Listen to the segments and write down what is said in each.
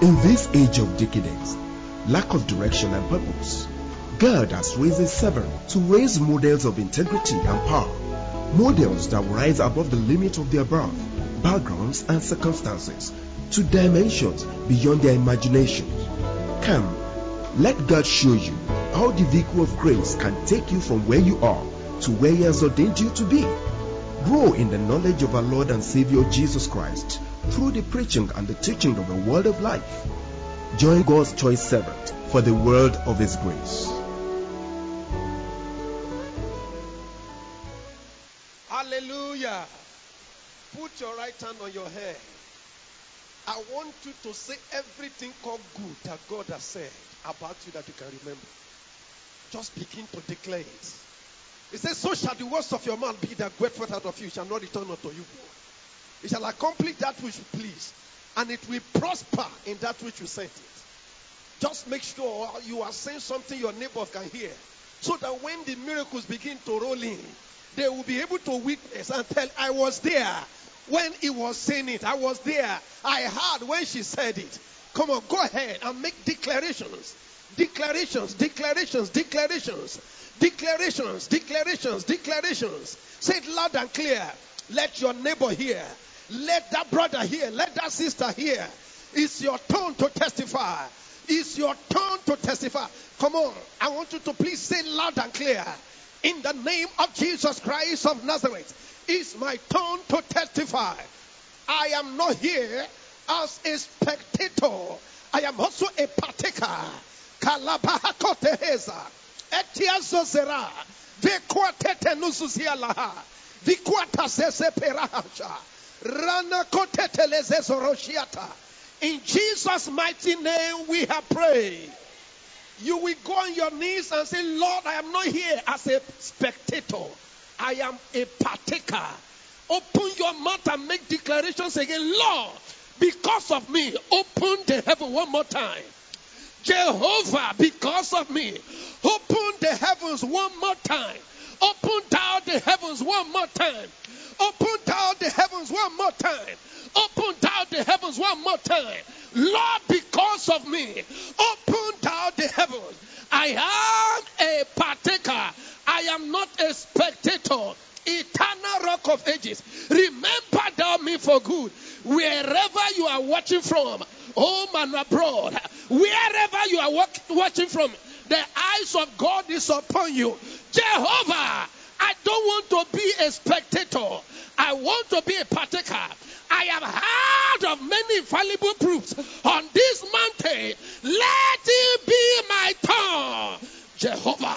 In this age of decadence, lack of direction and purpose, God has raised a servant to raise models of integrity and power, models that rise above the limit of their birth, backgrounds and circumstances to dimensions beyond their imagination. Come, let God show you how the vehicle of grace can take you from where you are to where He has ordained you to be. Grow in the knowledge of our Lord and Savior Jesus Christ through the preaching and the teaching of the Word of life. Join God's choice servant for the word of His grace. Hallelujah. Put your right hand on your head. I want you to say everything called good that God has said about you that you can remember. Just begin to declare it. It says, so shall the words of your mouth be that goeth forth out of you, shall not return unto you. It shall accomplish that which you please, and it will prosper in that which you sent it. Just make sure you are saying something your neighbors can hear, so that when the miracles begin to roll in, they will be able to witness and tell, I was there when he was saying it. I was there. I heard when she said it. Come on, go ahead and make declarations. Declarations, declarations, declarations, declarations, declarations, declarations. Say it loud and clear. Let your neighbor hear. Let that brother hear. Let that sister hear. It's your turn to testify. It's your turn to testify. Come on. I want you to please say loud and clear. In the name of Jesus Christ of Nazareth, it's my turn to testify. I am not here as a spectator. I am also a partaker. Kalabahakoteheza. Etiazozera. Vekuatete nusuzialaha. Vikuata sese perahasha. Rana koteteleze zoroshiata. In Jesus' mighty name we have prayed. You will go on your knees and say, Lord, I am not here as a spectator. I am a partaker. Open your mouth and make declarations again. Lord, because of me, open the heaven one more time. Jehovah, because of me, open the heavens one more time. Open down the heavens one more time. Open down the heavens one more time. Open down the heavens one more time. Lord, because of me, open down the heavens. I am a partaker. I am not a spectator. Eternal Rock of Ages, remember thou me for good. Wherever you are watching from, home and abroad, wherever you are watching from, the eyes of God is upon you. Jehovah, I don't want to be a spectator. I want to be a partaker. I have heard of many infallible proofs on this mountain. Let it be my tongue. Jehovah,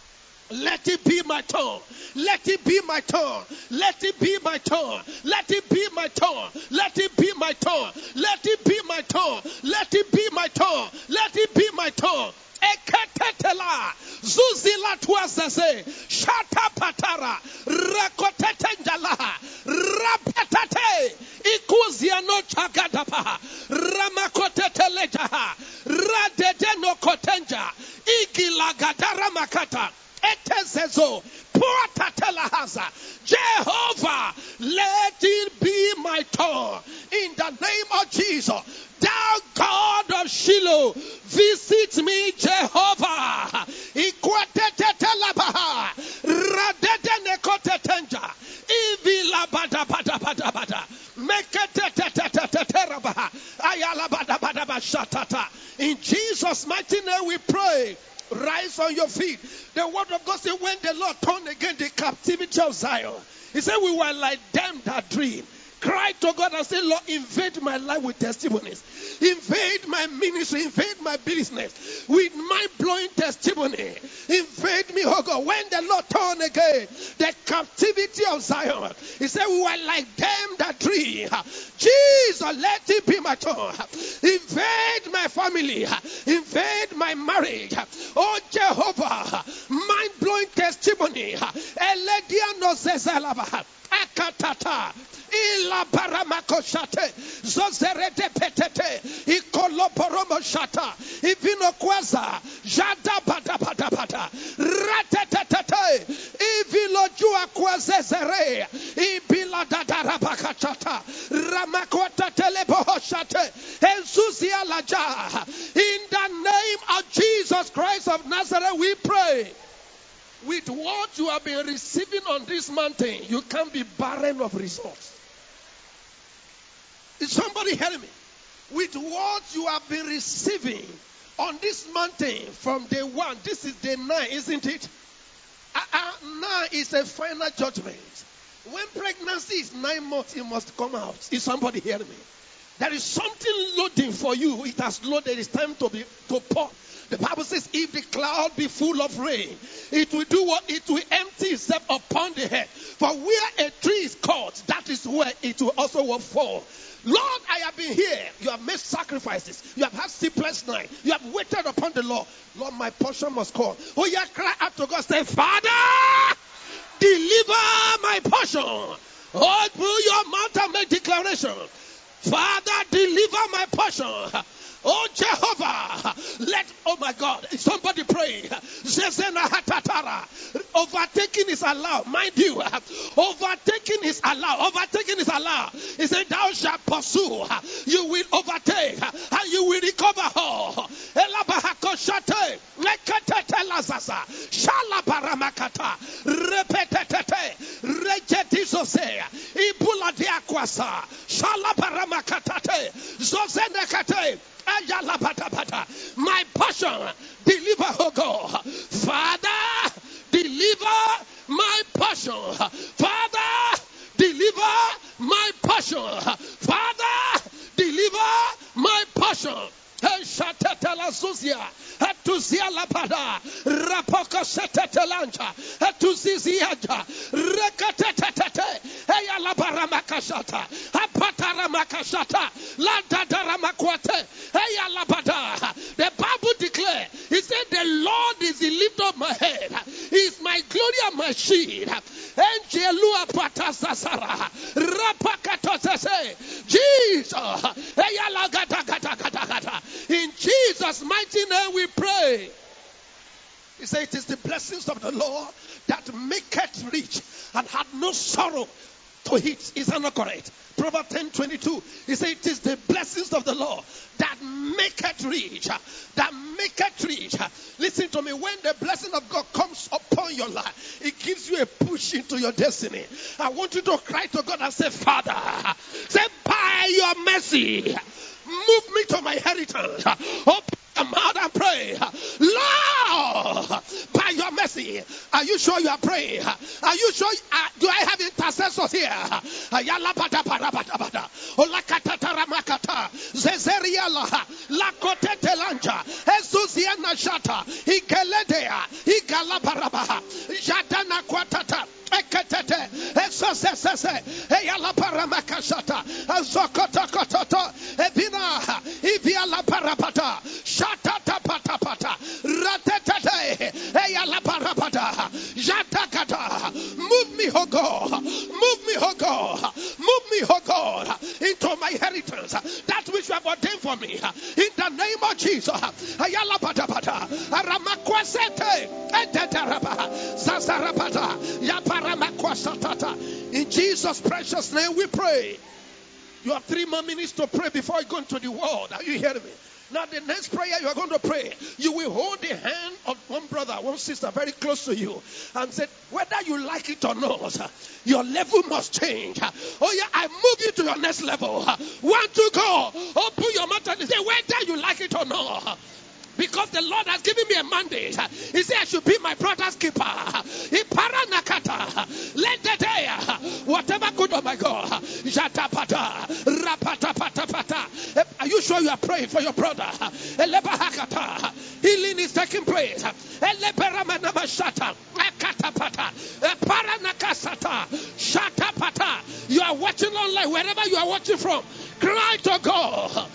let it be my tongue. Let it be my tongue. Let it be my tongue. Let it be my tongue. Let it be my tongue. Let it be my tongue. Let it be my tongue. Let it be my tongue. Eketetela Zuzila Tuazaze Shata Patara Rakotetendala Rapatate Ikuziano Chagadapa Ramakotetelejaha Radedeno Kotenja Igilagadara Makata Etezezo Puatatelahaza. Jehovah, let it be my tongue in the name of Jesus. Thou God of Shiloh, visit me, Jehovah. Ikwatetelabaha Radedenekotetenja Ivila bada bada bada bada Meketeteteterabaha Ayala bada bada bashatata. In Jesus' mighty name we pray. Rise on your feet. The word of God said when the Lord turned again the captivity of Zion, He said we were like them that dream. Cry to God and say, Lord, invade my life with testimonies. Invade my ministry. Invade my business with mind-blowing testimony. Invade me, oh God. When the Lord turned again the captivity of Zion, He said we were like them that dream. Jesus, let it be my tongue. Invade my family. Invade my marriage. Oh Jehovah, mind-blowing testimony. Elediano zezalaba. Akatata ila baramakoshate zozerete petete ikoloporomo shata ivino kwaza jada bada bada bada ratetete ivilo jua kwazezere ibila dadarabakachata ramakota telebohoshate Jesus In the name of Jesus Christ of Nazareth, we pray. With what you have been receiving on this mountain, you can't be barren of results. Is somebody hearing me? With what you have been receiving on this mountain from day 1, this is day 9, isn't it? Now is a final judgment. When pregnancy is 9 months, it must come out. Is somebody hearing me? There is something loading for you. It has loaded. It's time to pour. The Bible says, if the cloud be full of rain, it will do what? It will empty itself upon the head. For where a tree is caught, that is where it will also fall. Lord, I have been here. You have made sacrifices. You have had sleepless night. You have waited upon the Lord. Lord, my portion must come. Oh, yeah, cry out to God. Say, Father, deliver my portion. Open your mouth and make declaration. Father, deliver my portion. Oh Jehovah, oh my God, somebody pray. Overtaking is allowed. Mind you, overtaking is allowed. Overtaking is allowed. He said, thou shalt pursue. You will overtake and you will recover all. My portion, deliver, oh God. Father, deliver my portion. Father, deliver my portion. Father, deliver my portion. Shatetela Zuzia, Atuzia Lapada, Rapoko Setetelancha, Atuziziaja, Rekatete, Eyalabaramakashata, Apataramakashata, Ladadaramakwate, Eyalabada. The Bible declares, it said, the Lord is the lift of my head, He is my glory and my shield. Angelua Patasasara, Rapakatose, Jesus, Eyalagadagata. In Jesus' mighty name we pray. He said, it is the blessings of the Lord that maketh rich and had no sorrow to it. Is that not correct? Proverbs 10:22. He said, it is the blessings of the Lord that maketh rich. That maketh rich. Listen to me. When the blessing of God comes upon your life, it gives you a push into your destiny. I want you to cry to God and say, Father, say, by your mercy, move me to my inheritance. Open your mouth and pray. Lord, by your mercy. Are you sure you are praying? Are you sure? Do I have intercessors here? Ayala bada bada bada bada. Olakata taramakata. Zezeriala. Lakote telanja. Ezuziana shata. Igeledea. Igalabaraba. Jadana kwatata. Eketete. Exosese. Eyala paramakashata. Azokota kotota. Ebina. Iviala parapata. Shatata patapata. Ratetete. Eyala parapata. Jatakata. Move me, oh God. Move me, oh God. Move me, oh God, into my inheritance. That which you have ordained for me. In the name of Jesus. Ayala patapata. Aramakwasete. Eteteraba. Zazarapata. Yaparamakwasatata. In Jesus' precious name we pray. You have 3 more minutes to pray before you go into the world. Are you hearing me? Now the next prayer you are going to pray, you will hold the hand of one brother, one sister very close to you and say, whether you like it or not, your level must change. Oh yeah, I move you to your next level. 1, 2, go. Open your mouth and say, whether you like it or not. Because the Lord has given me a mandate. He said I should be my brother's keeper. Iparanakata. Let the day, whatever good, oh my God. Jatapata. Rapatapatapata. Are you sure you are praying for your brother? Elebahakata. Healing is taking place. Eleberamanamashata. Akatapata. Paranakasata. Shatapata. You are watching online, wherever you are watching from. Cry to God.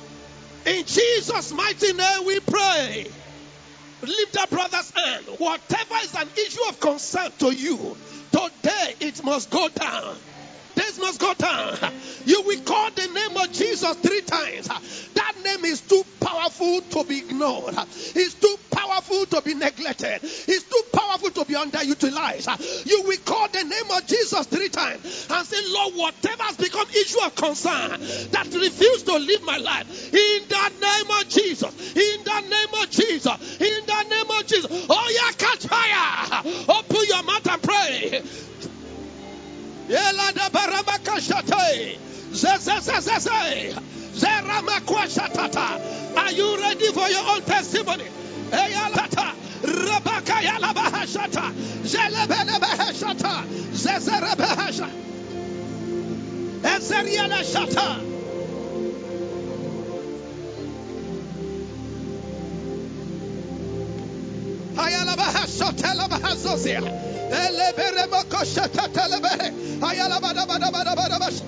In Jesus' mighty name we pray. Lift up brother's hand. Whatever is an issue of concern to you, today it must go down. This must go down. You will call the name of Jesus 3 times. That name is too powerful to be ignored. It's too powerful to be neglected. It's too powerful to be underutilized. You will call the name of Jesus 3 times and say, Lord, whatever has become issue of concern that refuse to live my life, in the name of Jesus, in the name of Jesus, in the name of Jesus. Oh yeah, catch fire. Open your mouth and pray. Are you ready for your own testimony? Rabaka Yalabahashata, Zelebelebehashata, Zezerebehasha, Ezeriela Shata. Hayalabahasotelabahasosia, Eleberemokoshatelebe, Hayalabadabadabadabadabash.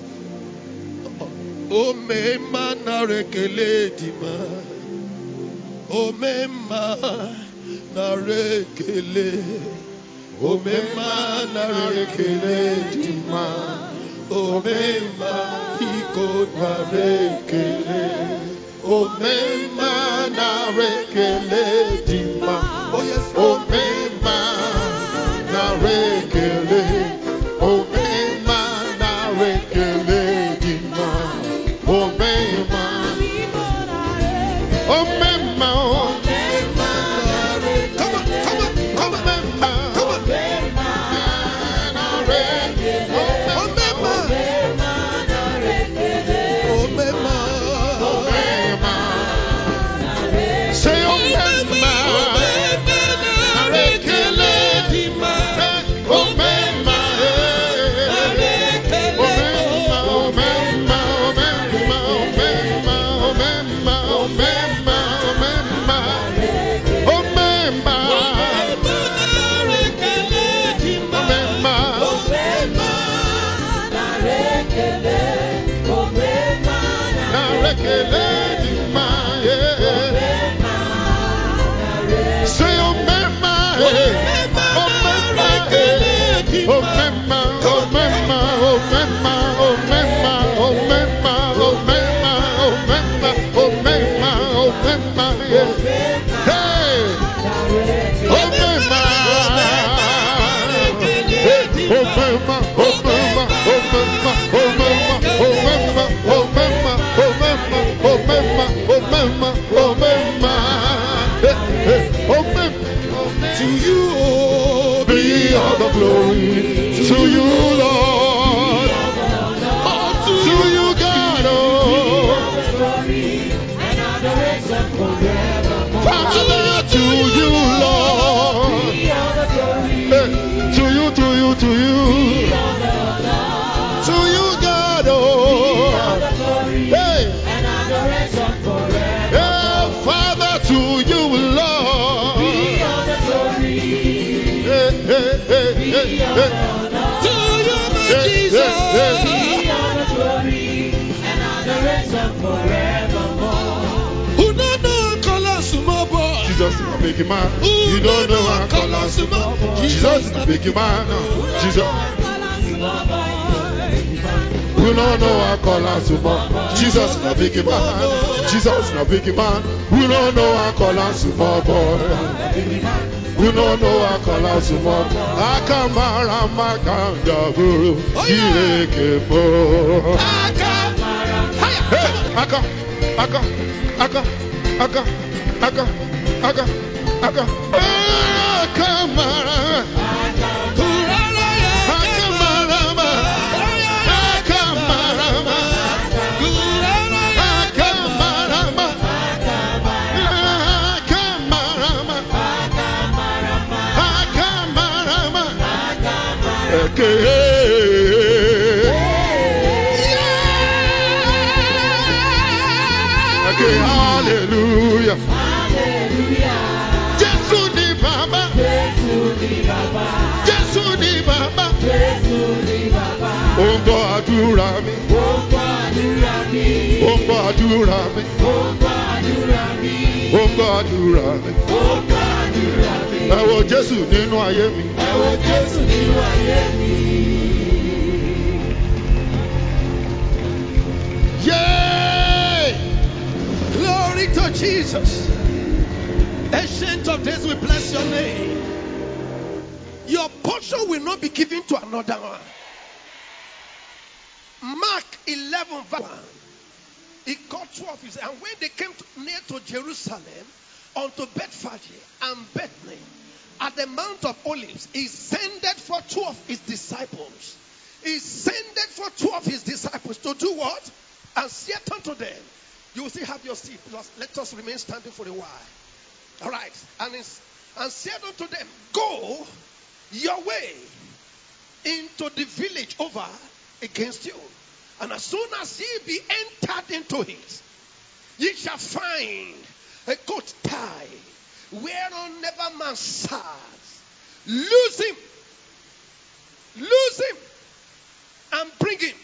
O mema narekele dima, O mema narekele, O mema narekele dima, O mema iko narekele, O mema narekele dima, oh yes, O mema narekele, O mema narekele dima, O mema, O mema, O mema, come on, come on, come on, come on, say O mema, narekele dima, O mema, O mema, O mema, O mema, O mema, O mema, O mema, O mema, narekele dima, O mema, narekele dima, say O mema, O mema, O mema, O mema, O mema, O mema, O mema, O mema, O mema, O mema, O mema, hey, O mema, O mema, O mema, O mema, O mema, O mema, O mema, O mema, O mema, O mema, O mema, O mema. To you be all the glory. To you, Lord. To you, God. Father, to you, Lord. To you, to you, to you. To you, God. Hey. Father, to you, Lord. To you, Jesus. Who don't know color small boy? Jesus is a big man. You don't know how color small boy. Jesus is a big man. Jesus. We don't know how color small boy. Jesus is a big man. Jesus is a big man. We don't know how color small boy. We don't know how color small boy. Akamara makanda buru. Irekepo. Aka. Okay, hallelujah. Jésù ni Baba. Jésù ni Baba. Ó ń gbọ́ àdúrà mi. Ó ń gbọ́ àdúrà mi. Ó ń gbọ́ àdúrà mi. Ẹ wo Jésù nínú ayé mi. Yay! Glory to Jesus. Ancient of days, we bless your name. portion will not be given to another one. Mark 11 verse 1. He called 12. He said, and when they came near to Jerusalem, unto Bethphage and Bethany, at the Mount of Olives, he sended for 2 of his disciples. He sended for 2 of his disciples to do what? And said unto them, you will still have your seat. Let us remain standing for a while. All right. And said unto them, go your way into the village over against you. And as soon as ye be entered into it, ye shall find a coat tied, whereon never man sat. Loose him, and bring him.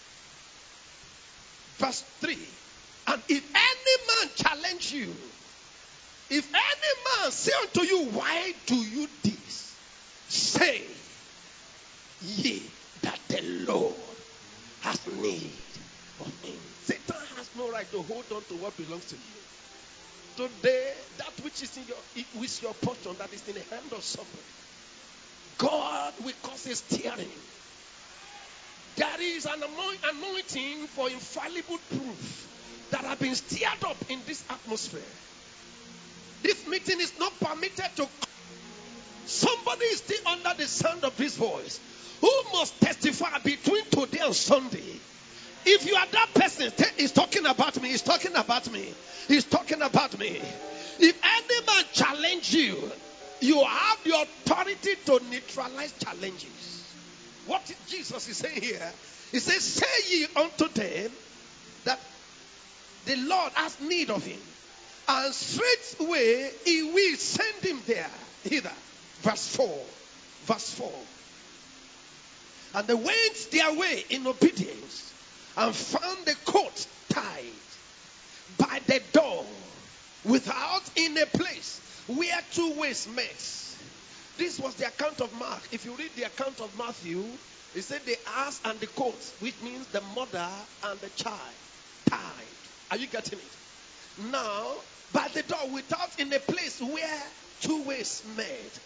Verse 3. And if any man challenge you, if any man say unto you, why do you this? Say ye that the Lord has need of him. Satan has no right to hold on to what belongs to you. Today, that which is with your portion, that is in the hand of somebody, God will cause a steering. There is an anointing for infallible proof that have been stirred up in this atmosphere. This meeting is not permitted to. Somebody is still under the sound of this voice who must testify between today and Sunday. If you are that person, he's talking about me, he's talking about me, he's talking about me. If any man challenge you, you have the authority to neutralize challenges. What Jesus is saying here, he says, say ye unto them that the Lord has need of him, and straightway he will send him there, hither. Verse 4. And they went their way in obedience, and found the coat tied by the door without, in a place where 2 ways met. This was the account of Mark. If you read the account of Matthew, it said the ass and the coat, which means the mother and the child, tied. Are you getting it? Now, by the door without, in a place where 2 ways met.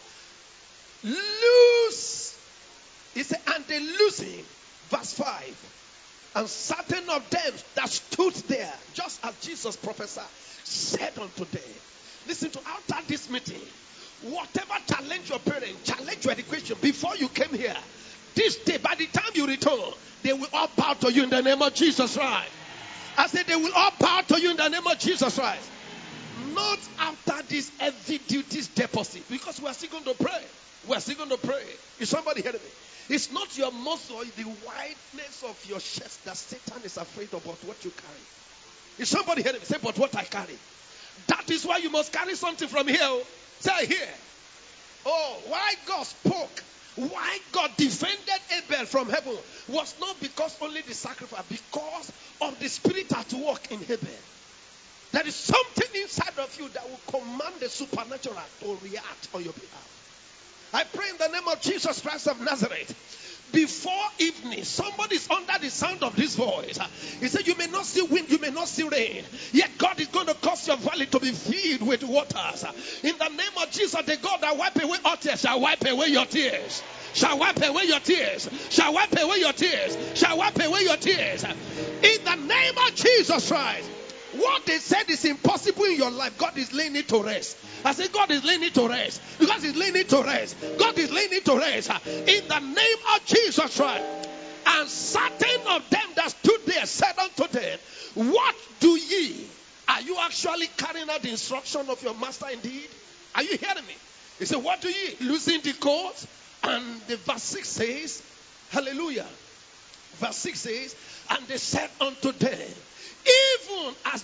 Loose. He said, and they loose him. Verse 5. And certain of them that stood there, just as Jesus prophesied, said unto them, listen to, after this meeting, whatever challenge your parents, challenge your education before you came here, this day, by the time you return, they will all bow to you in the name of Jesus Christ. I said they will all bow to you in the name of Jesus Christ. Not after this heavy duties deposit, because we are still going to pray. We are still going to pray. Is somebody hearing me? It's not your muscle, the wideness of your chest that Satan is afraid about what you carry. Is somebody hearing me? Say, but what I carry. That is why you must carry something from here. Say here. Oh, why God spoke, why God defended Abel from heaven was not because only the sacrifice, because of the spirit at work in Abel. There is something inside of you that will command the supernatural to react on your behalf. I pray in the name of Jesus Christ of Nazareth. Before evening, somebody is under the sound of this voice. He said, you may not see wind, you may not see rain, yet God is going to cause your valley to be filled with waters. In the name of Jesus, the God that wipe away all tears shall wipe away your tears. Shall wipe away your tears. Shall wipe away your tears. Shall wipe away your tears. In the name of Jesus Christ. What they said is impossible in your life, God is laying it to rest. I said, God is laying it to rest. Because He's laying it to rest. God is laying it to rest. In the name of Jesus Christ. And certain of them that stood there said unto them, what do ye? Are you actually carrying out the instruction of your master indeed? Are you hearing me? He said, what do ye? Losing the coat? And the verse 6 says, hallelujah. Verse 6 says, and they said unto them, even as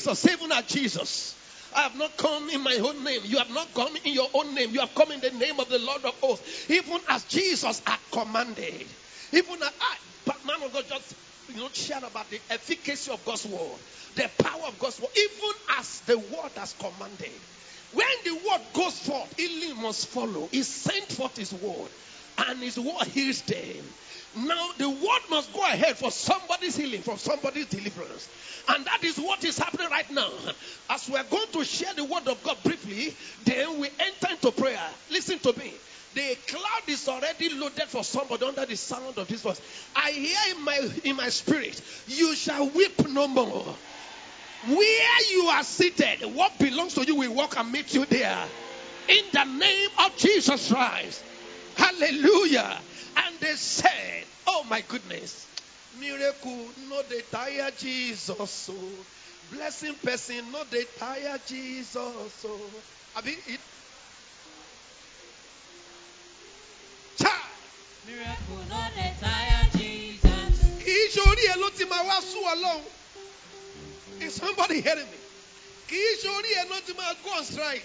Jesus, I have not come in my own name. You have not come in your own name. You have come in the name of the Lord of hosts. Even as Jesus had commanded. Even as but man of God just share about the efficacy of God's word, the power of God's word. Even as the word has commanded, When the word goes forth, healing must follow. He sent forth his word, and his word heals them. Now the word must go ahead for somebody's healing, for somebody's deliverance. And that is what is happening right now. As we are going to share the word of God briefly, then we enter into prayer. Listen to me. The cloud is already loaded for somebody under the sound of this voice. I hear in my spirit, you shall weep no more. Where you are seated, what belongs to you will walk and meet you there. In the name of Jesus Christ. Hallelujah. And they said, oh my goodness, miracle, no they tire Jesus. So blessing person, no they tire Jesus. So I mean it. Miracle, no they tire Jesus. Is somebody hearing me? Go on strike.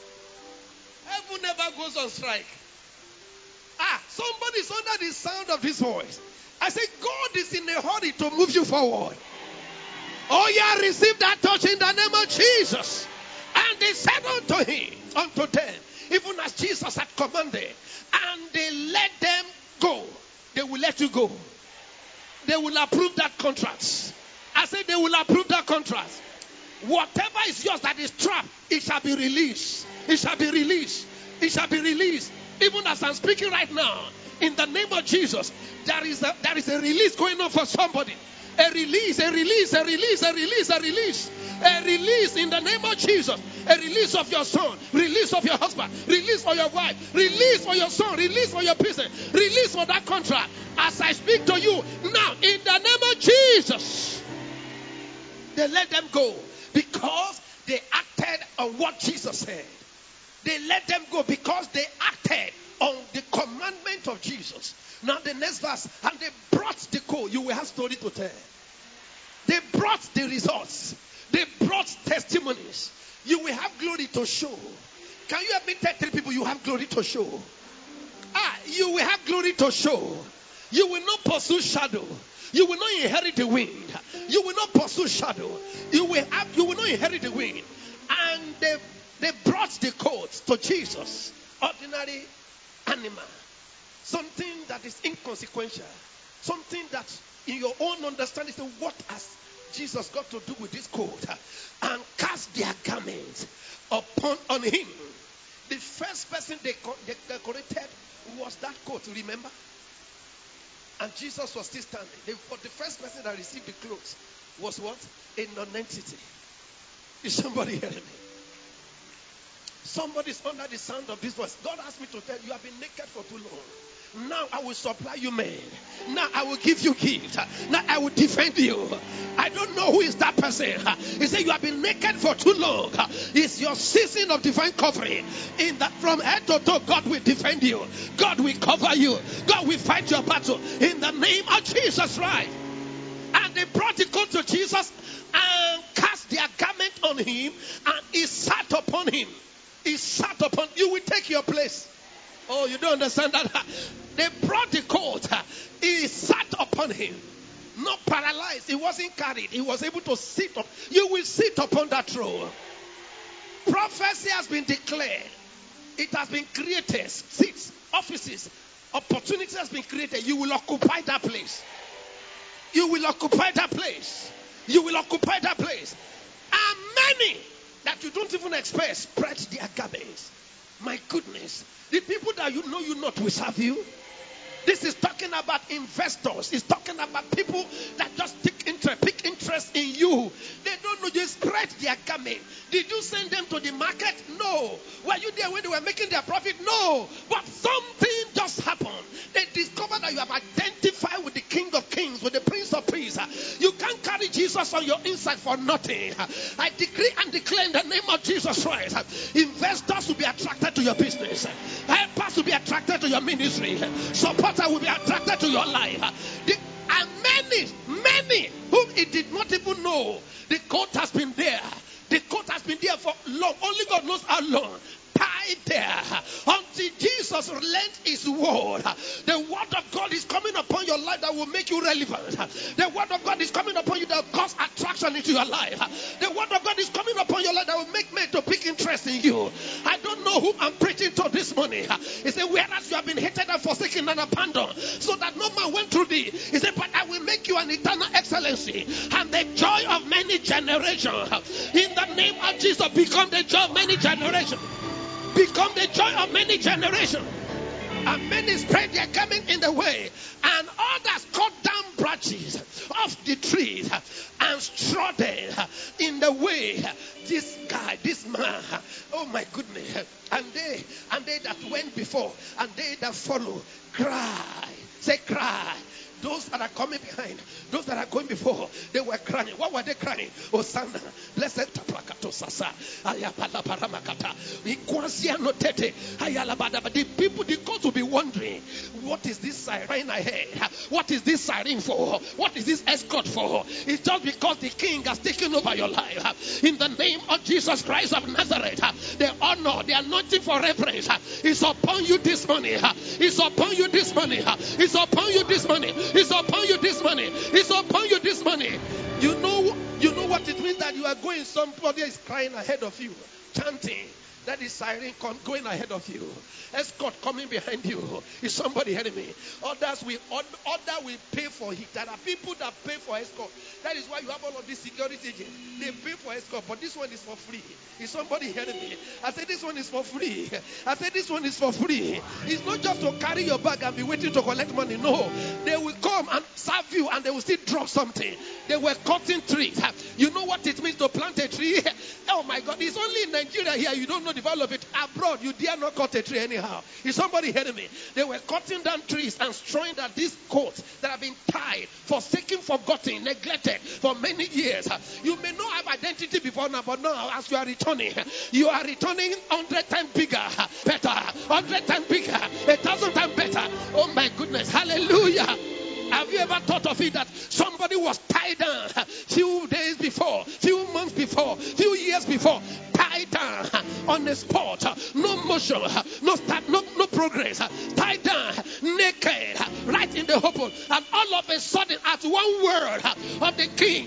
Heaven never goes on strike. Somebody is under the sound of this voice. I say, God is in a hurry to move you forward. Oh, yeah, receive that touch in the name of Jesus. And they said unto them, even as Jesus had commanded, and they let them go. They will let you go. They will approve that contract. I said they will approve that contract. Whatever is yours that is trapped, it shall be released. It shall be released. It shall be released. Even as I'm speaking right now, in the name of Jesus, there is a release going on for somebody. A release, a release, a release, a release, a release. A release in the name of Jesus. A release of your son. Release of your husband. Release for your wife. Release for your son. Release for your business. Release for that contract. As I speak to you now, in the name of Jesus, they let them go because they acted on what Jesus said. They let them go because they acted on the commandment of Jesus. Now the next verse, and they brought the code. You will have story to tell. They brought the results. They brought testimonies. You will have glory to show. Can you help me tell 3 people you have glory to show? You will have glory to show. You will not pursue shadow. You will not inherit the wind. You will not pursue shadow. You will not inherit the wind. And they brought the coats to Jesus. Ordinary animal. Something that is inconsequential. Something that in your own understanding, what has Jesus got to do with this coat? And cast their garments on him. The first person they decorated was that coat, remember? And Jesus was still standing. But the first person that received the clothes was what? A non-entity. Is somebody hearing me? Somebody's under the sound of this voice. God asked me to tell you, you have been naked for too long. Now I will supply you men. Now I will give you gifts. Now I will defend you. I don't know who is that person. He said you have been naked for too long. It's your season of divine covering. In that from head to toe, God will defend you. God will cover you. God will fight your battle. In the name of Jesus Christ. And they brought the coat to Jesus and cast their garment on him, and he sat upon him. He sat upon you. Will take your place. Oh, you don't understand that? They brought the coat. He sat upon him. Not paralyzed. He wasn't carried. He was able to sit up. You will sit upon that throne. Prophecy has been declared. It has been created. Seats, offices, opportunity has been created. You will occupy that place. You will occupy that place. You will occupy that place. And many that you don't even expect spread their garments. My goodness. The people that you know you not will serve you. This is talking about investors. It's talking about people that just pick interest in you. They don't know. You spread their garment. Did you send them to the market? No. Were you there when they were making their profit? No. But something just happened. They discovered that you have identified with the King of Kings, with the Prince of Peace. You can't carry Jesus on your inside for nothing. I decree and declare in the name of Jesus Christ, investors will be attracted to your business. Helpers will be attracted to your ministry. Supporter will be attracted to your life. And many whom it did not even know, the coat has been there. The coat has been there for long. Only God knows how long. Time right there until Jesus lent his word. The word of God is coming upon your life that will make you relevant. The word of God is coming upon you that will cause attraction into your life. The word of God is coming upon your life that will make men to pick interest in you. I don't know who I'm preaching to this morning. He said, whereas you have been hated and forsaken and abandoned, so that no man went through thee. He said, but I will make you an eternal excellency and the joy of many generations. In the name of Jesus, become the joy of many generations. Become the joy of many generations. And many spread their garment in the way, and others cut down branches of the trees and strewed them in the way. This guy, this man, oh my goodness, and they that went before and they that follow cry. Say cry. Those that are coming behind, those that are going before, they were crying. What were they crying? Hosanna, blessed Taplakato Sasa, Ayapala Paramakata, Ikwazia Notete, Ayalabada. The people, the gods will be wondering, what is this siren ahead? What is this siren for? What is this escort for? It's just because the king has taken over your life. In the name of Jesus Christ of Nazareth, the honor, the anointing for reverence is upon you this morning. It's upon you this morning. It's upon you this morning. It's upon you this morning. It's upon you this morning. You know what it means that you are going, somebody is crying ahead of you, chanting. That is siren going ahead of you. Escort coming behind you. Is somebody hearing me? Others will pay for it. There are people that pay for escort. That is why you have all of these security agents. They pay for escort, but this one is for free. Is somebody hearing me? I said this one is for free. I said this one is for free. It's not just to carry your bag and be waiting to collect money. No. They will come and serve you and they will still drop something. They were cutting trees. You know what it means to plant a tree? Oh my God. It's only in Nigeria here. You don't know the value of it. Abroad, you dare not cut a tree anyhow. Is somebody hearing me? They were cutting down trees and destroying that these coats that have been tied, forsaken, forgotten, neglected for many years. You may not have identity before now, but now as you are returning 100 times bigger, better, 100 times bigger, 1,000 times better. Oh my goodness. Hallelujah. Have you ever thought of it that somebody was tied down few days before, few months before, few years before, tied down on the spot, no motion, no start, no progress, tied down, naked, right in the open, and all of a sudden, at one word of the king,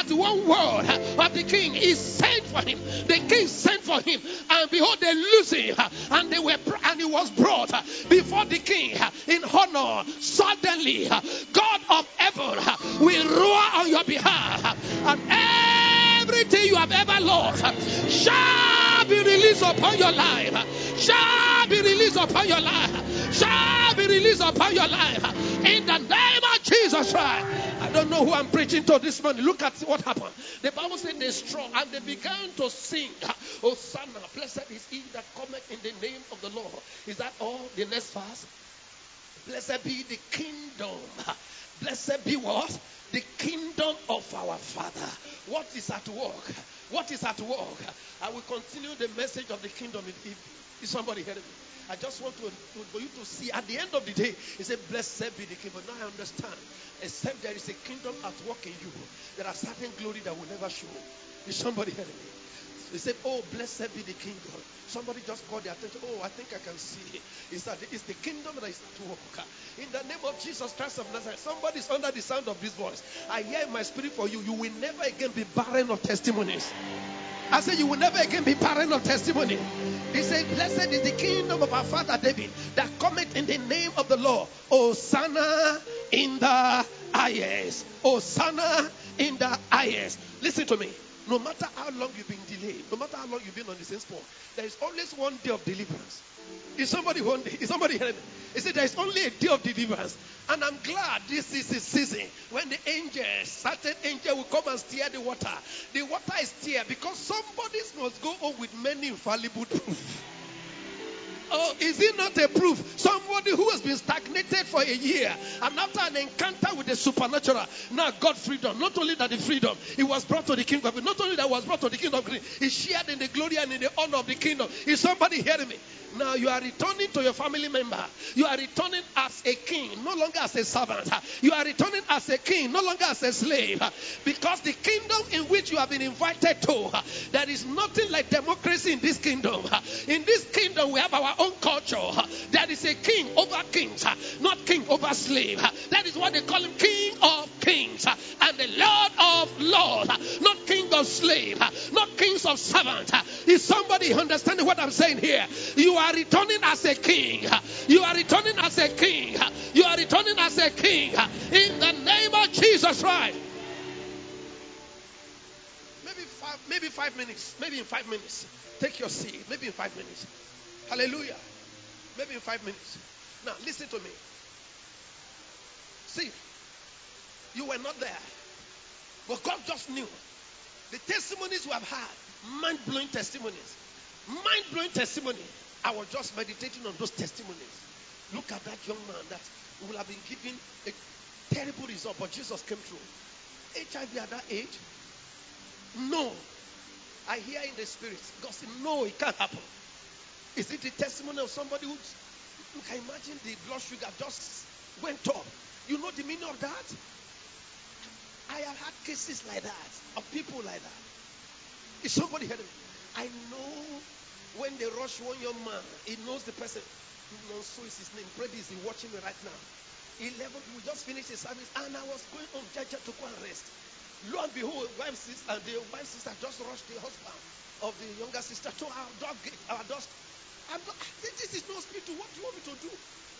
he sent for him. The king sent for him, and behold, they loosed him, and he was brought before the king in honor. Suddenly, God of heaven will roar on your behalf, and everything you have ever lost shall be released upon your life. Shall be released upon your life. Shall be released upon your life. In the name of Jesus Christ. I don't know who I'm preaching to this morning. Look at what happened. The Bible said they strong and they began to sing, Hosanna, blessed is he that cometh in the name of the Lord. Is that all? The next verse. Blessed be the kingdom. Blessed be what? The kingdom of our Father. What is at work? What is at work? I will continue the message of the kingdom in evening. Is somebody hearing me? I just want for you to see at the end of the day, he said, blessed be the kingdom. Now I understand. Except there is a kingdom at work in you, there are certain glory that will never show. Is somebody hearing me? He said, oh, blessed be the kingdom. Somebody just called their attention. Oh, I think I can see. It's the kingdom that is at work. In the name of Jesus Christ of Nazareth, somebody is under the sound of this voice. I hear in my spirit for you, you will never again be barren of testimonies. I said, you will never again be barren of testimony. He said, blessed is the kingdom of our father David that cometh in the name of the Lord. Hosanna in the highest. Hosanna in the highest. Listen to me. No matter how long you've been delayed, no matter how long you've been on the same spot, there is always one day of deliverance. Is somebody hearing me? He said there is only a day of deliverance. And I'm glad this is the season when the certain angel will come and steer the water. The water is steered because somebody must go on with many infallible proof. Oh, is it not a proof? Somebody who has been stagnated stagnated for a year. And after an encounter with the supernatural, now got freedom. Not only that the freedom, he was brought to the kingdom. Not only that he was brought to the kingdom, he shared in the glory and in the honor of the kingdom. Is somebody hearing me? Now you are returning to your family member. You are returning as a king, no longer as a servant. You are returning as a king, no longer as a slave. Because the kingdom in which you have been invited to, there is nothing like democracy in this kingdom. In this kingdom, we have our own culture. There is a king over kings, not king over slave. That is what they call him, King of Kings and the Lord of Lords, not king of slave, not kings of servant. Is somebody understanding what I'm saying here? You are returning as a king. You are returning as a king. You are returning as a king in the name of Jesus Christ. Maybe 5 minutes. Maybe in 5 minutes. Take your seat. Maybe in 5 minutes. Hallelujah. Maybe in 5 minutes. Now listen to me. See, you were not there, but God just knew. The testimonies we have had, mind-blowing testimonies. Mind-blowing testimony. I was just meditating on those testimonies. Look at that young man that would have been given a terrible result, but Jesus came through. HIV at that age? No. I hear in the spirit. God said, no, it can't happen. Is it the testimony of somebody who, you can imagine the blood sugar just went up. You know the meaning of that? I have had cases like that, of people like that. Is somebody hearing me? I know when they rush one young man, he knows the person. So is his name. Probably is watching me right now. 11, we just finished the service, and I was going home to go and rest. Lo and behold, the wife sister just rushed the husband of the younger sister to our dog gate, our dust. This is no hospital. What do you want me to do?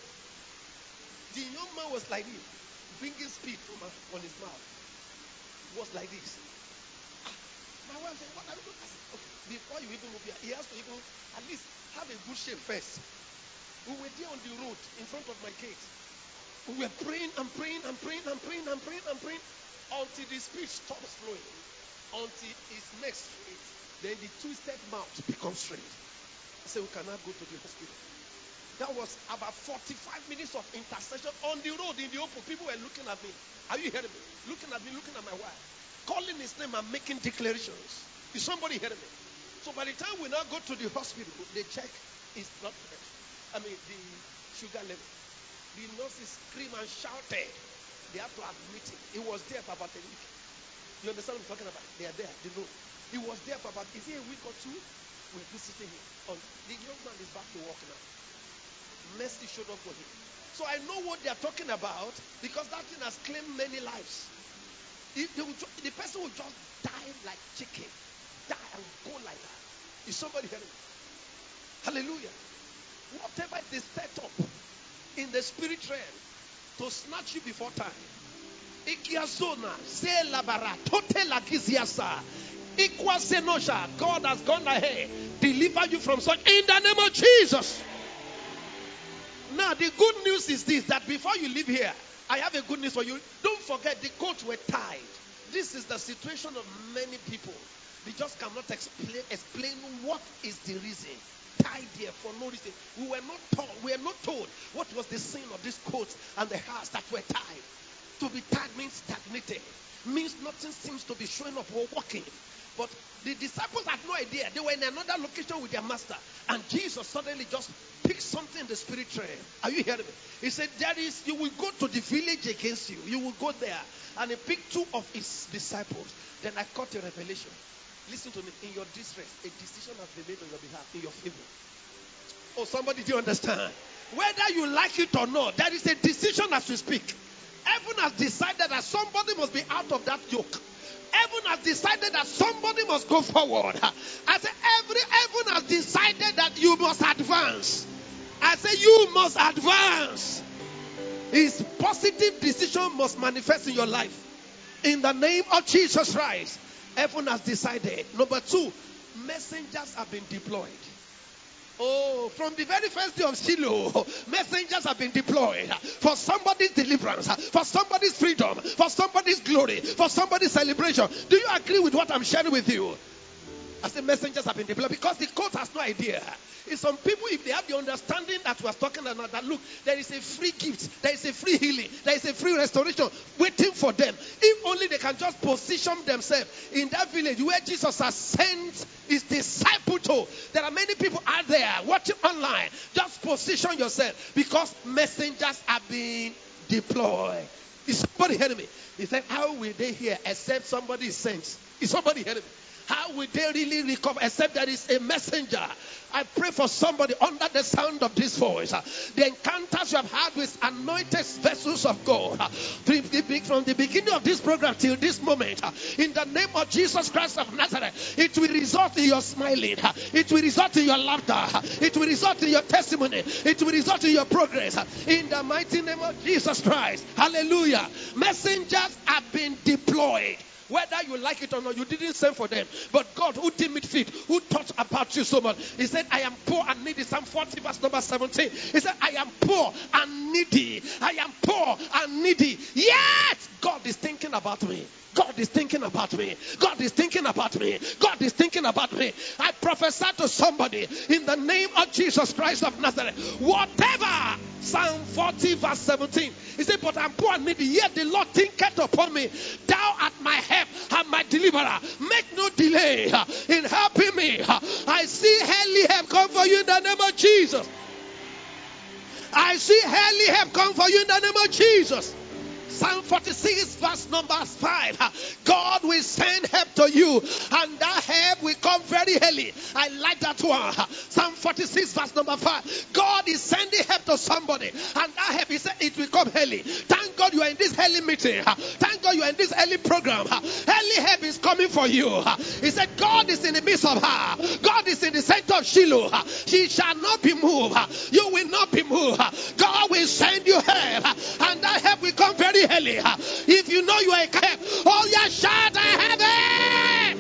The young man was like this, bringing speed on his mouth. Was like this. My wife said, what are you doing? I said, okay, before you even move here, he has to even at least have a good shape first. We were there on the road in front of my gate. We were praying and praying and praying and praying and praying and praying until the speech stops flowing, until his neck straight. Then the twisted mouth becomes straight. I said, we cannot go to the hospital. That was about 45 minutes of intercession on the road in the open. People were looking at me. Are you hearing me? Looking at me, looking at my wife. Calling his name and making declarations. Is somebody hearing me? So by the time we now go to the hospital, they check his blood pressure. The sugar level. The nurses screamed and shouted. They have to admit it. He was there for about a week. You understand what I'm talking about? They are there. They know. He was there for about, is it a week or two? We're visiting him. The young man is back to work now. Mercy showed up for him. So I know what they are talking about because that thing has claimed many lives. The person will just die like chicken. Die and go like that. Is somebody hearing me? Hallelujah. Whatever it is set up in the spirit realm to snatch you before time. God has gone ahead, deliver you from such in the name of Jesus. Now the good news is this, that before you leave here, I have a good news for you. Don't forget the coats were tied. This is the situation of many people. They just cannot explain what is the reason. Tied there for no reason. We were not told what was the sin of these coats and the hearts that were tied. To be tied means stagnated. Means nothing seems to be showing up or working. But the disciples had no idea. They were in another location with their master. And Jesus suddenly just picked something in the spirit realm. Are you hearing me? He said, you will go to the village against you. You will go there. And he picked 2 of his disciples. Then I caught a revelation. Listen to me. In your distress, a decision has been made on your behalf, in your favor. Oh, somebody, do you understand? Whether you like it or not, there is a decision as we speak. Heaven has decided that somebody must be out of that yoke. Heaven has decided that somebody must go forward. I say, heaven has decided that you must advance. I say, you must advance. His positive decision must manifest in your life. In the name of Jesus Christ. Heaven has decided. Number 2, messengers have been deployed. Oh, from the very first day of Shiloh, messengers have been deployed for somebody's deliverance, for somebody's freedom, for somebody's glory, for somebody's celebration. Do you agree with what I'm sharing with you? I say messengers have been deployed because the court has no idea. It's some people, if they have the understanding that we are talking about, that look, there is a free gift, there is a free healing, there is a free restoration waiting for them. If only they can just position themselves in that village where Jesus has sent his disciple to. There are many people out there watching online. Just position yourself because messengers are being deployed. Is somebody hearing me? He said, how will they hear except somebody is sent? Is somebody hearing me? How will they really recover except there is a messenger? I pray for somebody under the sound of this voice. The encounters you have had with anointed vessels of God from the beginning of this program till this moment, in the name of Jesus Christ of Nazareth, it will result in your smiling. It will result in your laughter. It will result in your testimony. It will result in your progress. In the mighty name of Jesus Christ. Hallelujah. Messengers have been deployed. Whether you like it or not, you didn't send for them. But God, who deemed it fit, who thought about you so much, he said, I am poor and needy. Psalm 40 verse number 17. He said, I am poor and needy. I am poor and needy. Yet, God is thinking about me. God is thinking about me. God is thinking about me. God is thinking about me. I prophesy to somebody in the name of Jesus Christ of Nazareth. Whatever, Psalm 40 verse 17. He said, but I'm poor and needy, yet the Lord thinketh upon me. Thou art my help and my deliverer. Make no delay in helping me. I see heavenly help come for you in the name of Jesus. I see heavenly help come for you in the name of Jesus. Psalm 46 verse number 5. God will send help to you, and that help will come very early. I like that one. Psalm 46 verse number 5. God is sending help to somebody, and that help, he said, it will come early. Thank God you are in this early meeting. Thank God you are in this early program. Early help is coming for you. He said, God is in the midst of her. God is in the center of Shiloh. She shall not be moved. You will not be moved. God will send you help, and that help will come very early. If you know you are a help, oh yeah, shout, I have it.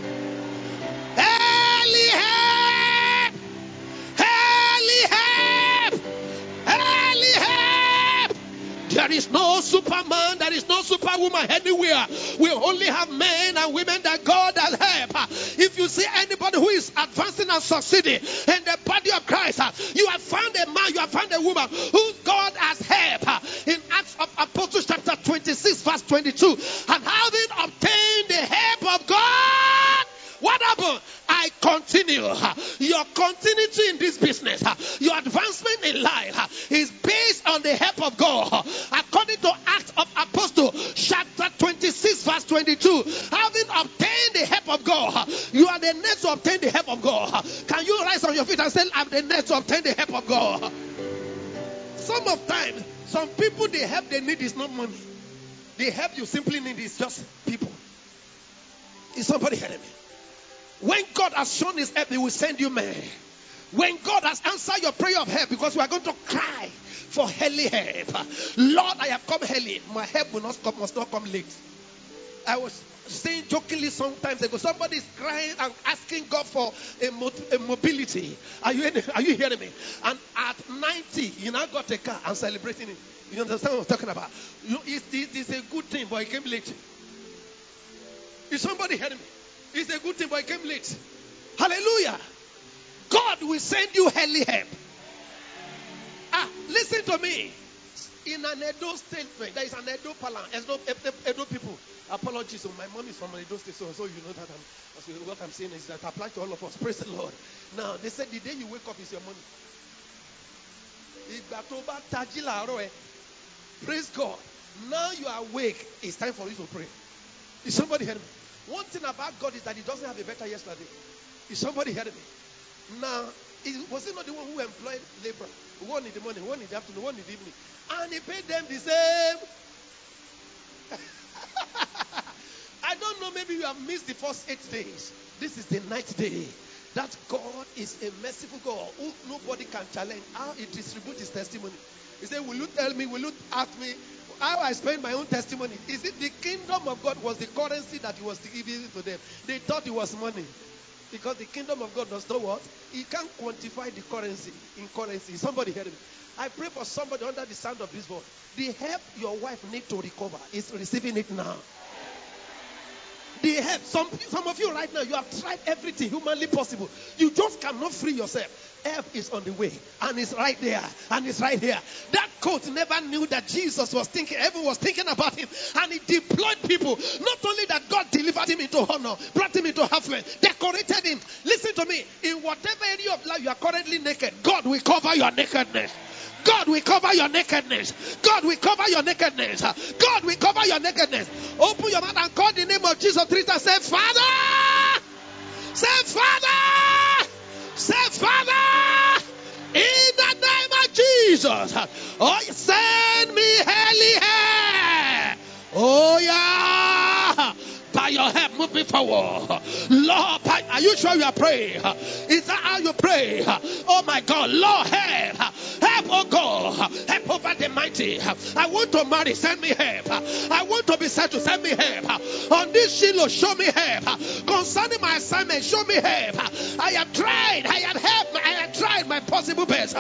Early help. Early help. Early help. There is no Superman, there is no Superwoman anywhere. We only have men and women that God has helped. If you see anybody who is advancing and succeeding in the body of Christ, you have found a man, you have found a woman who God has helped. In Acts of Apostles chapter 26 verse 22, and having obtained the help of God, what happened? I continue. Your continuity in this business, your advancement in life is based on the help of God. According to Acts of Apostles, chapter 26, verse 22, having obtained the help of God, you are the next to obtain the help of God. Can you rise on your feet and say, I'm the next to obtain the help of God? Some of time, some people, the help they need is not money. The help you simply need is just people. Is somebody hearing me? When God has shown his help, he will send you men. When God has answered your prayer of help, because we are going to cry for early help. Lord, I have come early. My help must not come late. I was saying jokingly sometimes ago, somebody is crying and asking God for a mobility. Are you hearing me? And at 90, you now got a car and celebrating it. You understand what I'm talking about? It's a good thing, but it came late. Is somebody hearing me? It's a good thing, but it came late. Hallelujah. God will send you early help. Listen to me. In an Edo statement, there is an Edo Palan, Edo people. Apologies, so my mom is from Edo State, so you know that what I'm saying is that applies to all of us. Praise the Lord. Now, they said the day you wake up is your money. Praise God. Now you are awake. It's time for you to pray. Is somebody hearing me? One thing about God is that he doesn't have a better yesterday. Is somebody hearing me? Now, was he not the one who employed labor? One in the morning, one in the afternoon, one in the evening. And he paid them the same. I don't know, maybe you have missed the first 8 days. This is the 9th day. That God is a merciful God who nobody can challenge. How he distributes his testimony. He said, will you tell me, will you ask me how I spend my own testimony? Is it the kingdom of God was the currency that he was giving to them? They thought it was money. Because the kingdom of God does not what? He can't quantify the currency in currency. Somebody heard me. I pray for somebody under the sound of this voice. The help your wife needs to recover is receiving it now. The help. Some of you right now, you have tried everything humanly possible. You just cannot free yourself. Help is on the way, and it's right there, and it's right here. That coat never knew that Jesus was thinking, everyone was thinking about him, and he deployed people. Not only that, God delivered him into honor, brought him into affluence, decorated him. Listen to me. In whatever area of life you are currently naked, God will cover your nakedness. God will cover your nakedness. God will cover your nakedness. God will cover your nakedness. Open your mouth and call the name of Jesus 3 times. Say, Father! Say, Father! Say, Father! In the name of Jesus. Oh, send me holy hair. Oh, yeah. By your help, move me forward. Lord, are you sure you are praying? Is that how you pray? Oh my God, Lord, help. Help, oh God. Help over the mighty. I want to marry, send me help. I want to be settled, send me help. On this Shiloh, show me help. Concerning my assignment, show me help. I have tried, I have tried my possible best.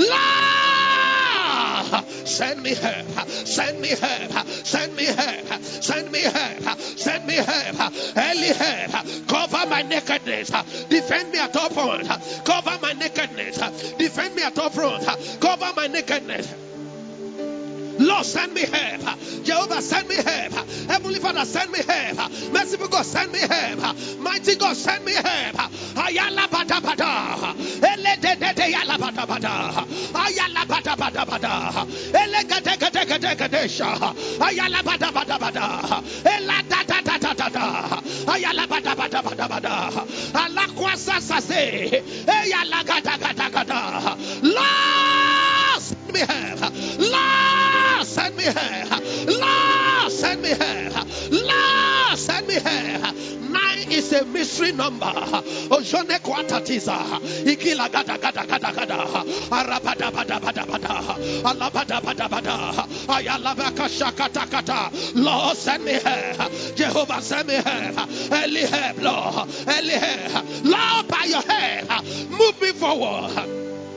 Lord, send me help. Send me help. Send me help. Send me help. Send me help. Early help. Cover my nakedness. Defend me at all front. Cover my nakedness. Defend me at all front. Cover my nakedness. Lord, send me help. Jehovah, send me help. Heavenly Father, send me help. Merciful God, send me help. Mighty God, send me help. Ayala bada bada. Ele de de de yala bada bada. Ayala bada bada bada. Ele gade gade gade gade sha. Ayala bada bada bada. Ela da da da da da da. Ayala bada bada bada bada. Ala kwasa sase. Ayala gada gada gada. Lord, send me help. Lord, send me help. Lord, send me help. Lord, send me help. 9 is a mystery number. Ojone kwatatiza. Ikila gada gada gada gada. Arabada bada bada bada. Alabada bada bada. Ayalabaka shakata kata. Lord, send me help. Jehovah, send me help. Eli help, Lord. Eli help. Lord, by your help, move me forward.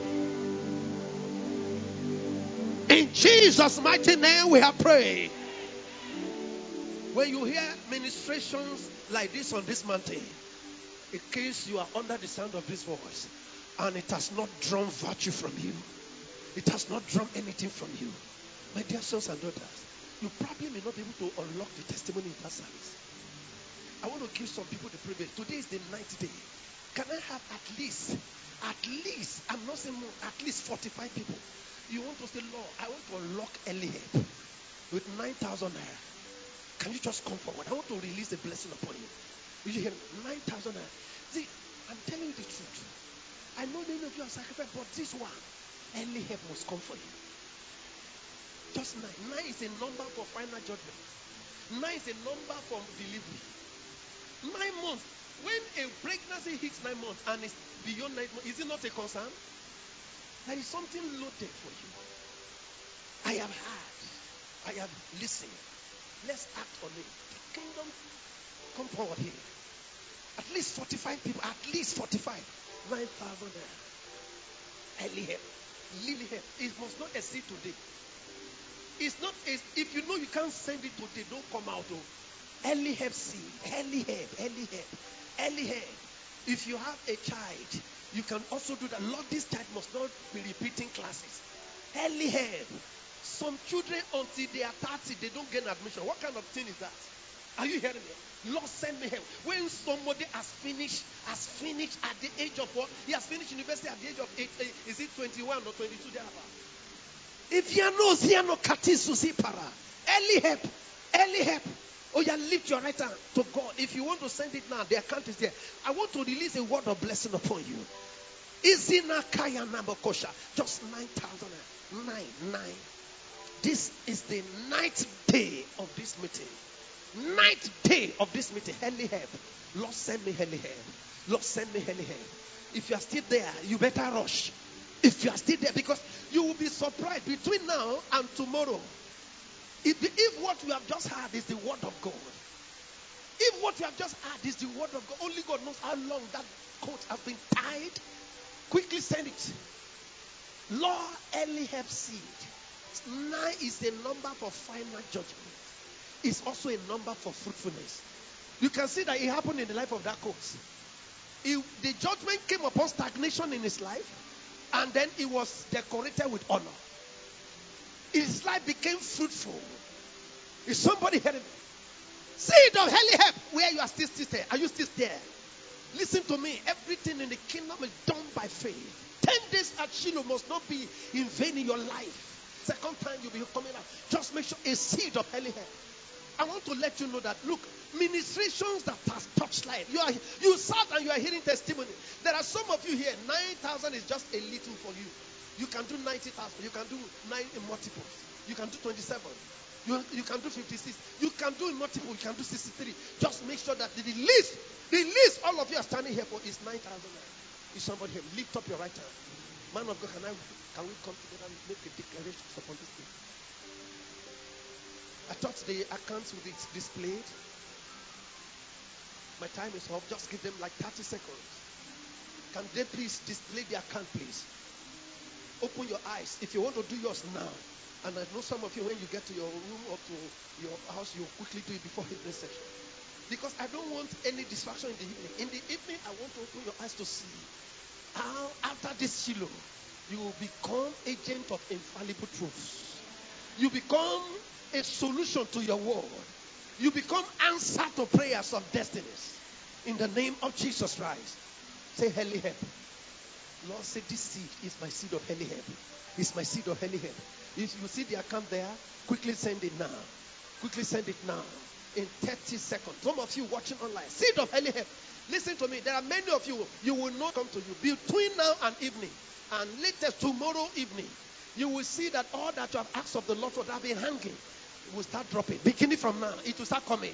In Jesus' mighty name we have prayed. When you hear ministrations like this on this mountain, in case you are under the sound of this voice and it has not drawn virtue from you, it has not drawn anything from you, my dear sons and daughters, you probably may not be able to unlock the testimony in that service. I want to give some people the privilege. Today is the 9th day. Can I have at least, I'm not saying more, at least 45 people? You want to say, Lord, I want to unlock Eliab with 9,000 naira. Can you just come forward? I want to release a blessing upon you. Will you hear me? 9,000 naira. See, I'm telling you the truth. I know many of you are sacrificed, but this one, Eliab must come for you. Just 9. 9 is a number for final judgment. 9 is a number for delivery. 9 months. When a pregnancy hits 9 months and it's beyond 9 months, is it not a concern? There is something loaded for you. I have heard. I have listened. Let's act on it. The kingdom, come forward here. At least 45 people. At least 45. 9,000 there. Eliab. Lily help. It must not exceed today. It's not. If you know you can't send it today, don't come out. Eliab seed. Eliab. If you have a child, you can also do that. Lord, this child must not be repeating classes. Eliab. Some children, until they are 30, they don't get admission. What kind of thing is that? Are you hearing me? Lord, send me help. When somebody has finished at the age of what? He has finished university at the age of 8. Is it 21 or 22? If you know, here no katisu si para. Eliab. Oh, you lift your right hand to God. If you want to send it now, the account is there. I want to release a word of blessing upon you. Izina kaya nambokosha. Just 9,000. 9. This is the 9th day of this meeting. 9th day of this meeting. Eliab. Lord, send me Eliab. Lord, send me Eliab. If you are still there, you better rush. If you are still there, because you will be surprised between now and tomorrow. If what you have just heard is the word of God, if what you have just heard is the word of God, only God knows how long that coat has been tied. Quickly send it. Lord, Eliab seed. 9 is a number for final judgment. It's also a number for fruitfulness. You can see that it happened in the life of that coach. The judgment came upon stagnation in his life, and then he was decorated with honor. His life became fruitful. Is somebody hearing me? Seed of Eliab, where you are still there. Are you still there? Listen to me. Everything in the kingdom is done by faith. 10 days at Shiloh must not be in vain in your life. Second time you'll be coming out. Just make sure a seed of Eliab. I want to let you know that, look, ministrations that has touched life. You sat and you are hearing testimony. There are some of you here, 9,000 is just a little for you. You can do 90,000. You can do 9 in multiples. You can do 27. You can do 56. You can do in multiple. You can do 63. Just make sure that the least all of you are standing here for is 9,000. Is somebody here? Lift up your right hand. Man of God, can we come together and make a declaration upon this thing? I thought the accounts would be displayed. My time is up. Just give them like 30 seconds. Can they please display the account, please? Open your eyes. If you want to do yours now. And I know some of you, when you get to your room or to your house, you quickly do it before evening session. Because I don't want any distraction in the evening. In the evening, I want to open your eyes to see how after this Shiloh, you will become agent of infallible truths. You become a solution to your world. You become answer to prayers of destinies. In the name of Jesus Christ. Say, Eliab. Lord, say, this seed is my seed of Eliab. It's my seed of Eliab. If you see the account there, quickly send it now. Quickly send it now. In 30 seconds. Some of you watching online. Seed of Eliab. Listen to me. There are many of you. You will not come to you. Between now and evening. And later tomorrow evening. You will see that all that you have asked of the Lord for that have been hanging. It will start dropping. Beginning from now. It will start coming.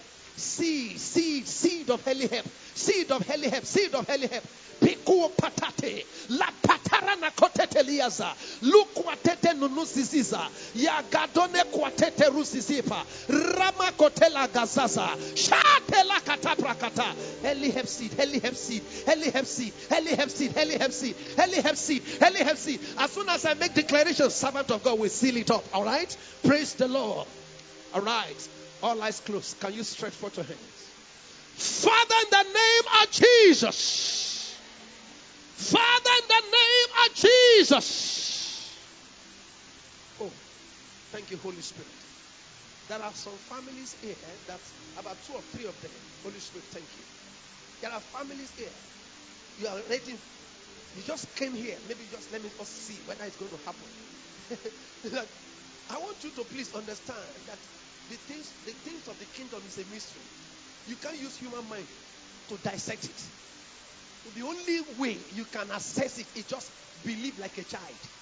Seed of Eliab. Seed of Eliab. Seed of Eliab. Piku patate. La patarana kotete liaza. Lukwatete nunusisiza. Ya gadone kwatete rusisipa. Rama kotela gazaza. Shatela kataprakata. Eliab seed. Eliab seed. Eliab seed. Eliab seed. Eliab seed. Eliab seed. Eliab seed. As soon as I make declaration, servant of God will seal it up. All right? Praise the Lord. All right. All eyes closed. Can you stretch forth your hands? Father, in the name of Jesus. Father, in the name of Jesus. Oh, thank you, Holy Spirit. There are some families here, that's about 2 or 3 of them. Holy Spirit, thank you. There are families here. You are ready. You just came here. Maybe just let me just see whether it's going to happen. I want you to please understand that the things of the kingdom is a mystery. You can't use human mind to dissect it. The only way you can assess it is just believe like a child.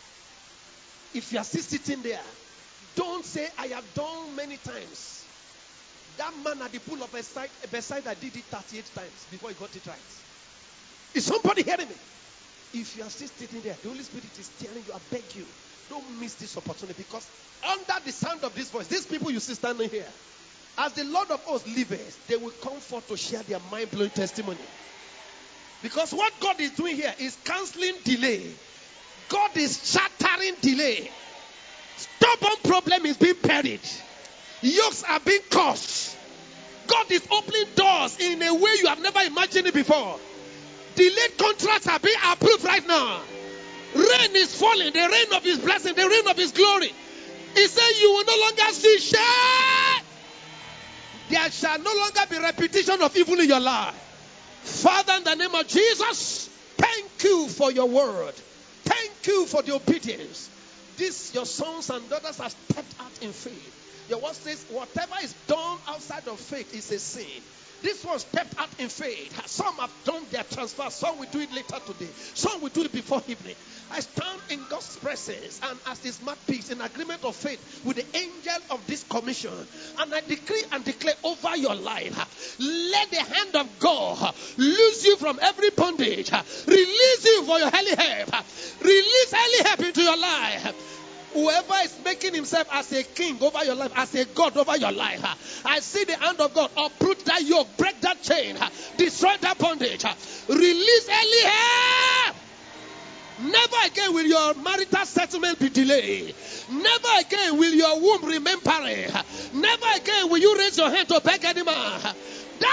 If you are still sitting there, don't say, I have done many times. That man at the pool of Bethesda did it 38 times before he got it right. Is somebody hearing me? If you are still sitting there, the Holy Spirit is telling you, I beg you, don't miss this opportunity, because under the sound of this voice, these people you see standing here, as the Lord of hosts liveth, they will come forth to share their mind-blowing testimony. Because what God is doing here is canceling delay. God is shattering delay. Stubborn problem is being buried. Yokes are being caused. God is opening doors in a way you have never imagined it before. Delayed contracts are being approved right now. Rain is falling. The rain of His blessing. The rain of His glory. He said you will no longer see shame. There shall no longer be repetition of evil in your life. Father, in the name of Jesus, thank you for your word. Thank you for the obedience. These your sons and daughters are stepped out in faith. Your word says whatever is done outside of faith is a sin. This one stepped out in faith. Some have done their transfer. Some will do it later today. Some will do it before evening. I stand in God's presence and as His mouthpiece in agreement of faith with the angel of this commission. And I decree and declare over your life. Let the hand of God loose you from every bondage. Release you for your Eliab. Release Eliab into your life. Whoever is making himself as a king over your life, as a God over your life, I see the hand of God uproot that yoke, break that chain, destroy that bondage. Release Eliab. Never again will your marital settlement be delayed. Never again will your womb remain barren. Never again will you raise your hand to beg any man. That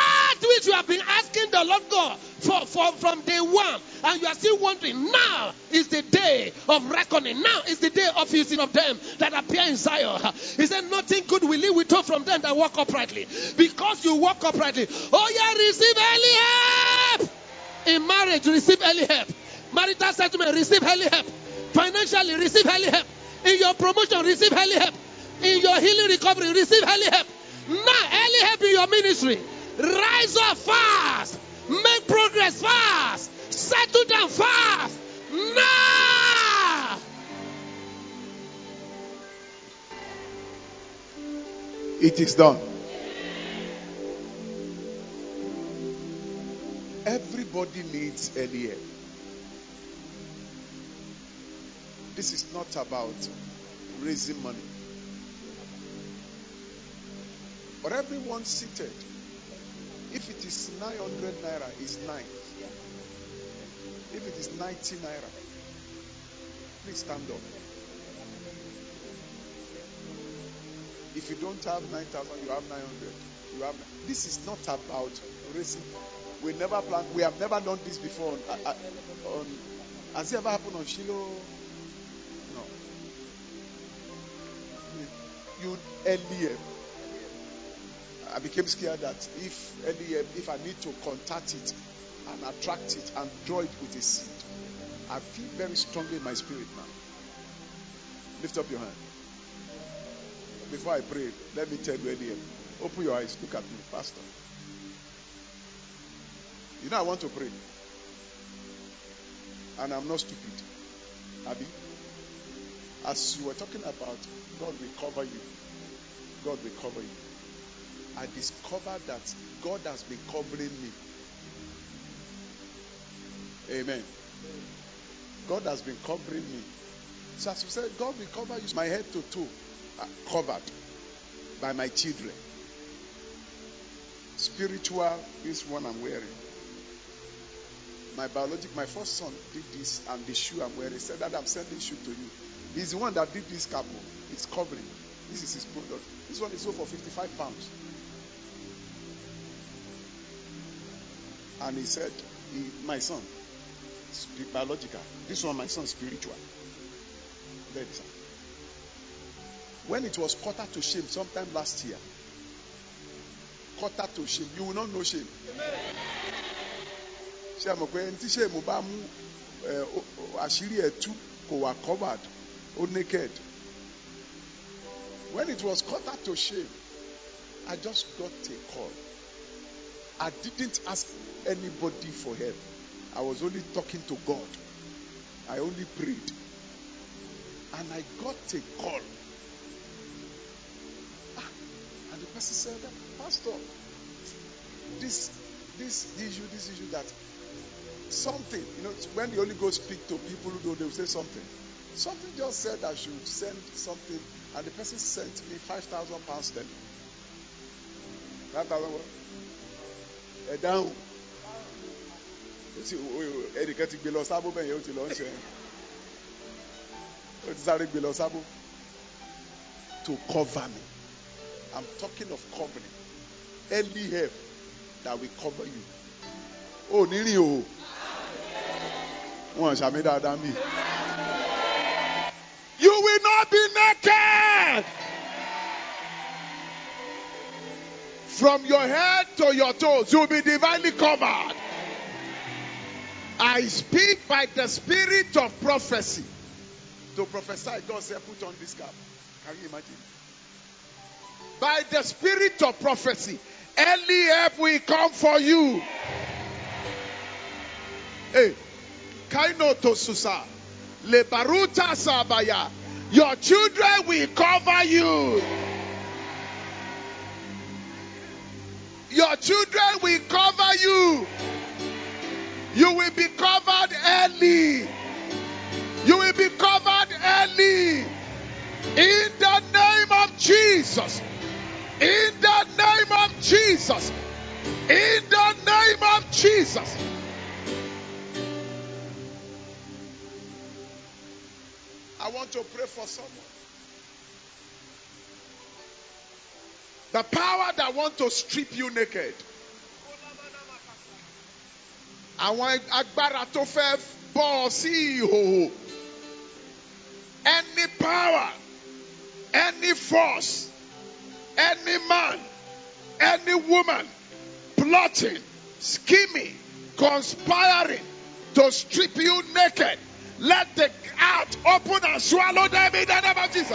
which you have been asking the Lord God for from day one, and you are still wondering, now is the day of reckoning. Now is the day of using of them that appear in Zion. He said, nothing good will he withhold from them that walk uprightly. Because you walk uprightly. Oh yeah, receive early help. In marriage, receive early help. Marital settlement, receive early help. Financially, receive early help. In your promotion, receive early help. In your healing recovery, receive early help. Now, early help in your ministry. Rise up fast. Make progress fast. Settle down fast. Now. It is done. Everybody needs early help. This is not about raising money. But everyone seated, if it is 900 naira, is 9. If it is 90 naira, please stand up. If you don't have 9,000, you have 900. You have. This is not about raising. We never planned. We have never done this before. Has it ever happened on Shiloh? No. You earlier. I became scared that if I need to contact it and attract it and draw it with a seed, I feel very strongly in my spirit now. Lift up your hand. Before I pray, let me tell you earlier. Open your eyes. Look at me, Pastor. You know I want to pray. And I'm not stupid. Abi? As you were talking about God will cover you. God will cover you. I discovered that God has been covering me. Amen. God has been covering me. So as you said, God will cover you. My head to toe covered by my children. Spiritual is one I'm wearing. My first son did this, and the shoe I'm wearing, said that I'm sending shoe to you. He's the one that did this couple. It's covering. This is his product. This one is sold for 55 pounds. And he said, my son, biological. This one, my son, spiritual. There it is. When it was quarter to shame, sometime last year, quarter to shame, you will not know shame. Shame covered or naked. When it was quarter to shame, I just got a call. I didn't ask anybody for help. I was only talking to God. I only prayed. And I got a call. And the person said, Pastor, this issue that something, when the Holy Ghost speaks to people who know, they will say something. Something just said I should send something, and the person sent me 5,000 pounds sterling. 5,000 what? Down. To cover me. I'm talking of covering. Early help that will cover you. Oh, Nini, oh. You will not be naked. From your head to your toes, you will be divinely covered. I speak by the spirit of prophecy. To prophesy, God said, put on this cap. Can you imagine? By the spirit of prophecy, early help will come for you. Hey, Kaino to Susa, Le Baruta Sabaya. Your children will cover you. Your children will cover you. You will be covered early. You will be covered early. In the name of Jesus. In the name of Jesus. In the name of Jesus. I want to pray for someone. The power that wants to strip you naked. Àwọn agbára tó fẹ́ bọ́ ọ sí ìhòòhò. Any power, any force, any man, any woman plotting, scheming, conspiring to strip you naked, let the earth open and swallow them in the name of Jesus.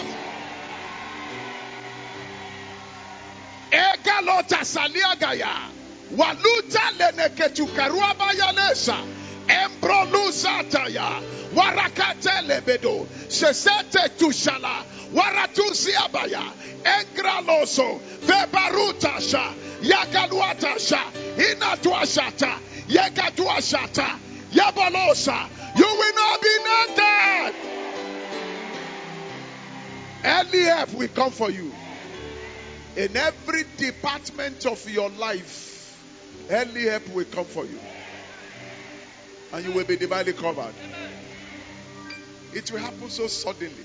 Egalota saliagaya, waluta leneketukarua bayalesa, embroluzataya, warakate lebedo, sesete tushala, waratuziabaya, engraloso, vebarutasha, yagaluatasha, inatuashata, yegatuashata, yabalosa. You will not be naked. Early help will come for you. In every department of your life, early help will come for you. And you will be divinely covered. It will happen so suddenly.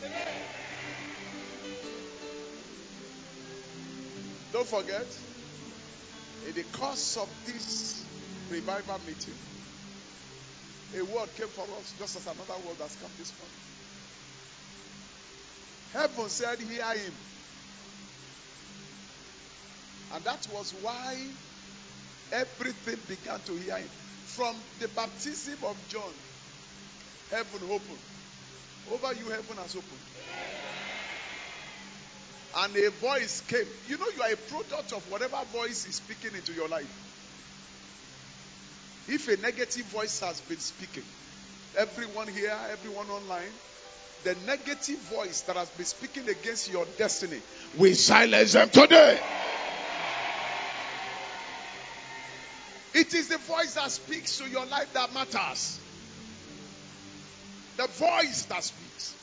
Don't forget, in the course of this revival meeting, a word came for us, just as another word has come this morning. Heaven said, hear him. And that was why everything began to hear him. From the baptism of John, heaven opened. Over you, heaven has opened. And a voice came. You know, you are a product of whatever voice is speaking into your life. If a negative voice has been speaking, everyone here, everyone online, the negative voice that has been speaking against your destiny, we silence them today. It is the voice that speaks to your life that matters. The voice that speaks.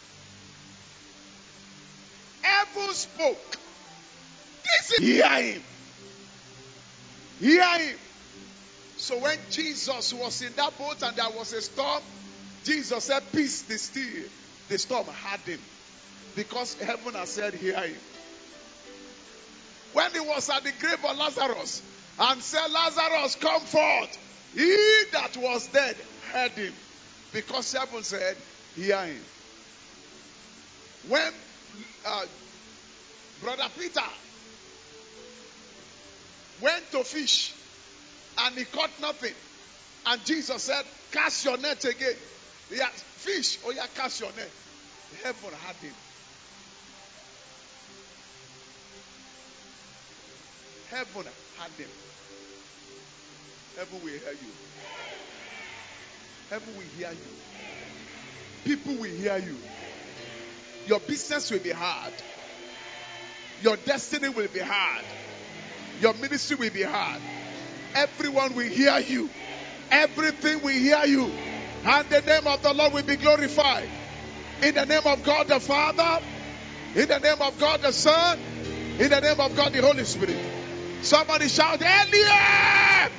Heaven spoke. This is hear him. Hear him. So when Jesus was in that boat and there was a storm, Jesus said, peace, be still. The storm had him. Because heaven has said, hear him. When he was at the grave of Lazarus and said, Lazarus, come forth. He that was dead heard him. Because heaven said, hear him. When Brother Peter went to fish and he caught nothing, and Jesus said, cast your net again. Yeah, fish, oh yeah, cast your net. Heaven had him. Heaven had him. Heaven will hear you. Heaven will hear you. People will hear you. Your business will be hard. Your destiny will be hard. Your ministry will be hard. Everyone will hear you. Everything will hear you. And the name of the Lord will be glorified. In the name of God the Father. In the name of God the Son. In the name of God the Holy Spirit. Somebody shout, Eliab!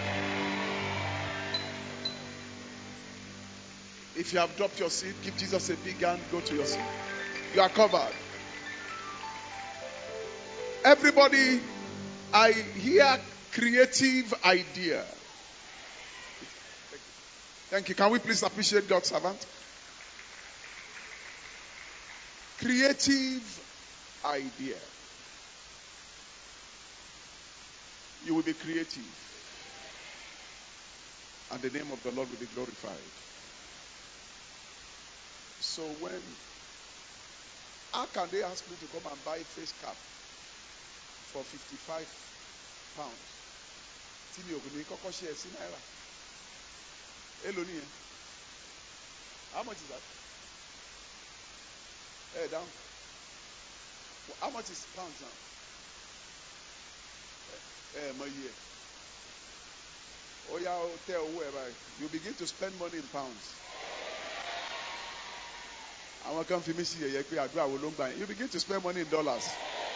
If you have dropped your seat, give Jesus a big hand. Go to your seat. You are covered. Everybody, I hear creative idea. Thank you. Can we please appreciate God's servant? Creative idea. You will be creative. And the name of the Lord will be glorified. So how can they ask me to come and buy a face cap for 55 pounds? How much is that? Hey, down. How much is pounds now? My year. Oh yeah, tell whoever. You begin to spend money in pounds. I want to come to me see you begin to spend money in dollars.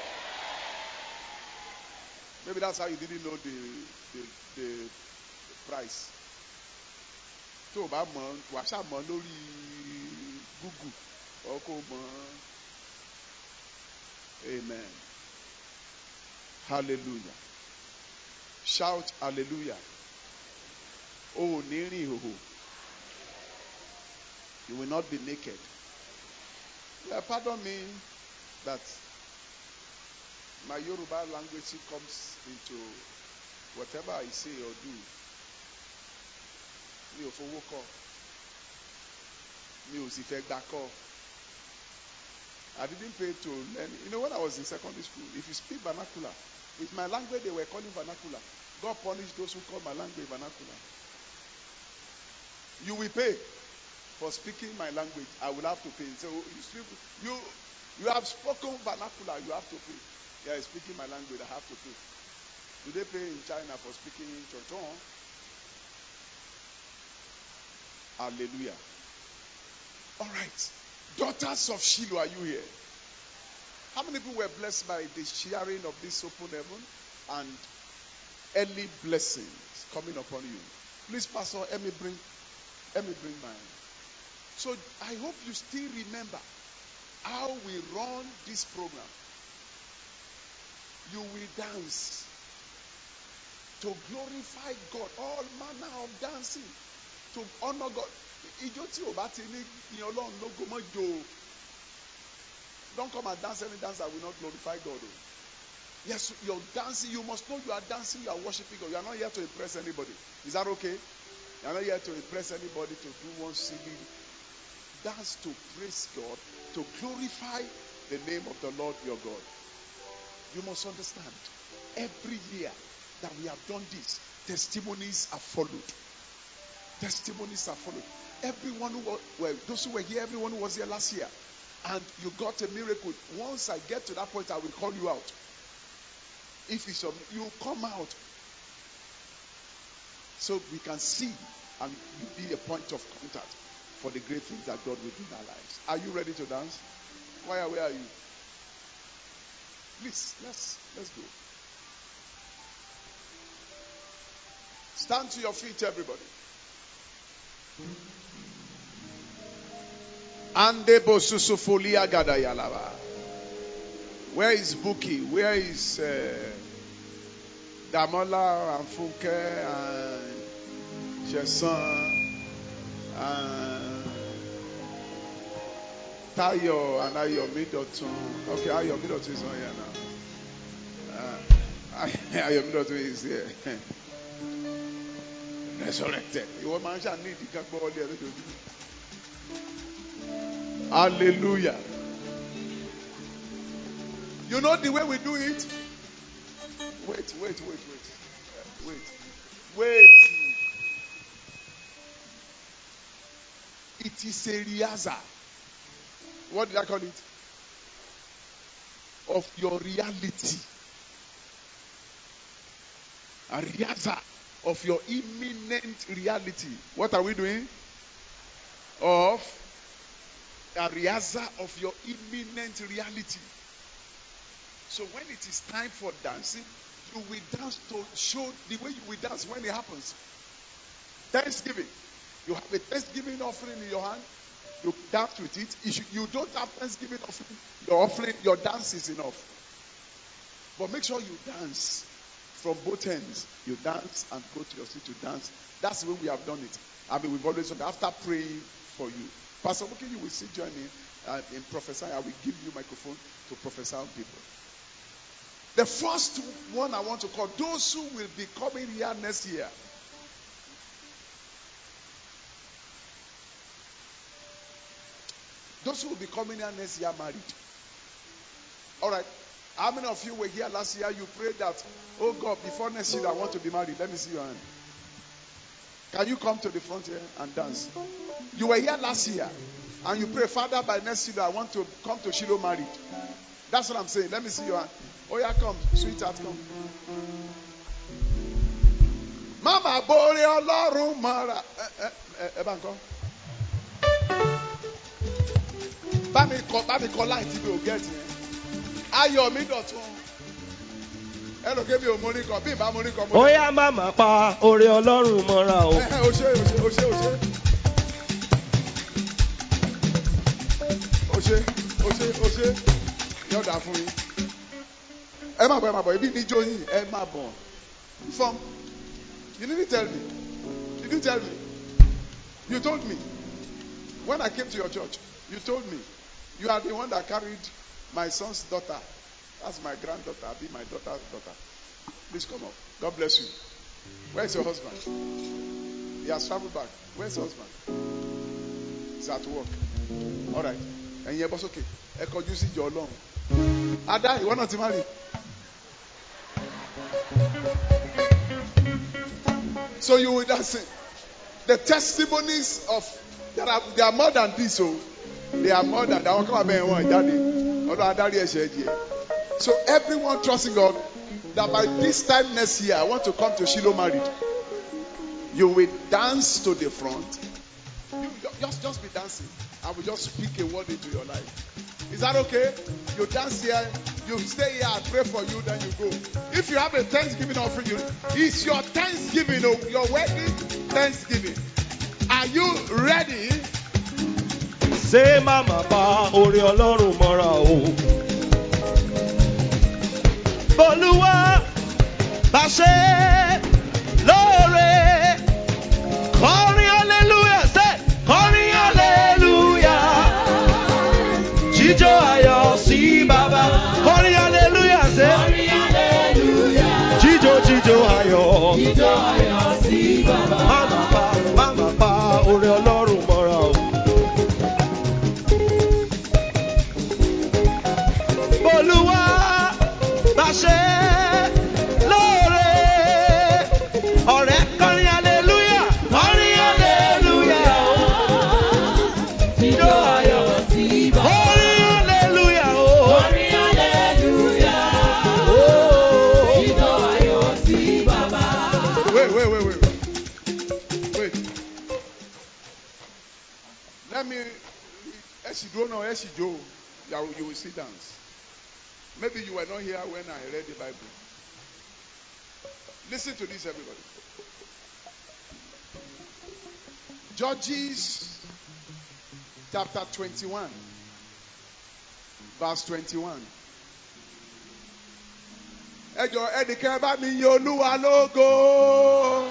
Maybe that's how you didn't know the price. So bad man, washa man lórí Google. Amen. Hallelujah. Shout hallelujah. Oh, niri ho. You will not be naked. Yeah, pardon me that my Yoruba language comes into whatever I say or do. Mi ò fowó kọ́. Mi ò sì fẹ́ gbà kọ́. I didn't pay to learn. You know, when I was in secondary school, if you speak vernacular, with my language they were calling vernacular. God punished those who call my language vernacular. You will pay for speaking my language. I will have to pay. So you have spoken vernacular. You have to pay. Yeah, speaking my language. I have to pay. Do they pay in China for speaking Chonchon? Hallelujah. All right. Daughters of Shiloh, are you here? How many people were blessed by the sharing of this open heaven and early blessings coming upon you? Please, Pastor, let me bring mine. So I hope you still remember how we run this program. You will dance to glorify God, all manner of dancing to honor God. Don't come and dance any dance that will not glorify God. Yes, you're dancing. You must know you are dancing. You are worshiping God. You are not here to impress anybody. Is that okay? You are not here to impress anybody to do one silly dance to praise God, to glorify the name of the Lord your God. You must understand. Every year that we have done this, testimonies are followed. Testimonies are followed. Everyone those who were here, everyone who was here last year, and you got a miracle. Once I get to that point, I will call you out. If it's you come out, so we can see and be a point of contact for the great things that God will do in our lives. Are you ready to dance? Where are you? Please, let's go. Stand to your feet, everybody. Ande bosusufolia gadayalava. Where is Buki? Where is Damola and Funke and Sheson and Tayo and Ayomidotun? Okay, Ayomidotun is not here now. Ayomidotun is here. Resurrected. Hallelujah. You know the way we do it? Wait. It is a riaza. What did I call it? Of your reality. A riaza of your imminent reality. What are we doing? Of a riaza of your imminent reality. So when it is time for dancing, you will dance to show the way you will dance when it happens. Thanksgiving. You have a Thanksgiving offering in your hand. You dance with it. If you don't have Thanksgiving offering, your dance is enough. But make sure you dance from both ends. You dance and go to your seat to dance. That's the way we have done it. I mean, we've always done it after praying for you. Pastor Buki, you will still join me in prophesying. I will give you a microphone to prophesy on people. The first one I want to call those who will be coming here next year. Those who will be coming here next year married. All right. How many of you were here last year? You prayed that, oh God, before next year I want to be married. Let me see your hand. Can you come to the front here and dance? You were here last year and you pray, Father, by next year I want to come to Shiloh married. That's what I'm saying. Let me see your hand. Oh yeah, come, sweetheart, come. Mama Bori Olorun Mara. Ebanko. Bami ko light ibi o get yen. Ayomidotun. Hello, give me a money call. Be my money call. Ó yá màmá pa oore Ọlọ́run mọ́ra o. O ṣé. Yóò dà fún yín. Ẹ má bọ̀. Ibi níjó yín. Ẹ má bọ̀. From, you didn't tell me. Did you tell me? You told me. When I came to your church, you told me. You are the one that carried my son's daughter. That's my granddaughter. I'll be my daughter's daughter. Please come up. God bless you. Where's your husband? He has traveled back. Where's your husband? He's at work. All right. And your boss, okay. Echo, you see your long. Ada, you want not to marry? So you will dance. The testimonies of there are more than this. So they are more than that. So everyone trusting God that by this time next year I want to come to Shiloh married. You will dance to the front. You just be dancing. I will just speak a word into your life. Is that okay? You dance here, you stay here, I pray for you, then you go. If you have a Thanksgiving offering, it's your Thanksgiving, your wedding Thanksgiving. Are you ready? Say mama pa orí Ọlọ́run mọ́ra o. Olúwa bá ṣe lóore. Kọrin hallelujah, say kọrin hallelujah. Jíjó ayọ̀ sí bàbá. Kọrin hallelujah, say kọrin hallelujah. Jíjó ayọ̀. Jíjó ayọ̀ sí bàbá. Mama pa orí Ọlọ́run mọ́ra o. Olúwa bá ṣe lóore. Ọ̀rẹ́ kọrin hallelujah. Kọrin hallelujah. Jíjó ayọ̀ sí bàbá. Kọrin hallelujah. Kọrin hallelujah. Jíjó ayọ̀ sí bàbá. Wait. Let me Eshido now, Eshijo. You will see dance. Maybe you were not here when I read the Bible. Listen to this, everybody. Judges chapter 21, verse 21. Ẹjọ ẹnìkan bá mi yin Olúwa lógo.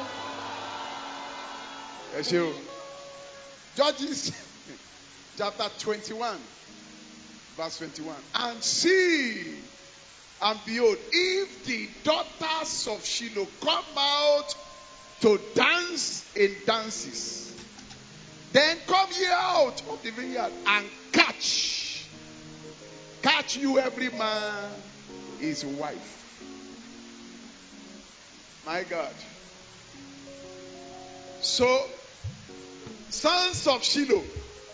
Ẹ ṣé o. Judges chapter 21, verse 21. And see, and behold, if the daughters of Shiloh come out to dance in dances, then come ye out of the vineyard and catch you every man his wife. My God. So, sons of Shiloh,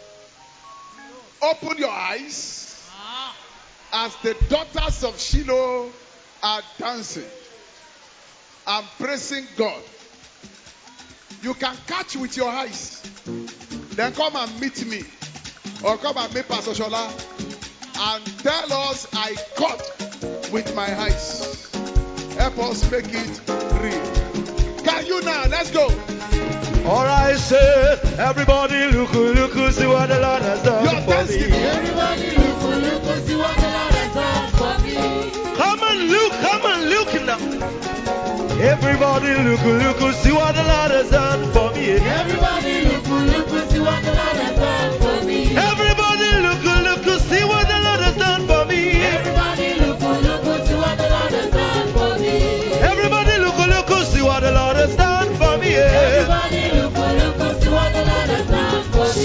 open your eyes as the daughters of Shiloh are dancing and praising God. You can catch with your eyes. Then come and meet me. Or come and meet Pastor Shola and tell us I caught with my eyes. Help us make it real. Can you now? Let's go. All right, say everybody look, see what the Lord has done Your for Thanksgiving. me. Everybody look, see what the Lord has done for me. Come and look now. Everybody look, see what the Lord has done for me. Everybody look, see what the Lord has done for me. Everybody look, see what the Lord has done for me. Everybody look, see what the Lord has done for me. Everybody look, see what the Lord has done for me. Everybody look, see what the Lord has done for me.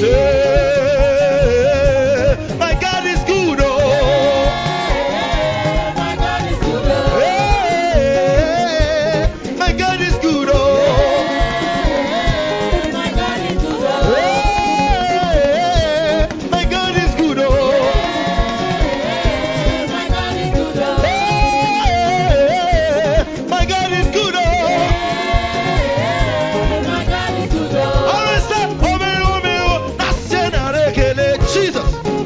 Say, my God is good, oh. My God is good, oh. My God is good, oh. My God is good, oh. My God is good, oh. My God is good, oh. My God is good, oh. My God is good, oh. Always say, Jesus.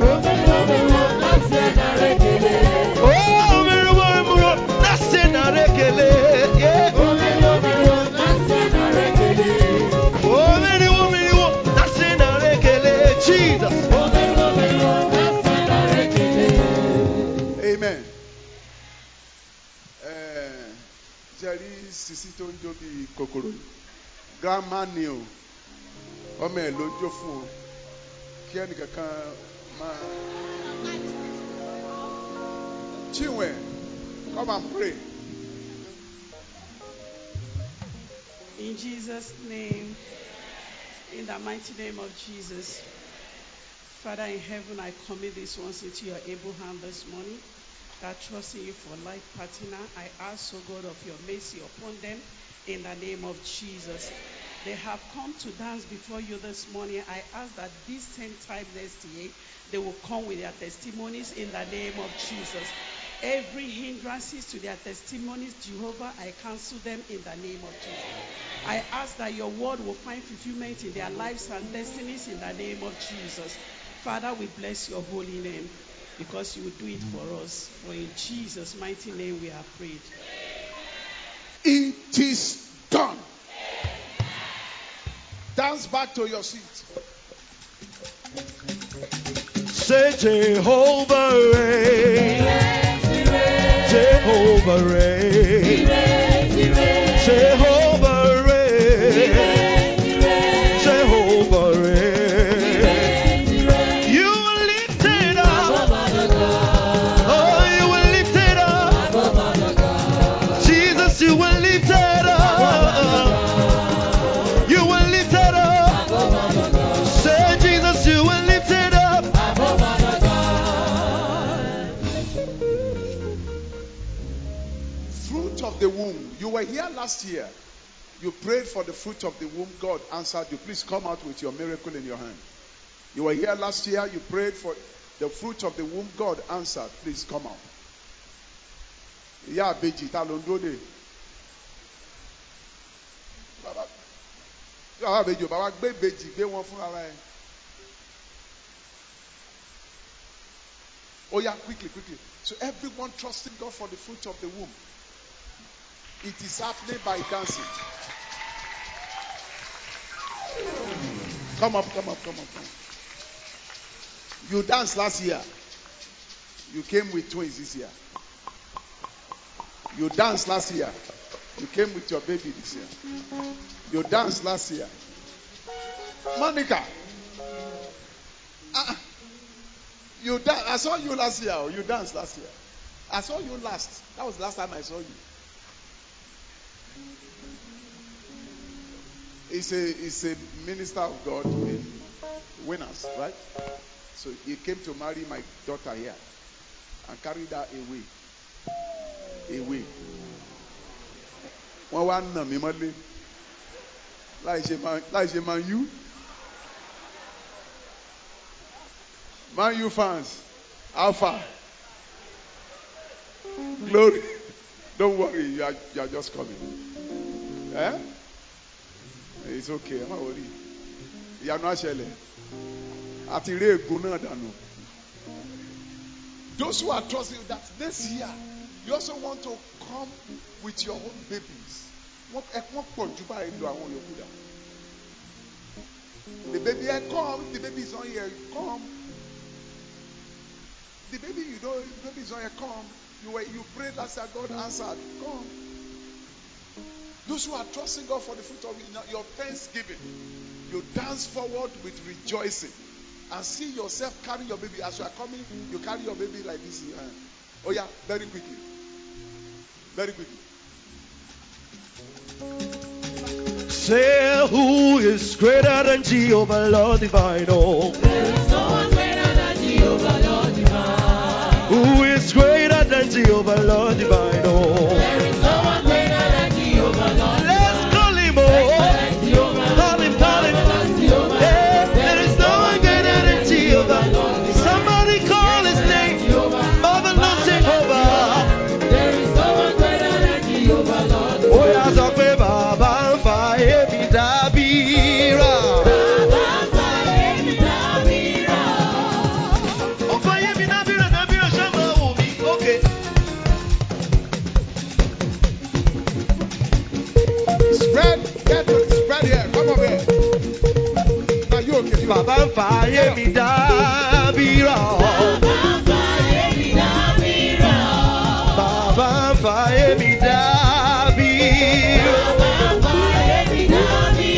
Amen. Jerry Sisi tó ń jó bí kòkòrò. grandma ni o ọmọ ẹ ló jó fún o kí ẹnìkankan máa. Chinwe, come and pray. In Jesus' name, in the mighty name of Jesus. Father in heaven, I commit these ones into your able hand this morning. That trusting you for life partner, I ask, O God, of your mercy upon them in the name of Jesus. They have come to dance before you this morning. I ask that this same time next year, they will come with their testimonies in the name of Jesus. Every hindrances to their testimonies, Jehovah, I cancel them in the name of Jesus. I ask that your word will find fulfillment in their lives and destinies in the name of Jesus. Father, we bless your holy name because you will do it for us. For in Jesus' mighty name we have prayed. It is done. Dance back to your seat. Say Jehovah reign. Jehovah reign. Jehovah reign. Jehovah reign. You will lift it up. Oh, you will lift it up. Jesus, you will lift it up. You will lift it up. Say Jesus, you will lift it up. Fruit of the womb. You were here last year. You prayed for the fruit of the womb. God answered you. Please come out with your miracle in your hand. You were here last year. You prayed for the fruit of the womb. God answered. Please come out. Yeah, Beji, Talondode. Baba Beji, Baba Beji, gbé wọn fún ara ẹ. Oh yeah, quickly. So everyone trusting God for the fruit of the womb. It is happening by dancing. Come up. You danced last year. You came with twins this year. You danced last year. You came with your baby this year. You danced last year. Monica. You danced. I saw you last year. You danced last year. I saw you last. That was the last time I saw you. He's a minister of God in Winners, right? So he came to marry my daughter here and carried her away. Wọ́n wá nà mí mọ́lé láì ṣe Man U. Man U fans, Alpha, glory. Don't worry, you are just coming. Eh? It's okay, I'm not worried. Ìyanu àṣẹlẹ̀ àti rí ègún náà dànù. Those who are trusting that this year you also want to come with your own babies. Wọ́n pọ̀ jù báyìí lọ àwọn yòókù dà. The baby come, the baby is not here, come. The baby the baby is not here, come. You prayed last year, God answered, come. Those who are trusting God for the fruit of your thanksgiving, you dance forward with rejoicing and see yourself carry your baby. As you are coming, you carry your baby like this in your hand. Oh yeah, very quickly. Say who is greater than Jehovah, Lord divine? Oh, There is no one greater than Jehovah, Lord divine. who is greater than Jehovah, Lord divine? Oh, There is no one greater than Jehovah, Lord divine. let's call him. Oh, call him. Hey, there is no one greater than Jehovah. Somebody call his name. Marvelous Jehovah. There is no one greater than Jehovah, Lord divine. Oh, yeah, so pé bàbá ń fa èmi dábìrà. Ó fa èmi dábìrà ṣá máa wù mí. Okay. Spread here. Come over here. Now you okay? Bàbá ń fa èmi dábìrà. Bàbá ń fa èmi dábìrà.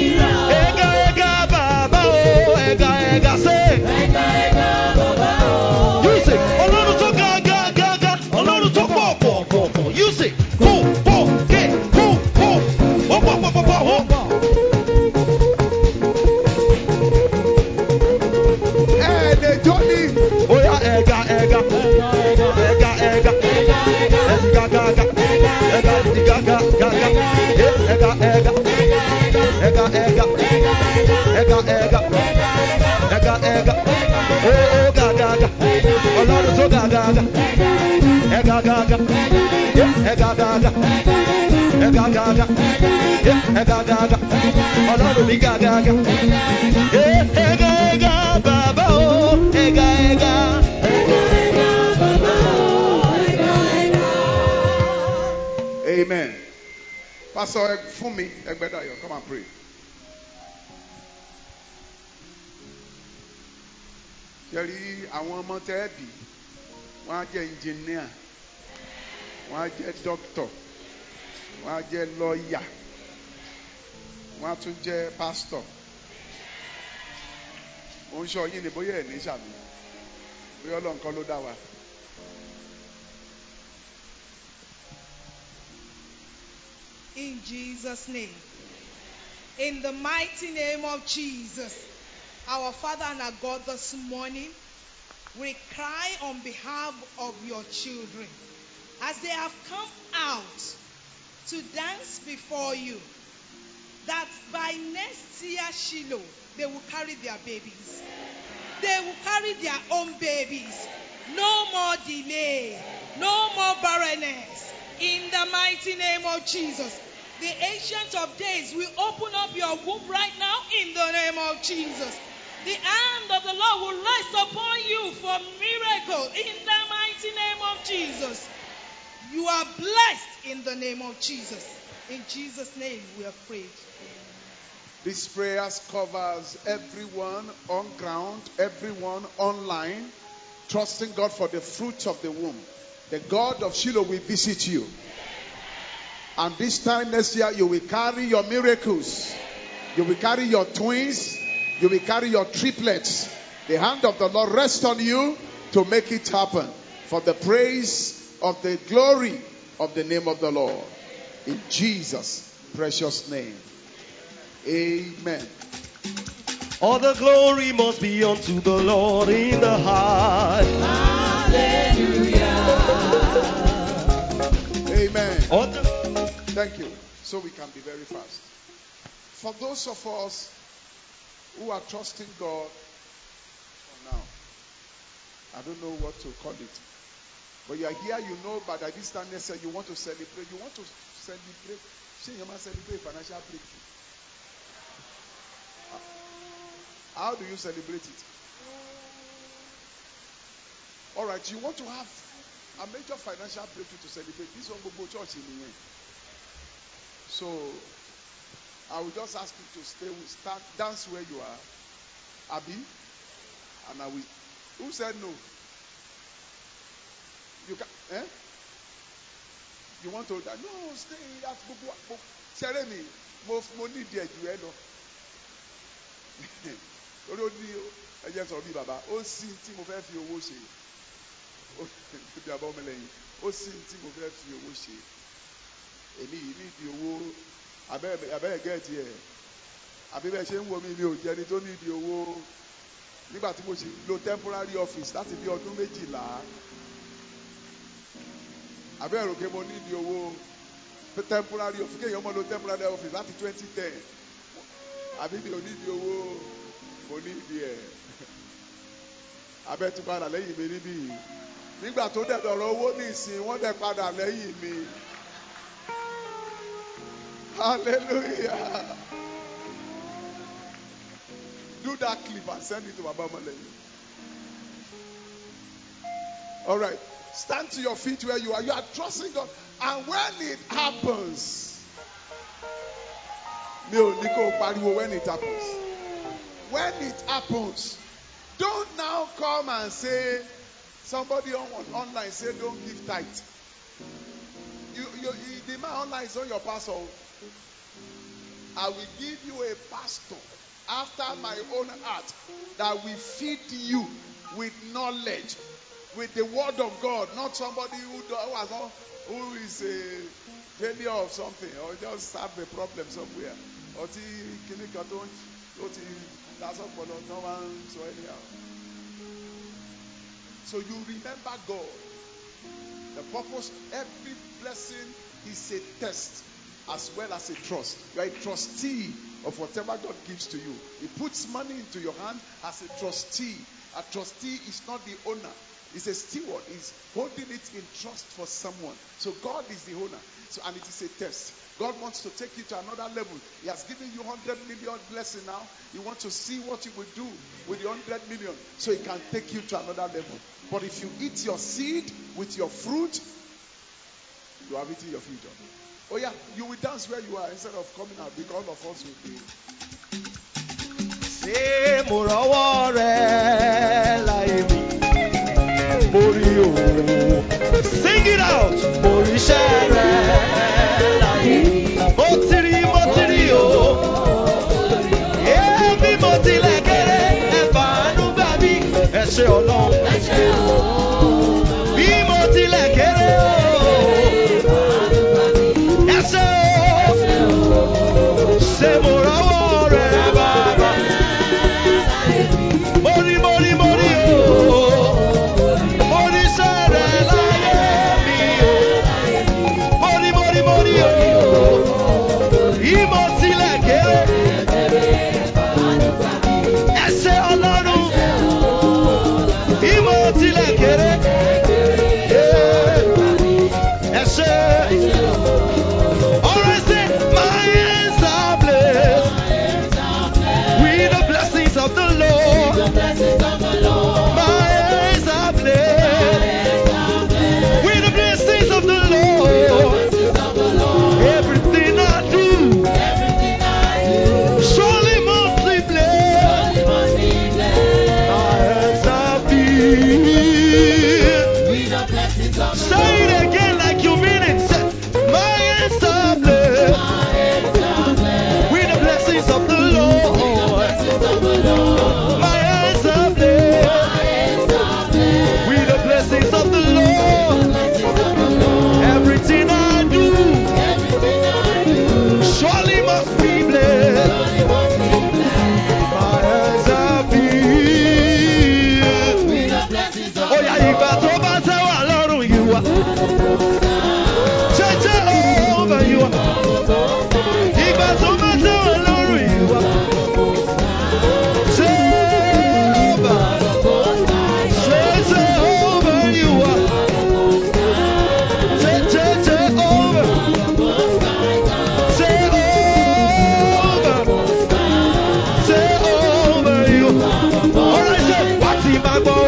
Ega, ega. Ega, ega. Oh, ga, ga, ga. Ọlọ́run tó ga, ga, ga. Ega, ga, ga. Ega, ga, ga. Ega, ga, ga. Ega, ga, ga. Ọlọ́run mi ga, ga, ga. Ega, ega, bàbá o. Ega, ega. Amen. Pastor Fumi Egbedayo, come and pray. Yẹ̀rí àwọn ọmọ tẹ́ẹ̀bì, wọ́n á jẹ́ engineer, wọ́n á jẹ́ doctor, wọ́n á jẹ́ lawyer, wọ́n á tún jẹ́ pastor. Mo ń sọ yín ni bóyá ẹ̀ ní sàmì, bóyá Ọlọ́run kọ́ ló dá wa. In Jesus' name. In the mighty name of Jesus, our Father and our God, this morning, we cry on behalf of your children as they have come out to dance before you, that by next year, Shiloh, they will carry their babies. They will carry their own babies. No more delay. No more barrenness. In the mighty name of Jesus. The Ancient of Days will open up your womb right now in the name of Jesus. The hand of the Lord will rest upon you for miracle in the mighty name of Jesus. You are blessed in the name of Jesus. In Jesus' name we have prayed. This prayer covers everyone on ground, everyone online, trusting God for the fruit of the womb. The God of Shiloh will visit you. And this time next year, you will carry your miracles. You will carry your twins. You will carry your triplets. The hand of the Lord rests on you to make it happen for the praise of the glory of the name of the Lord. In Jesus' precious name. Amen. All the glory must be unto the Lord in the high. Amen. All the Thank you. So we can be very fast. For those of us who are trusting God for now, I don't know what to call it. But you are here, you know, but at this time, they say you want to celebrate. You want to celebrate. Say you must celebrate financial breakthrough. How do you celebrate it? All right, you want to have a major financial breakthrough to celebrate. This one will go church in the end. So, I will just ask you to start, dance where you are. Abi? And I will. Who said no? You can, You want to? No, stay at Bubu. Seremi, mo need the eduelo. Orí ó ní ẹ̀jẹ̀ sọ̀rọ̀ bí bàbá. Ó sì tí mo fẹ́ fi owó ṣe. Bí àbá ọmọ lẹ́yìn. Ó sì tí mo fẹ́ fi owó ṣe. Èmi yìí ní ìdí owó abẹ́rẹ́ gẹ́ẹ̀tì ẹ̀ àbí bẹ́ẹ̀ ṣe ń wo mi ò jẹ́ ẹni tó ní ìdí owó nígbà tí mo ṣe lo temporary office láti bí ọdún 12 abẹ́rẹ́ rò pé mo ní ìdí owó temporary office kéèyàn mọ́ lo temporary office láti 2010 àbí mi ò ní ìdí owó mo ní ìdí ẹ̀ abẹ́ ti padà lẹ́yìn mi níbí nígbà tó dẹ̀ dọ̀rọ̀ owó ní ìsìn wọ́n dẹ̀ padà lẹ́yìn mi. Hallelujah. Do that clip and send it to Baba Malay. All right. Stand to your feet where you are. You are trusting God. And when it happens, when it happens. When it happens, don't now come and say, somebody online say, don't give tithe. The man online is on your pastor. I will give you a pastor after my own heart that will feed you with knowledge, with the word of God, not somebody who is a failure of something or just have a problem somewhere. So you remember God. The purpose, every blessing is a test as well as a trust. You are a trustee of whatever God gives to you. He puts money into your hand as a trustee. A trustee is not the owner. He's a steward. He's holding it in trust for someone. So God is the owner. So, and it is a test. God wants to take you to another level. He has given you 100 million blessing now. He wants to see what you will do with the 100 million so he can take you to another level. But if you eat your seed with your fruit, you are eating your future. Oh yeah, you will dance where you are instead of coming out because all of us will be. Ṣé mo rọ́wọ́ rẹ̀ láyé mi? Mo rí o. Sing it out. Mo ríṣẹ́ rẹ̀ láyé mi. Mo ti rí o. Bí mo tilẹ̀ kéré, ẹ fàánú gbà mí. Ẹ ṣé Ọlọ́run. Bí mo tilẹ̀ kéré o. Ẹ ṣé o. Ṣé mo rọ́wọ́ rẹ̀ bàbá? Mo rí o. Mo ríṣẹ́ rẹ̀ láyé mi o. Mo rí o. Bí mo tilẹ̀ kéré. Ẹ ṣé Ọlọ́run. Bí mo tilẹ̀ kéré. Ẹ ṣé. All right, say, my hands are blessed with the blessings of the Lord. My hands are blessed with the blessings of the Lord. Everything I do surely must be blessed. My hands are filled. Say it again like you mean it. Say, my hands are blessed with the blessings of the Lord. My hands are blessed with the blessings of the Lord. Everything I do surely must be blessed. My hands are filled. Oh yeah, ìgbà tó bá tẹ́ wà lọ́rùn yìí wá. Jehovah you are. Ìgbà tó bá tẹ́ wà lọ́rùn yìí wá. Jehovah. Jehovah you are. Jehovah. Jehovah you are. All right, say, wá tí máa gbọ́.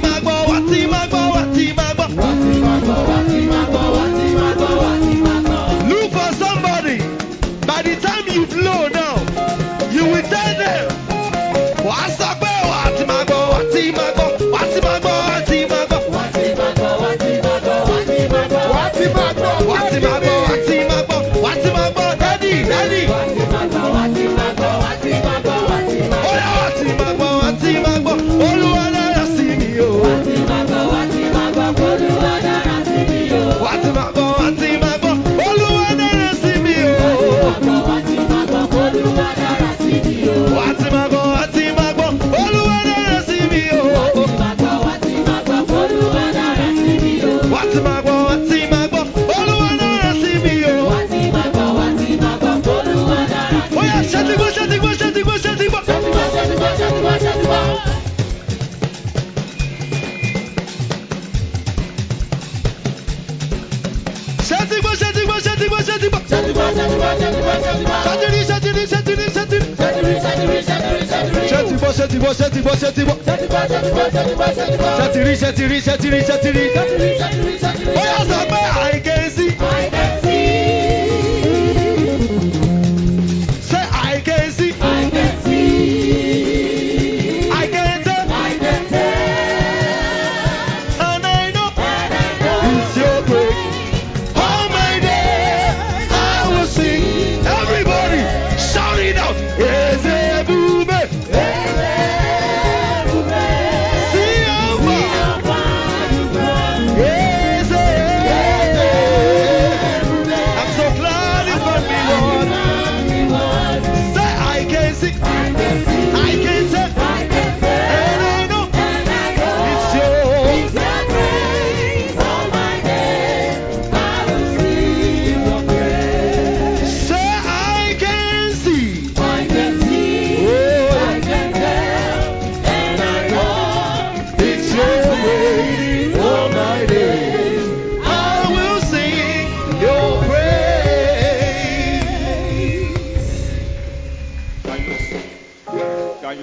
Look for somebody. By the time you blow now, you will tell them. Wá sọ pé wá tí máa gbọ́. Daddy. Oh yeah, wá tí máa gbọ́. Olúwa dára sí mi o. Wá tí máa gbọ́. Olúwa dára sí mi o. Wá tí máa gbọ́. Olúwa dára sí mi o. Wá tí máa gbọ́. Olúwa dára sí mi o. Wá tí máa gbọ́. Olúwa dára sí mi o. Oh yeah, ṣẹ́tìgbọ́. Ṣẹ́tìrí. Ó yà sọ pé I can see. Say I can see. I can tell. And I know it's your grace. All my days I will sing. Everybody shout it out. Ezebube. See how far.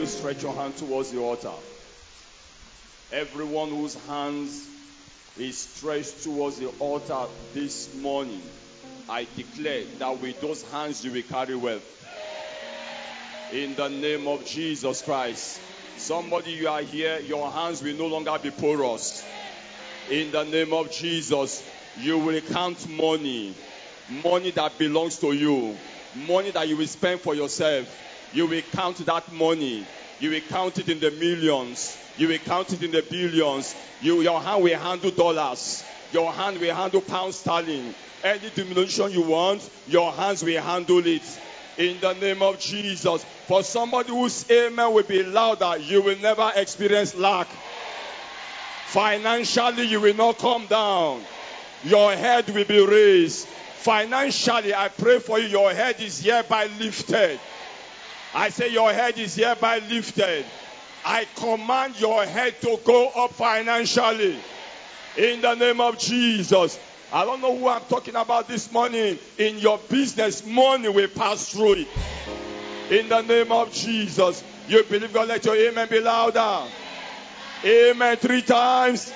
stretch your hand towards the altar. Everyone whose hands is stretched towards the altar this morning, I declare that with those hands you will carry wealth. In the name of Jesus Christ. Somebody, you are here, your hands will no longer be porous. In the name of Jesus, you will count money. Money that belongs to you. Money that you will spend for yourself. You will count that money. You will count it in the millions. You will count it in the billions. Your hand will handle dollars. Your hand will handle pounds sterling. Any diminution you want, your hands will handle it. In the name of Jesus. For somebody whose amen will be louder, you will never experience lack. Financially, you will not come down. Your head will be raised. Financially, I pray for you, your head is hereby lifted. I say your head is hereby lifted. I command your head to go up financially. In the name of Jesus. I don't know who I'm talking about this morning. In your business, money will pass through it. In the name of Jesus. You believe God, let your amen be louder. Amen 3 times.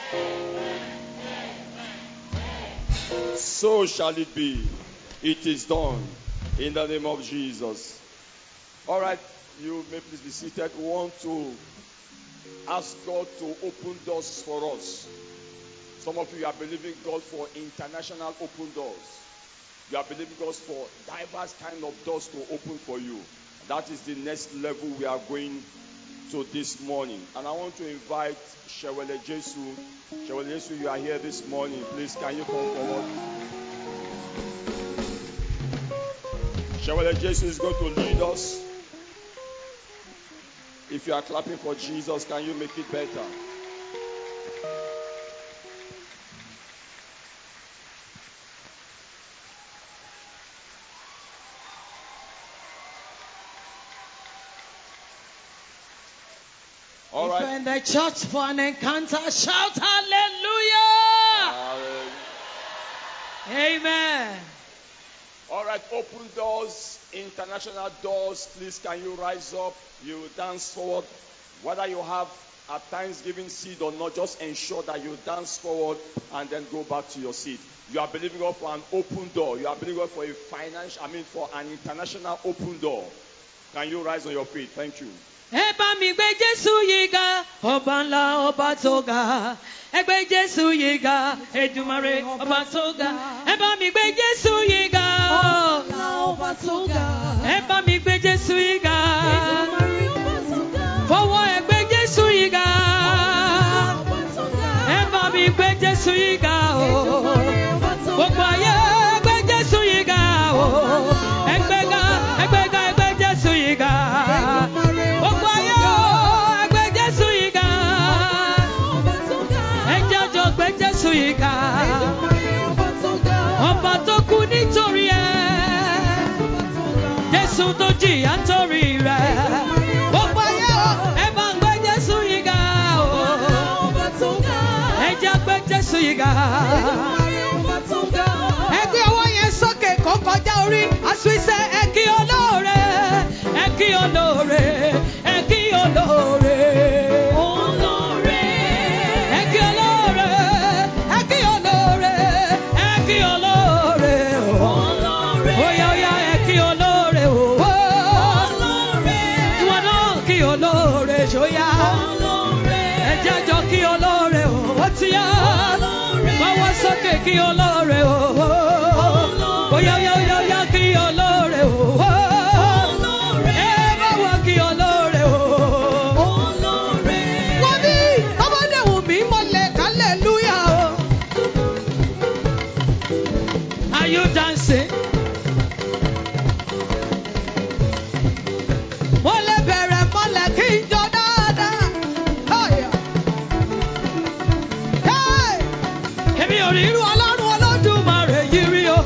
So shall it be. It is done. In the name of Jesus. All right, you may please be seated. We want to ask God to open doors for us. Some of you are believing God for international open doors. You are believing God for diverse kind of doors to open for you. That is the next level we are going to this morning. And I want to invite Shewele Jesu. Shewele Jesu, you are here this morning. Please, can you come forward? Shewele Jesu is going to lead us. If you are clapping for Jesus, can you make it better? All If right. you're in the church for an encounter, shout hallelujah. Amen. All right, open doors, international doors. Please, can you rise up? You dance forward. Whether you have a Thanksgiving seat or not, just ensure that you dance forward and then go back to your seat. You are believing God for an open door. You are believing God for for an international open door. Can you rise on your feet? Thank you. Ẹ bá mi gbé Jésù yìí ga, ọba ńlá ọba tó ga. Ẹ gbé Jésù yìí ga, Èdùmàrè ọba tó ga. Ẹ bá mi gbé Jésù yìí ga, ọba ńlá ọba tó ga. Ẹ bá mi gbé Jésù yìí ga, Èdùmàrè ọba tó ga. Fọwọ́ ẹ gbé Jésù yìí ga, ọba tó ga. Ẹ bá mi gbé Jésù yìí ga, Èdùmàrè ọba tó ga. Gbogbo ayé gbé Jésù yìí ga, ẹ gbé ga, ẹ gbé ga, ẹ gbé Jésù yìí ga. Ọba tó kú nítorí ẹ, Jésù tó jìyà nítorí rẹ. Gbogbo ayé ẹ bá ń gbé Jésù yìí ga o. Ẹ jẹ́ gbé Jésù yìí ga. Ẹ gbé ọwọ́ yẹn sókè kó kọjá orí. Àṣìṣe ẹ kí olóore, ẹ kí olóore, ẹ kí olóore. Kí olóore o, oya oya oya oya kí olóore o, ẹ bá wá kí olóore o. Wọ́n ní ọmọdé wù mí mọ́lẹ̀ hallelujah o. Are you dancing? Mo lè bẹ̀rẹ̀ mọ́lẹ̀ kí n jọ dáadáa. Èmi ò rí irú Ọlọ́run Olódùmarè yìí rí o.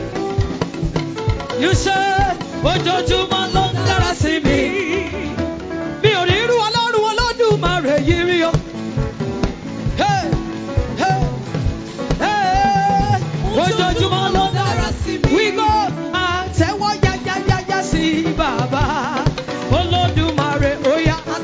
You say ojoojúmọ́ ló ń dára sí mi. Mi ò rí irú Ọlọ́run Olódùmarè yìí rí o. Ojoojúmọ́ ló ń dára sí mi. We go àtẹ́wọ́ yáyáyáyá sí bàbá Olódùmarè. Ó yá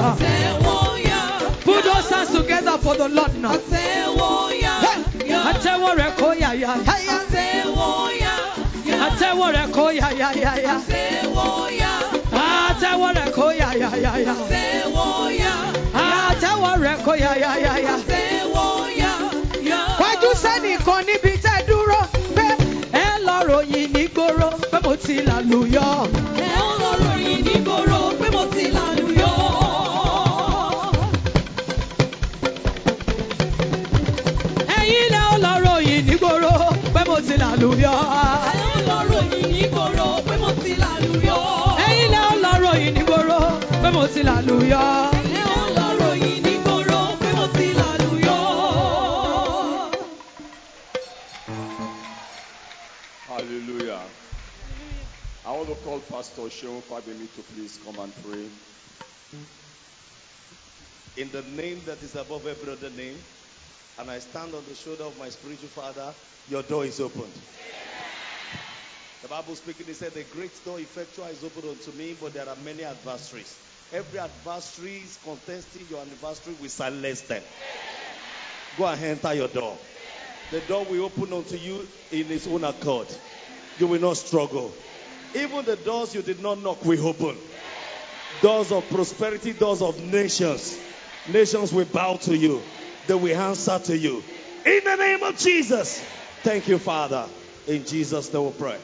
Put those hands together for the Lord now. Àtẹ́wọ́ rẹ̀ kó yà yà yà. Àtẹ́wọ́ rẹ̀ kó yà yà yà yà. Àtẹ́wọ́ rẹ̀ kó yà yà yà yà. Àtẹ́wọ́ rẹ̀ kó yà yà yà yà. Wájú sẹ́nìkan níbi tẹ́ dúró pé ẹ lọ ròyìn nígboro pé mo ti làlùyọ. Ẹ̀yin lẹ ó lọ ròyìn nígboro pé mo ti làlùyọ. Ẹ̀yin lẹ ó lọ ròyìn nígboro pé mo ti làlùyọ. Hallelujah. I want to call Pastor Sheon Fabemi to please come and pray. In the name that is above every other name, and I stand on the shoulder of my spiritual father, your door is opened. The Bible speaking, he said, the great door effectual is opened unto me, but there are many adversaries. Every adversary is contesting your anniversary, we silence them. Go and enter your door. The door will open unto you in its own accord. You will not struggle. Even the doors you did not knock will open. Doors of prosperity, doors of nations. Nations will bow to you. They will answer to you. In the name of Jesus. Thank you, Father. In Jesus' name we pray.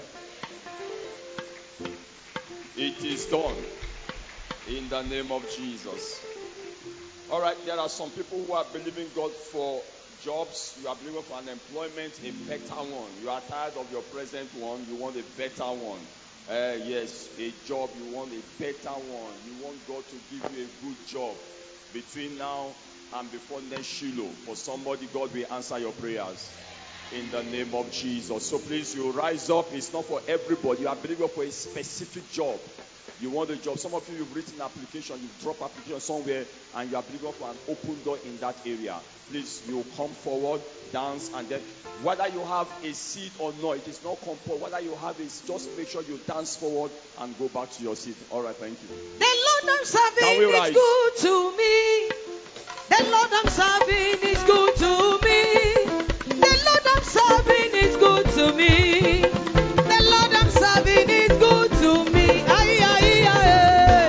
It is done. In the name of Jesus. All right, there are some people who are believing God for jobs. You are believing for an employment, a better one. You are tired of your present one. You want a better one. Yes, a job. You want a better one. You want God to give you a good job. Between now and before next Shiloh, for somebody, God will answer your prayers. In the name of Jesus. So please, you rise up. It's not for everybody. You are believing for a specific job. You want a job. Some of you, you've written application, you've dropped application somewhere, and you are believing for an open door in that area. Please, you come forward, dance, and then whether you have a seat or not, it is not compulsory. Whether you have it, just make sure you dance forward and go back to your seat. All right, thank you. The Lord I'm serving Can we is rise? good to me. The Lord I'm serving is good to me. The Lord I'm serving is good to me. The Lord I'm serving is good to me. Aye, aye, aye.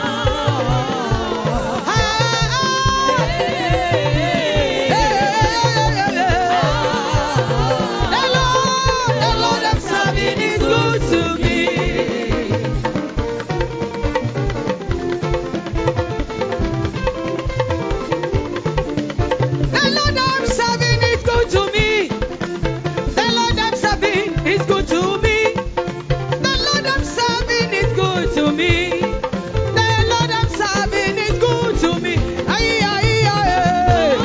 The Lord I'm serving is good to me. The Lord I'm serving is good to me. The Lord I'm serving is good to me. The Lord I'm serving is good to me. The Lord I'm serving is good to me. Aye, aye, aye.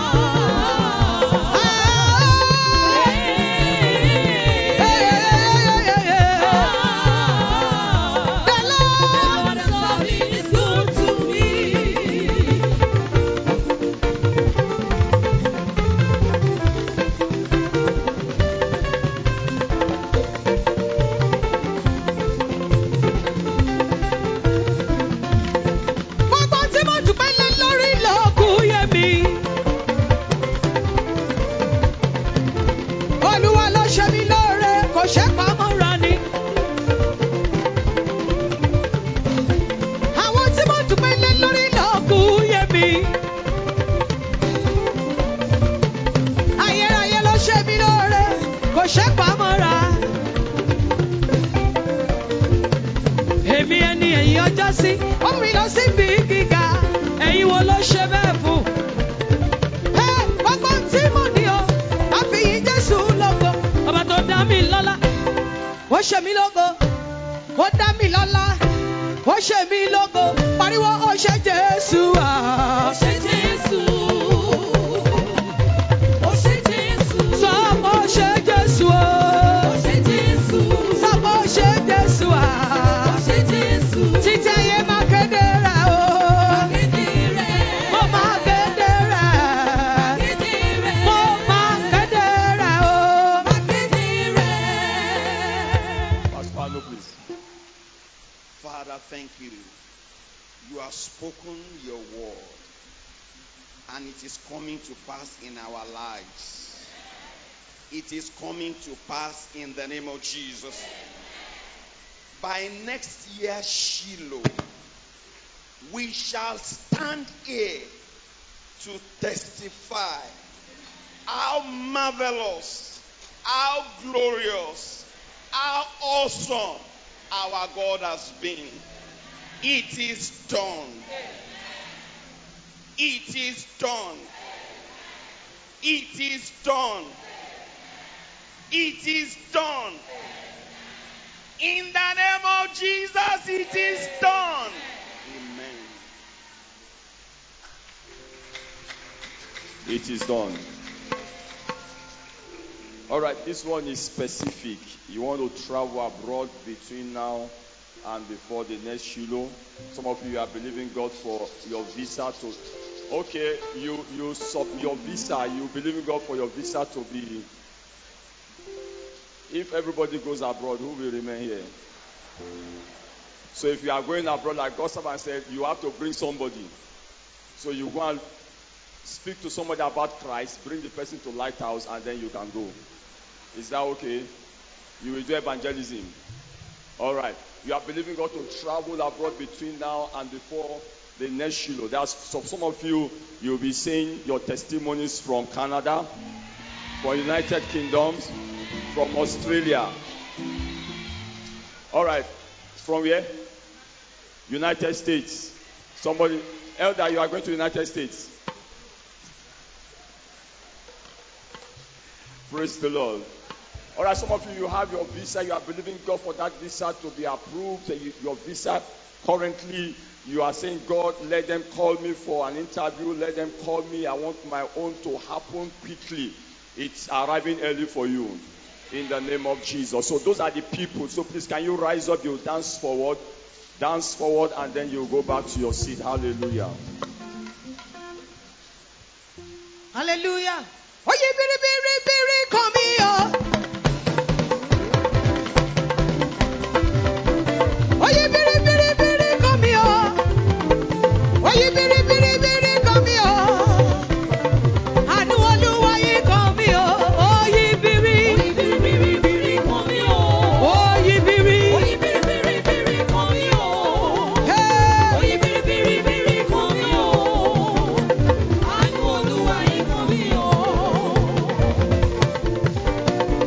The Lord I'm serving is good to me. Gbogbo tí mo dúpẹ́ lé lórí ló kù yé mi. Olúwa ló ṣe mí lóore, kò ṣe pamọ́ra ni. Àwọn tí mo dúpẹ́ lé lórí ló kù yé mi. Ayérayé ló ṣe mí lóore, kò ṣe pamọ́ra. Èmi ẹni ẹ̀yìn ọjọ́ sí, ó mi lọ síbi gíga, ẹ̀yin wo ló ṣe bẹ́ẹ̀ fún? Gbogbo tí mo ní o, àfihàn Jésù lógo. Ọba tó dá mi lọ́lá, ó ṣe mí lógo. Ó dá mi lọ́lá, ó ṣe mí lógo. Pariwo ó ṣe Jésù wá. Ó ṣe Jésù. Ó ṣe Jésù. Sọ pé ó ṣe Jésù o. Ó ṣe Jésù. Sọ pé ó ṣe Jésù wá. Ó ṣe Jésù. Títí ayé máa kéde rẹ̀ o. Máa kéde rẹ̀. Mo máa kéde rẹ̀. Máa kéde rẹ̀. Mo máa kéde rẹ̀ o. Máa kéde rẹ̀. Pastor Arno, please. Father, thank you. You have spoken your word, and it is coming to pass in our lives. It is coming to pass in the name of Jesus. By next year, Shiloh, we shall stand here to testify how marvelous, how glorious, how awesome our God has been. It is done. It is done. It is done. It is done. In the name of Jesus, it is done. Amen. It is done. All right, this one is specific. You want to travel abroad between now and before the next Shiloh. Some of you are believing God for your visa to. Okay, you sub your visa. You believe in God for your visa to be. If everybody goes abroad, who will remain here? So if you are going abroad, like God said, you have to bring somebody. So you go and speak to somebody about Christ, bring the person to Lighthouse, and then you can go. Is that okay? You will do evangelism. All right. You are believing God to travel abroad between now and before the next Shiloh. That's so some of you, you'll be saying your testimonies from Canada, from United Kingdoms, from Australia. All right. From where? United States. Somebody, elder, you are going to United States. Praise the Lord. All right, some of you, you have your visa. You are believing God for that visa to be approved. Your visa, currently, you are saying, God, let them call me for an interview. Let them call me. I want my own to happen quickly. It's arriving early for you. In the name of Jesus. So those are the people. So please, can you rise up? You dance forward, and then you go back to your seat. Hallelujah. Hallelujah. Oye biri biri biri come here. Oye biri biri biri come here. Oye biri biri biri come here. Anu Olúwa yìí come here. Oye biri biri biri come here. Oye biri biri biri come here. Hey. Oye biri biri come here. Anu Olúwa yìí come here.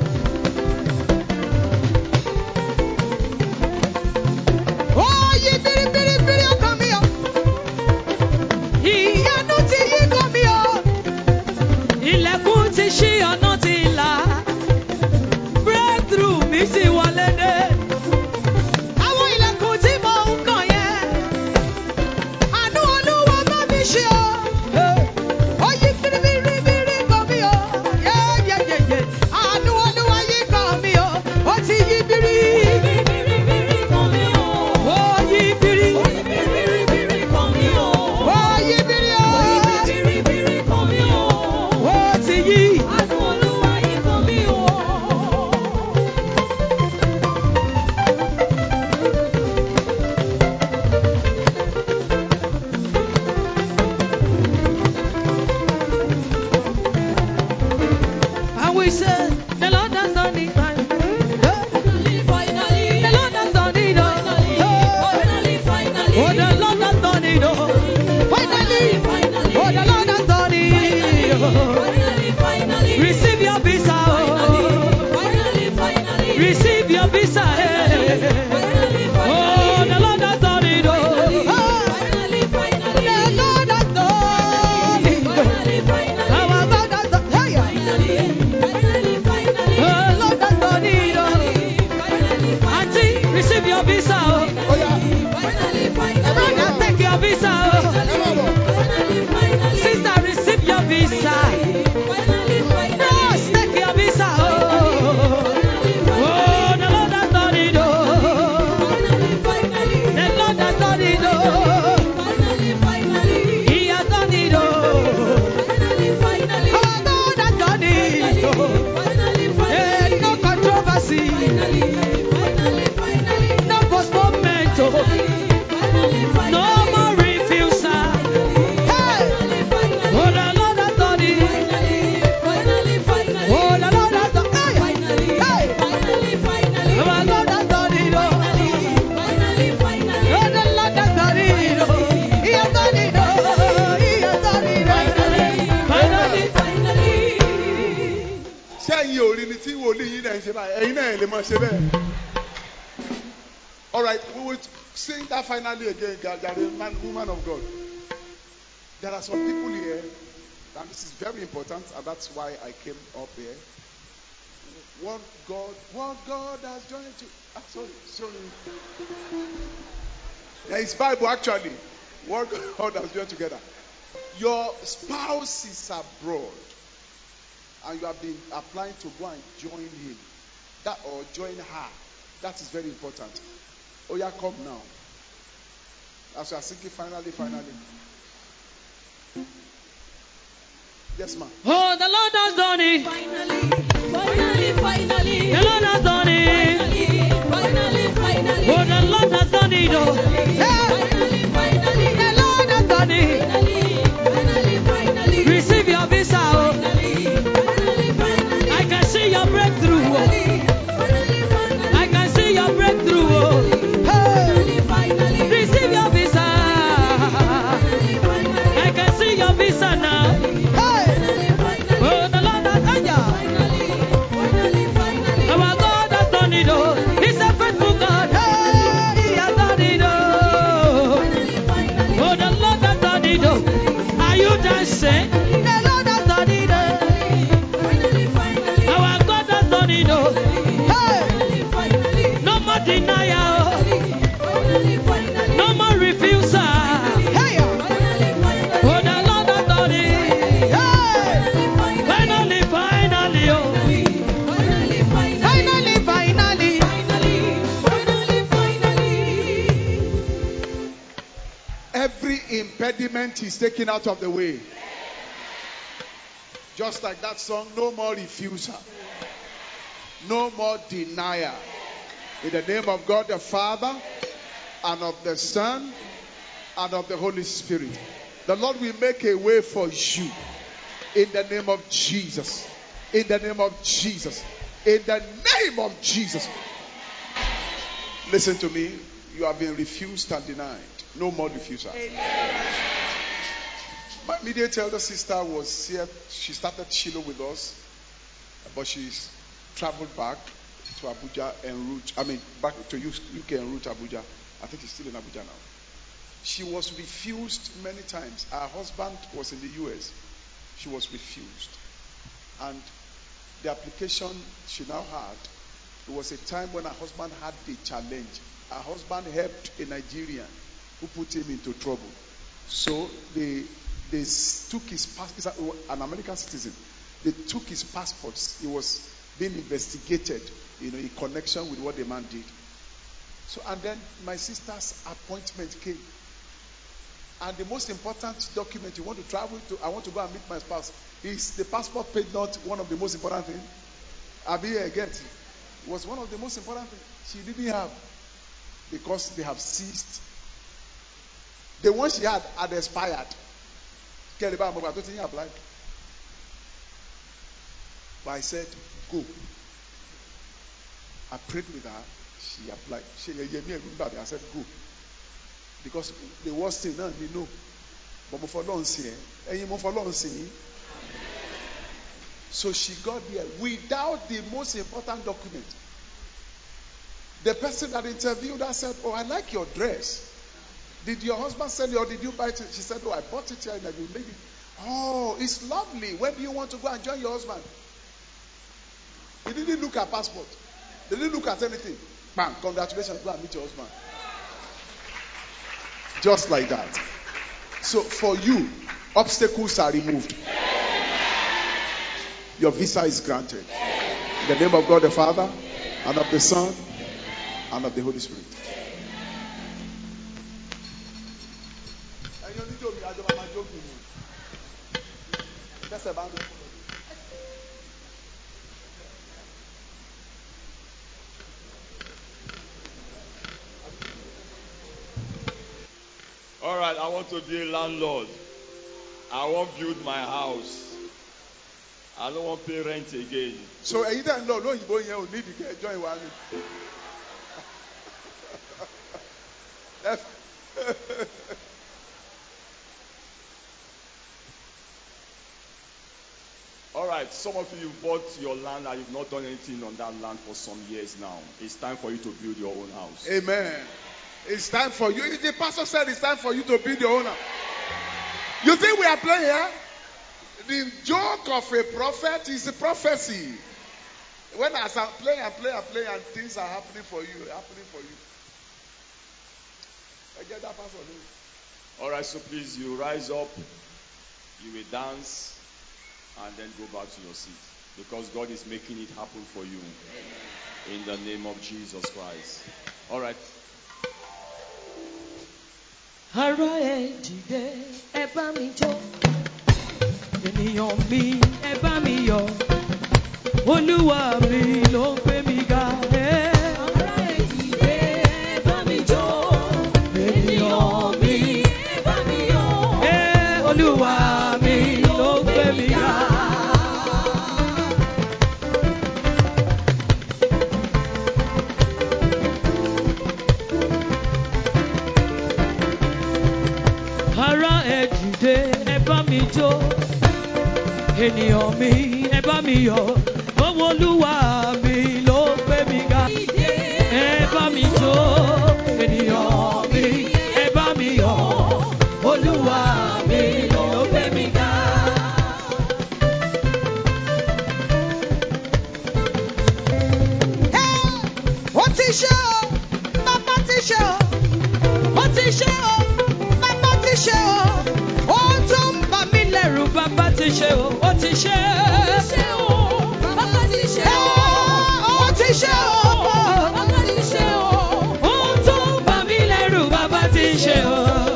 All right, we will sing that finally again, woman of God. There are some people here, and this is very important, and that's why I came up here. What God has joined to. Sorry. There is Bible actually. What God has joined together. Your spouse is abroad, and you have been applying to go and join him, or join her. That is very important. Oh yeah, come now. As you are singing, finally. Yes, ma'am. Oh, the Lord has done it. Finally. The Lord has done it. Finally. Oh, the Lord has done it. Oh. Finally. The Lord has done it. Finally. Receive your visa. Oh. I can see your breakthrough. Oh. I can see your breakthrough. Oh. Hey. Receive your visa. I can see your visa now. Hey. Oh, the Lord has done it. Our God has done it. Oh. He's a faithful God. Hey, He has done it. Oh. Oh, the Lord has done it. Oh. Are you dancing? The Lord has done it. Oh. Our God has done it. Oh. Hey. No more denial. No more refusal. Hey. Oh, the Lord has done it. Hey. Finally. Oh. Finally. Every impediment is taken out of the way. Just like that song, no more refusal. No more denial. In the name of God the Father, and of the Son, and of the Holy Spirit. The Lord will make a way for you. In the name of Jesus. In the name of Jesus. In the name of Jesus. Listen to me. You have been refused and denied. No more refusal. My immediate elder sister was here. She started Shiloh with us, but she's traveled back to Abuja en route. Back to UK en route Abuja. I think she's still in Abuja now. She was refused many times. Her husband was in the US. She was refused. And the application she now had, it was a time when her husband had a challenge. Her husband helped a Nigerian who put him into trouble. So they took his passport, an American citizen. They took his passports. He was being investigated, in connection with what the man did. So, and then my sister's appointment came. And the most important document you want to travel to, I want to go and meet my spouse, is the passport page not one of the most important things? It was one of the most important things she didn't have, because they have ceased. The one she had expired. But I said, go. I prayed with her. She applied. I said, go. Because the worst thing, we know. But for long, so she got there without the most important document. The person that interviewed her said, oh, I like your dress. Did your husband sell you or did you buy it? She said, oh, I bought it here and you made it. Oh, it's lovely. When do you want to go and join your husband? He didn't look at passport. They didn't look at anything. Bam, congratulations, go and meet your husband. Just like that. So for you, obstacles are removed. Your visa is granted. In the name of God the Father, and of the Son, and of the Holy Spirit. All right, I want to be a landlord. I want to build my house. I don't want to pay rent again. So you don't know, you need to join one. All right. right, some of you bought your land and you've not done anything on that land for some years now. It's time for you to build your own house. Amen. It's time for you. The pastor said it's time for you to build your own house. You think we are playing here? The joke of a prophet is a prophecy. When I play and things are happening for you. I get that pastor. All right, so please, you rise up, you will dance, and then go back to your seat. Because God is making it happen for you. In the name of Jesus Christ. All right. Ara ẹ dìde, ẹ bá mi jó. Ènìyàn mi, ẹ bá mi yọ̀. Olúwa mi ló ń gbé mi ga. Ara ẹ dìde, ẹ bá mi jó. Ènìyàn mi, ẹ bá mi yọ̀. Olúwa mi ló ń gbé mi ga. Ara ẹ dìde, ẹ bá mi jó. Ènìyàn mi, ẹ bá mi yọ̀. Owó Olúwa mi ló gbé mi ga. Ẹ bá mi jó. Ènìyàn mi, ẹ bá mi yọ̀. Olúwa mi ló gbé mi ga. Ó ti ṣe o, bàbá ti ṣe o. Ó ti ṣe o, bàbá ti ṣe o. Ohun tó ń bà mí lẹ́rù, Bàbá ti ṣe o, ó ti ṣe. bàbá ti ṣe o. Ó ti ṣe o, bàbá ti ṣe o. Ohun tó ń bà mí lẹ́rù, bàbá ti ṣe o.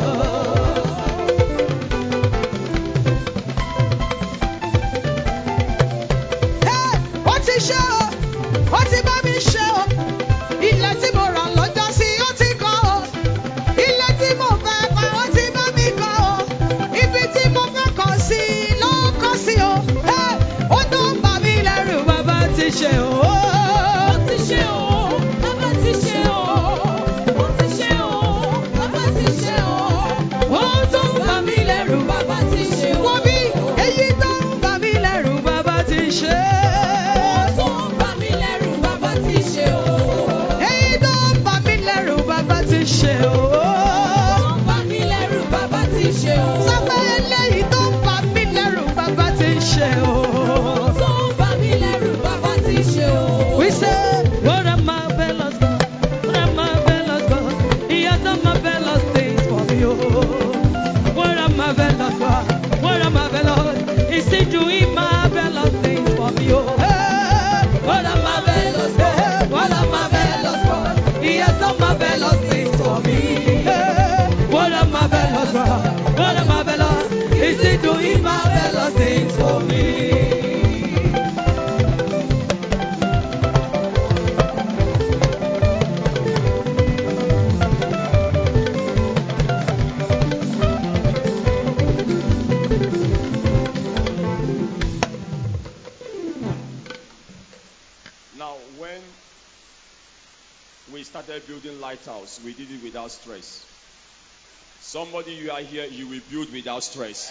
Ó ti ṣe o, ó ti bá mi ṣe o. Ilẹ̀ tí mo rà lọ́jọ́ sí, ó ti kọ́ o. Ilé tí mo fẹ́ pa, ó ti bá mi kọ́ o. Ibi tí mo fẹ́ kọ́ sí, ló kọ́ sí o. Ó tó ń bà mí lẹ́rù, Bàbá ti ṣe o. ó ti ṣe o. Bàbá ti ṣe o. Ó ti ṣe o. Bàbá ti ṣe o. Ohun tó ń bà mí lẹ́rù, Bàbá ti ṣe o. Wọ́n bí èyí tó ń bà mí lẹ́rù. bàbá ti ṣe. Tó ń bà mí lẹ́rù, bàbá ti ṣe o. Èyí tó ń bà mí lẹ́rù, bàbá ti ṣe o. Tó ń bà mí lẹ́rù, bàbá ti ṣe o. Sọ pé eléyìí tó ń bà mí lẹ́rù, bàbá ti ṣe o. Tó ń bà mí lẹ́rù, bàbá ti ṣe o. We say, what a marvelous God, what a marvelous God. He has done marvelous things for me. Oh, what a marvelous God, what a marvelous. He's still doing marvelous things for me. Oh, what a marvelous God, what a marvelous God. He has done marvelous things for me. What a marvelous God, what a marvelous. He's still doing marvelous things for me. Now, when we started building Lighthouse, we did it without stress. Somebody, you are here, you will build without stress.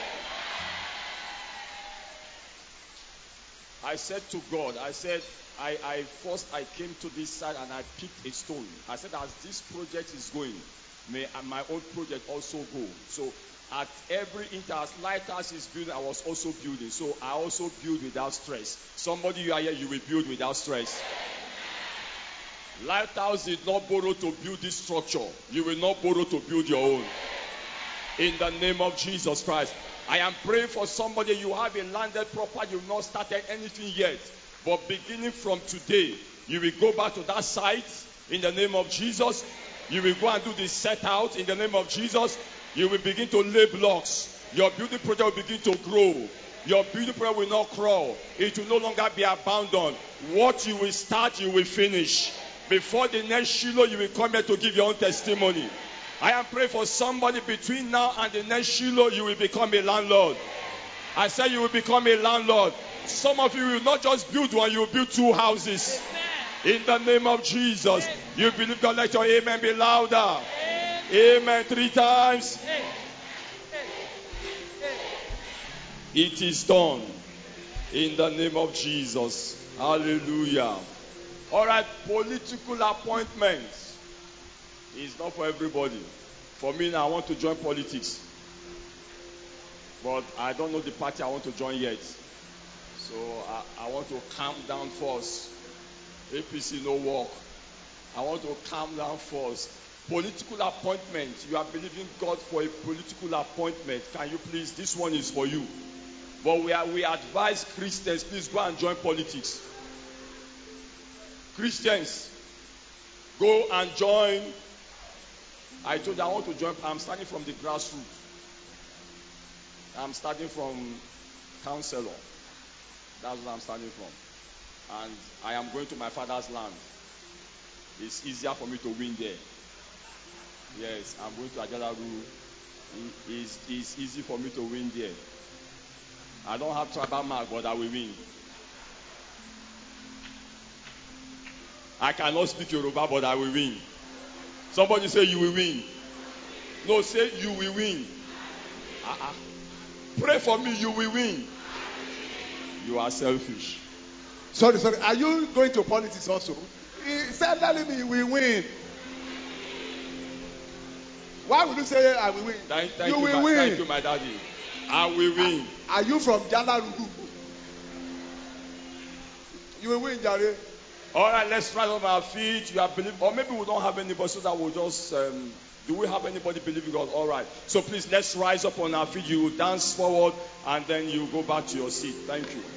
I said to God, I said, I came to this side and I picked a stone. I said, as this project is going, may my own project also go. So at every inch as Lighthouse is building, I was also building. So I also build without stress. Somebody, you are here, you will build without stress. Lighthouse did not borrow to build this structure. You will not borrow to build your own. In the name of Jesus Christ. I am praying for somebody. You have a landed property. You've not started anything yet. But beginning from today, you will go back to that site in the name of Jesus. You will go and do the set out in the name of Jesus. You will begin to lay blocks. Your building project will begin to grow. Your building project will not crawl. It will no longer be abandoned. What you will start, you will finish. Before the next Shiloh, you will come here to give your own testimony. I am praying for somebody between now and the next Shiloh, you will become a landlord. I said you will become a landlord. Some of you will not just build one, you will build 2 houses. In the name of Jesus. You believe God, let your amen be louder. Amen 3 times. It is done. In the name of Jesus. Hallelujah. All right, political appointments is not for everybody. For me now, I want to join politics. But I don't know the party I want to join yet. So I want to calm down first. APC no work. I want to calm down first. Political appointment. You are believing God for a political appointment. Can you please? This one is for you. But we advise Christians, please go and join politics. Christians, go and join. I told you I want to join. I'm starting from the grassroots. I'm starting from counselor. That's where I'm starting from. And I am going to my father's land. It's easier for me to win there. Yes, I'm going to Ajalaru. It's easy for me to win there. I don't have tribal mark, but I will win. I cannot speak Yoruba, but I will win. Somebody say you will win. No, say you will win. Pray for me, you will win. You are selfish. Sorry. Are you going to politics also? He said telling me we win. Why would you say I will win? Thank you will win. Thank you, my daddy. I will win. Are you from Jalaru? You will win, Jare. All right, let's rise on our feet. You are believing, or maybe we don't have anybody, so that we'll just. Do we have anybody believing God? All right. So please, let's rise up on our feet. You will dance forward, and then you go back to your seat. Thank you.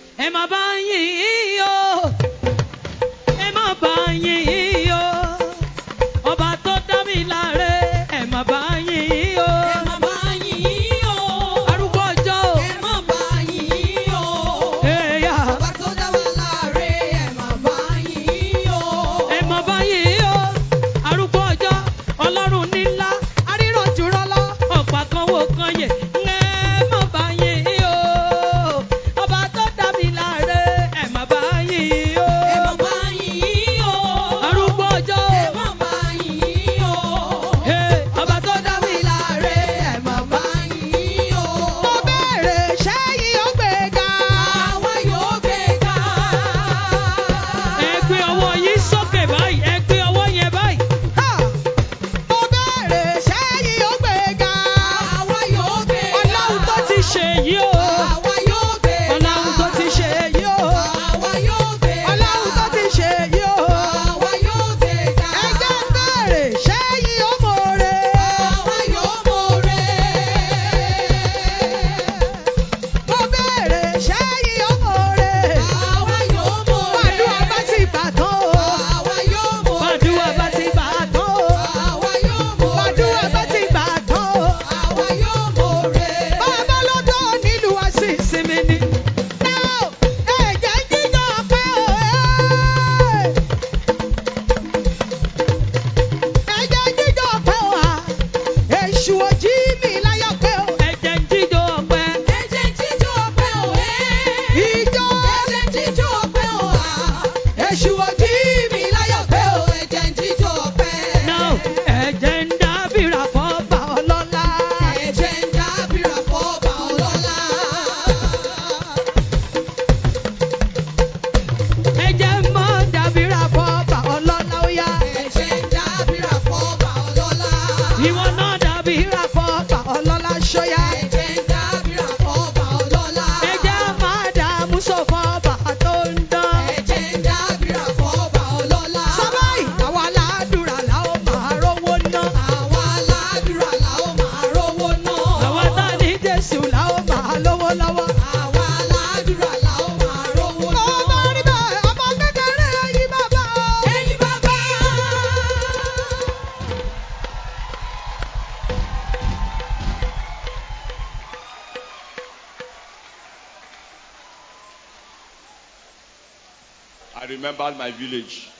I remembered my village.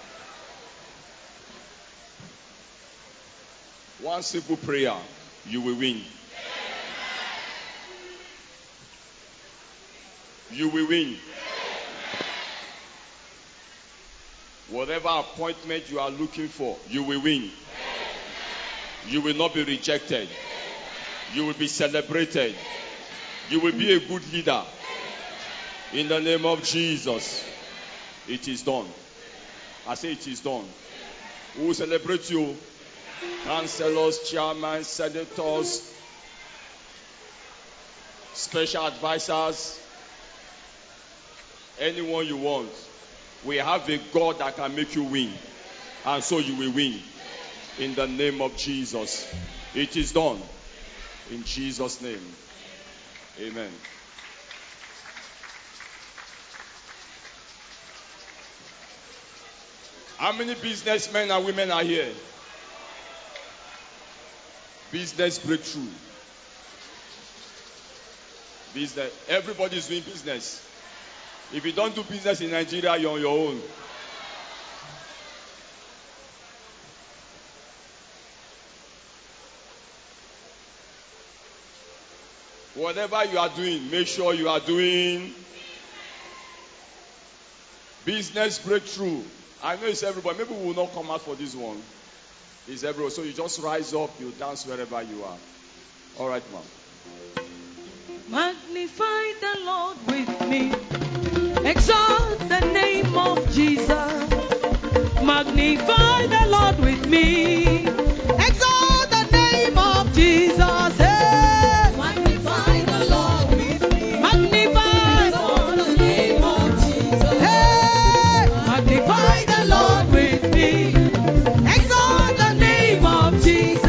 One simple prayer, you will win. You will win. Whatever appointment you are looking for, you will win. You will not be rejected. You will be celebrated. You will be a good leader. In the name of Jesus. It is done. I say it is done. We will celebrate you. Councillors, chairmen, senators, special advisors, anyone you want. We have a God that can make you win. And so you will win. In the name of Jesus. It is done. In Jesus' name. Amen. How many businessmen and women are here? Business breakthrough. Business. Everybody is doing business. If you don't do business in Nigeria, you're on your own. Whatever you are doing, make sure you are doing business breakthrough. I know it's everybody. Maybe we will not come out for this one. It's everywhere. So you just rise up, you dance wherever you are. All right, ma'am. Magnify the Lord with me. Exalt the name of Jesus. Magnify the Lord with me. Exalt the name of Jesus. Hey. Magnify the Lord with me. Magnify. Exalt the name of Jesus. Hey. Magnify the Lord with me. Exalt the name of Jesus.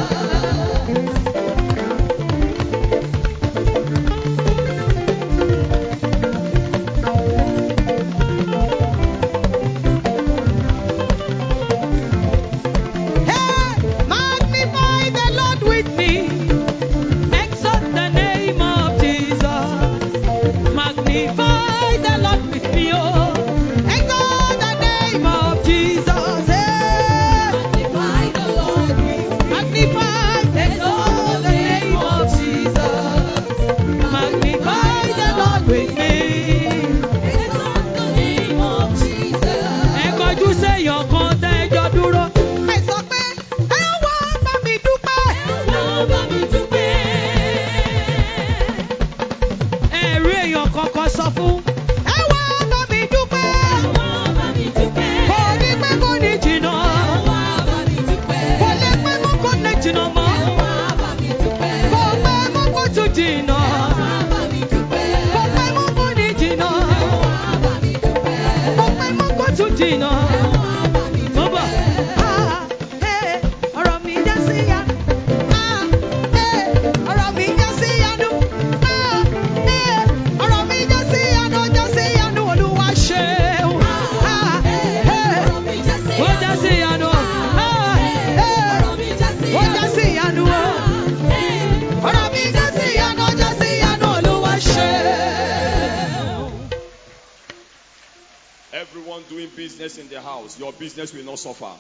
Everyone doing business in the house, your business will not suffer.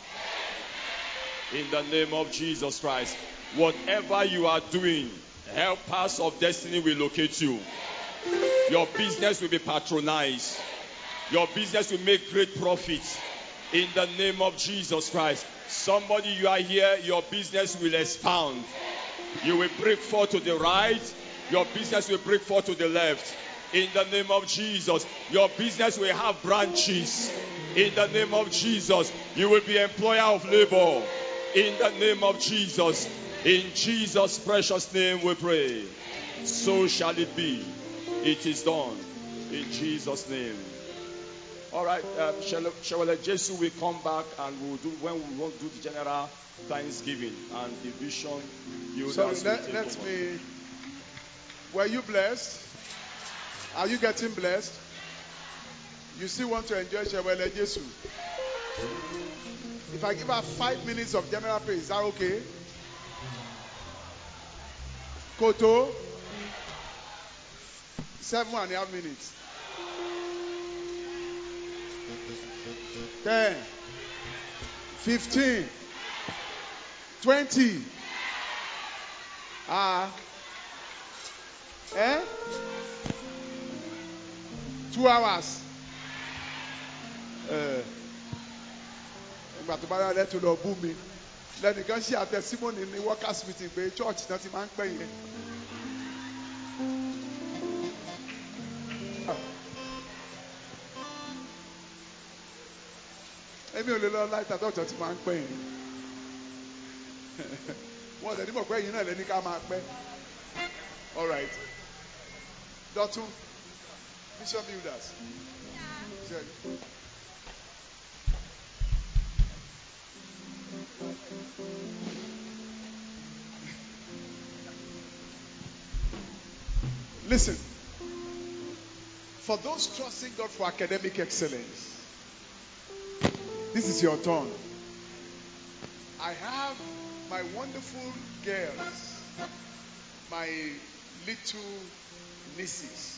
In the name of Jesus Christ, whatever you are doing, helpers of destiny will locate you. Your business will be patronized. Your business will make great profits. In the name of Jesus Christ. Somebody, you are here, your business will expand. You will break forth to the right. Your business will break forth to the left. In the name of Jesus, your business will have branches. In the name of Jesus, you will be employer of labor. In the name of Jesus, in Jesus' precious name we pray. So shall it be. It is done. In Jesus' name. All right, Shewele Jesu will come back and we'll do when we want to do the general thanksgiving and the vision. Sorry, let me. Were you blessed? Are you getting blessed? You still want to enjoy Shewele Jesu? If I give her 5 minutes of general praise, is that okay? Koto, 7.5 minutes. 10, 15, 20. 2 hours. Ìgbà tó bá yára lẹ́tọ̀ lọ bú mi. Lẹ́nìkan ṣe àtẹ̀símọ́nì ní workers meeting pé church náà ti máa ń pẹ́ yẹn. Èmi ò lè lọ láì tàbí ọ̀jọ̀ tí máa ń pẹ́ yẹn. Wọ́n tẹ̀ ní mọ̀ pé ẹ̀yin náà lẹ́ni ká máa pẹ́. All right. Dọ̀tun, Mission Builders. Yeah. Listen, for those trusting God for academic excellence, this is your turn. I have my wonderful girls, my little nieces,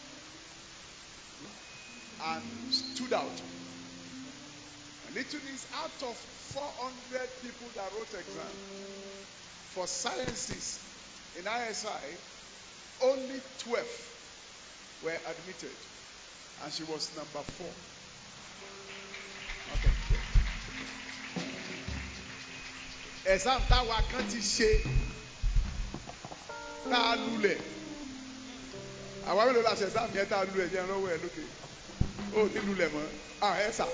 and stood out. My little niece, out of 400 people that wrote exam for sciences in ISI, only 12 were admitted, and she was number 4. Okay. Exam táwa kan ti ṣe tá a lulẹ̀. Àwa mélòó la ṣe exam yẹn tá a lulẹ̀ jẹ́ ẹ̀rọ ẹ̀ lókè. Ó ní lulẹ̀ mọ́. Ẹ̀sà.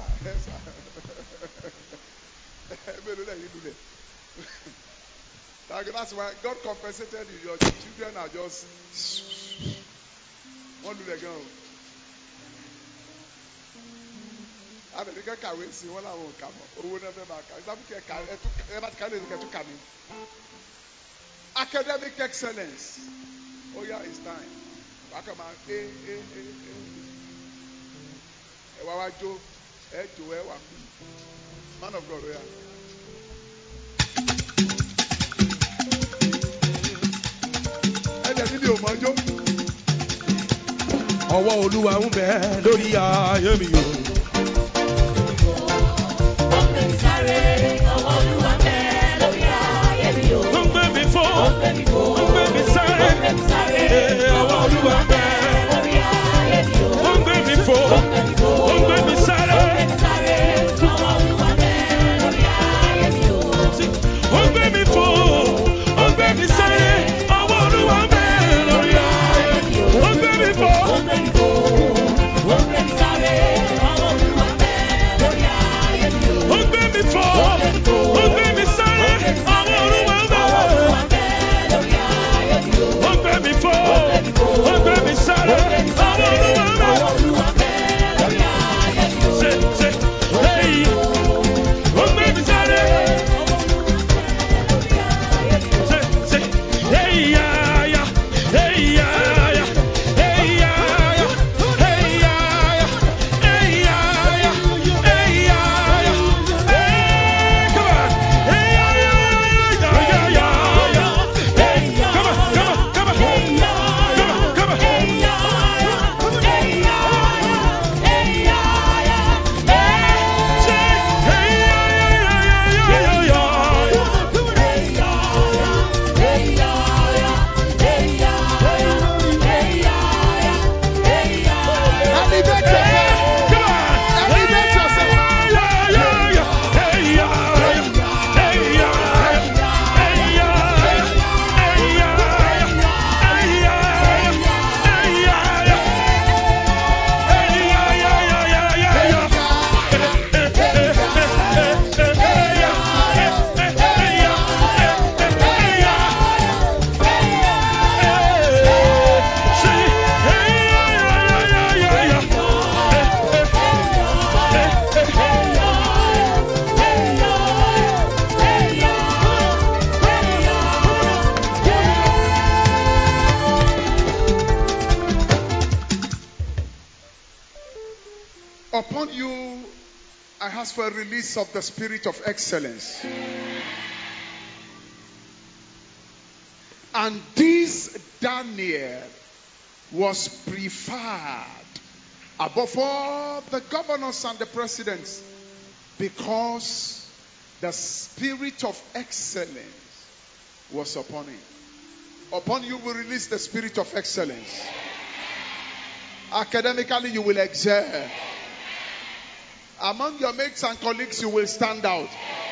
Mélòó lẹ́yìn lulẹ̀. That's why God compensated you. Your children are just one lulẹ̀ gan o. Àbẹ̀bíkẹ́ kàwé sí wọn làwọn ò kà mọ́. Owó náà fẹ́ máa kà. Ìsàbùkẹ́ kà ẹ bá ti kà lè ní kẹ́tù kà mí. Academic excellence. Oh yeah, it's time. Wákà máa ẹ wá wá jó ẹ jó ẹ wà mí. Man of God, oh yeah. Níbi òmòjó. Ọwọ́ Olúwa ń bẹ lórí ayé mi o. Ó gbé mi sáré, ọwọ́ Olúwa ń bẹ lórí ayé mi o. Ó gbé mi fò, Ó gbé mi fò, ó gbé mi sáré, ó gbé mi sáré, ọwọ́ Olúwa ń bẹ lórí ayé mi o. ó gbé mi fò, Ó gbé mi fò, ó gbé mi sáré, ó gbé mi sáré, ọwọ́ Olúwa ń bẹ lórí ayé mi o. ó gbé mi fò, ó gbé mi sáré, ọwọ́ Olúwa ń bẹ lórí ayé mi o. Ó gbé mi fò, Ó gbé mi fò, ó gbé mi sáré, ọwọ́ Olúwa ń bẹ lórí ayé mi o. ó gbé mi fò, ó gbé mi sáré, ọwọ́ Olúwa ń bẹ. Ó gbé mi fò, ó gbé mi sáré, ọwọ́ Olúwa ń bẹ. Say, hey, ó gbé mi sáré. Say, hey, yeah, hey, yeah, hey, yeah, hey, yeah, hey, yeah, hey, yeah, hey, come on, hey, yeah, hey, come on, come on, come on, Upon you, I ask for a release of the spirit of excellence. And this Daniel was preferred above all the governors and the presidents because the spirit of excellence was upon him. Upon you will release the spirit of excellence. Academically, you will excel. Among your mates and colleagues, you will stand out.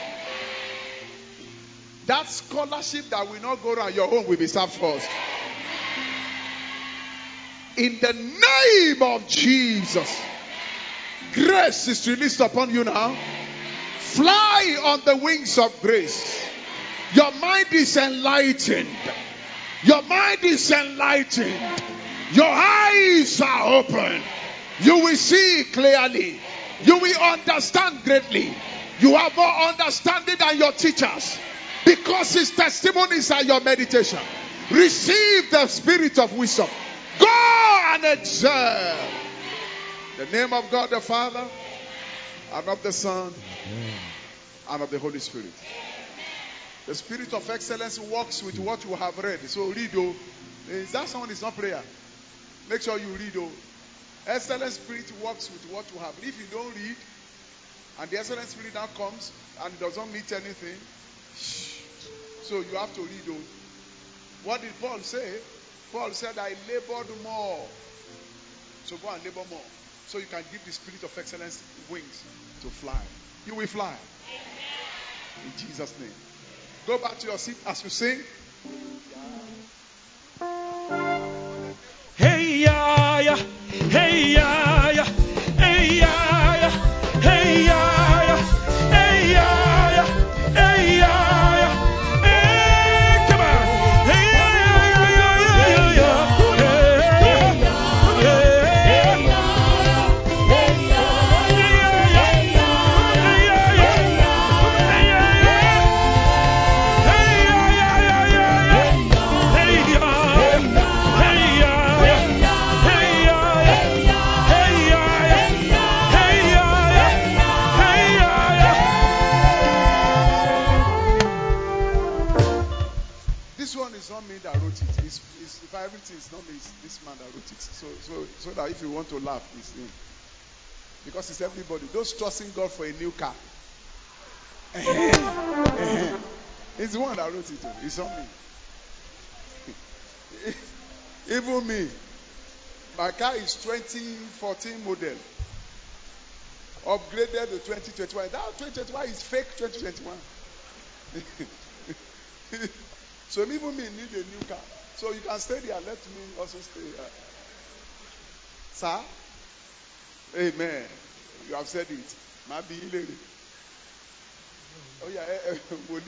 That scholarship that will not go around, your own will be served first. In the name of Jesus. Grace is released upon you now. Fly on the wings of grace. Your mind is enlightened. Your mind is enlightened. Your eyes are open. You will see clearly. You will understand greatly. You have more understanding than your teachers, because his testimonies are your meditation. Receive the spirit of wisdom. Go and excel. In the name of God the Father, and of the Son, and of the Holy Spirit. The spirit of excellence works with what you have read. So read, oh. Is that someone is not prayer? Make sure you read, oh. Excellent spirit works with what you have. If you don't read, and the excellent spirit now comes and doesn't meet anything, so you have to read, oh. What did Paul say? Paul said, I labored more. So go and labor more, so you can give the spirit of excellence wings to fly. You will fly. In Jesus' name. Go back to your seat as you sing. Hey ya ya, hey ya ya, hey ya ya, hey ya ya, hey ya ya, hey ya ya, hey, come on, hey ya ya ya ya ya ya, This one is not me that wrote it. If everything is not me, it's this man that wrote it. So that if you want to laugh, it's him. Because it's everybody. Those trusting God for a new car. It's the one that wrote it. It's not me. Even me. My car is 2014 model. Upgraded to 2021. That 2021 is fake 2021. So even me need a new car. So you can stay there. Let me also stay here. Sir? Amen. You have said it. Maybe lady. Oh yeah, Woli.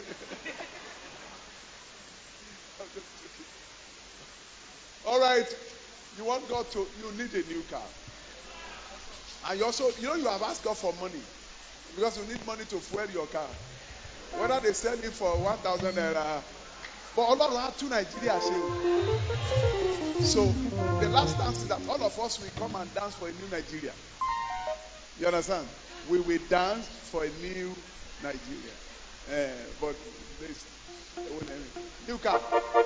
All right. You want God to, you need a new car. And you also, you have asked God for money. Because you need money to fuel your car. Whether they sell it for 1,000 naira. But Allah had two Nigeria. So the last dance is that all of us will come and dance for a new Nigeria. You understand? We will dance for a new Nigeria. But this new car.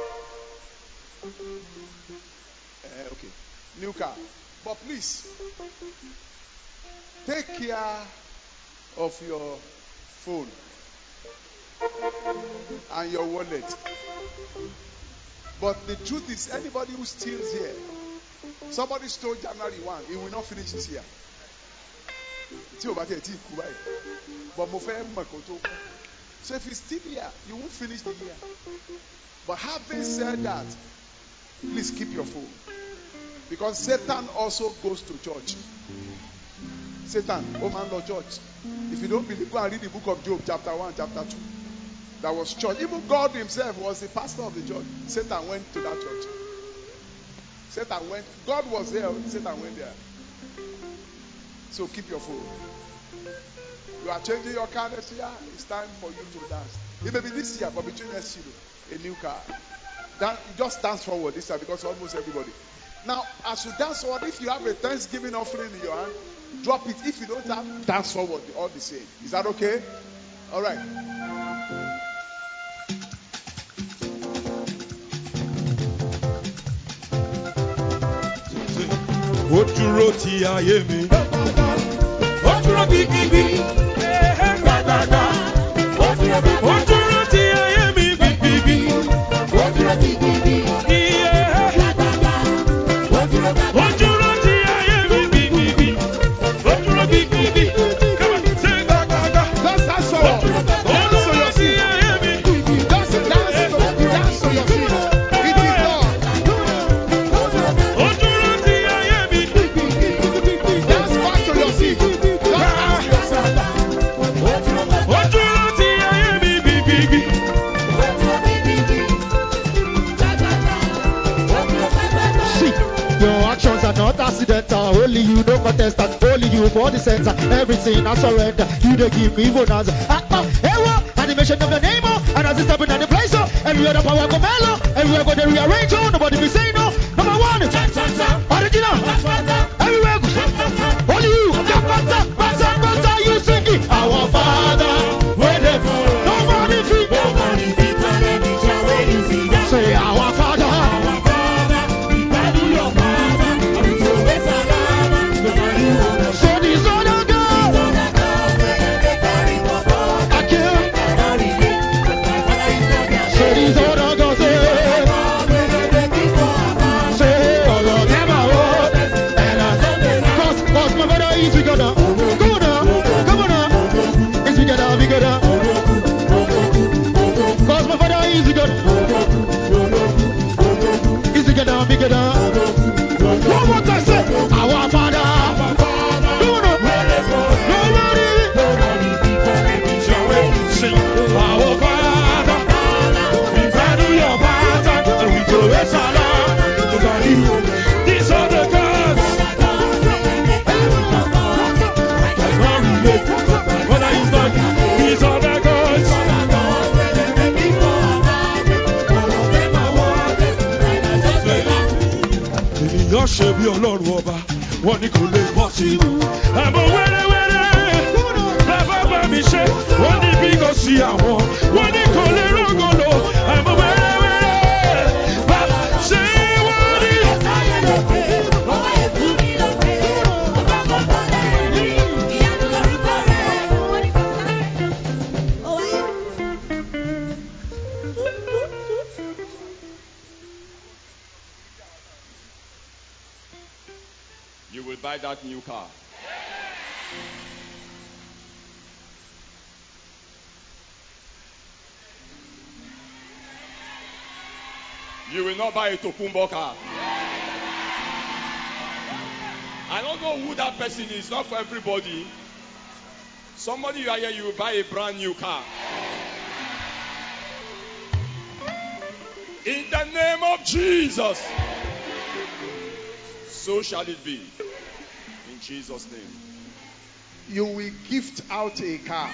Okay. New car. But please take care of your phone and your wallet. But the truth is, anybody who steals here, somebody stole January 1, he will not finish this year. But so if he's still here, you won't finish the year. But having said that, please keep your phone. Because Satan also goes to church. Satan, oh man, Lord church. If you don't believe, go and read the book of Job, chapter 1, chapter 2. That was church. Even God himself was the pastor of the church. Satan went to that church. Satan went. God was there. Satan went there. So keep your phone. You are changing your car this year. It's time for you to dance. It may be this year, but between next year, a new car. Just dance forward this year, because almost everybody. Now, as you dance forward, if you have a Thanksgiving offering in your hand, drop it. If you don't have, dance forward all the same. Is that okay? All right. Ó dúró ti ayé mi. Ó dúró gbígbígbí. Gbàgbàgbà. Ó dúró ti ayé mi gbígbígbí. Ó dúró gbígbígbí. Gbàgbàgbà. Ó dúró ti ayé mi gbígbígbí. Ó dúró gbígbígbí. Come on, say gbàgbàgbà. Just dance forward. Dance to your feet. Just dance to your feet. It is done. Ó dúró ti ayé mi. Dance back to your are not accidental. Only you, no contestant. Only you for the center. Everything I surrender. You dey give me bonanza. Animation of the name, and as it's stepping on the place, every other power go mellow. Everywhere go they rearrange. Nobody be saying no. Number one, original. Everywhere go. Only you. You sing it. Our Father, wherever. Nobody feet. Say our Father. Say these other girls. I can't. Say these other girls. Say all of them are old. And cause my father is together. Come on now. It's together. Cause my father is together. It's together. One more time, say our Father. Come on now. Sing our Father. We value your pattern and we throw a salam to God. These are the gods. What are you talking? These are the gods. Ènìyàn ṣe bí ọlọ́run ọba, wọ́n ní kò lè bọ́ sí ibú. Àmọ́ wẹ́rẹ́wẹ́rẹ́, bàbá bá mi ṣe, wọ́n ní bí kò sí àwọn, wọ́n ní kò lè rọ́gọ́lò. Àmọ́ wẹ́rẹ́wẹ́rẹ́, bàbá ṣe wọ́n ní. You will buy that new car. You will not buy a Tokumbo car. I don't know who that person is, not for everybody. Somebody you are here, you will buy a brand new car. In the name of Jesus. So shall it be. In Jesus' name. You will gift out a car.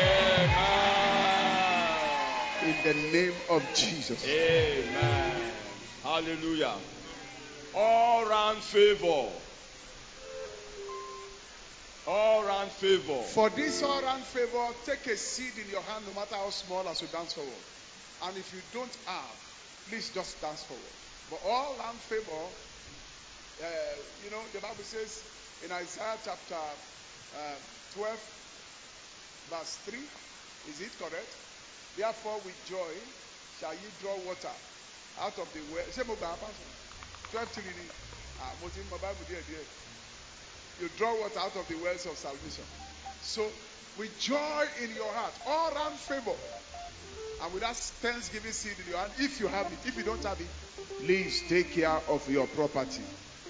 Amen. In the name of Jesus. Amen. Hallelujah. All round favor. All round favor. For this all round favor, take a seed in your hand, no matter how small, as you dance forward. And if you don't have, please just dance forward. But all round favor, the Bible says in Isaiah chapter 12, verse 3, is it correct? Therefore with joy shall ye draw water out of the well. 12 3. You draw water out of the wells of salvation. So with joy in your heart, all round favor, and with that thanksgiving seed in your hand, if you have it. If you don't have it, please take care of your property.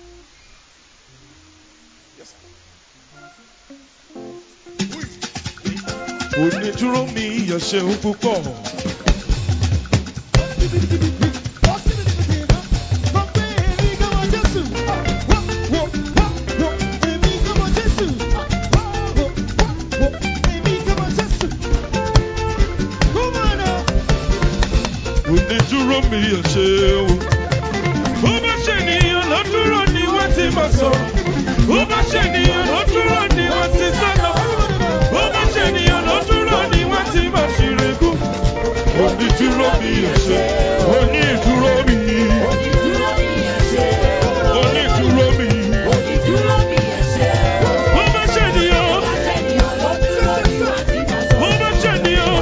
Yes, sir. Onídúró mi yọ̀ ṣeun púpọ̀. Onídúró mi yọ̀ ṣeun. Bó bá ṣe ènìyàn ló dúró ni wọ́n ti máa sọ. Bó bá ṣe ènìyàn ló dúró ni wọ́n ti sọ̀nà. Bó bá ṣe ènìyàn ló dúró ni wọ́n ti máa ṣìrègùn. Onídúró mi yọ̀ ṣeun. Onídúró mi. Onídúró mi. Bó bá ṣe ènìyàn. Bó bá ṣe ènìyàn.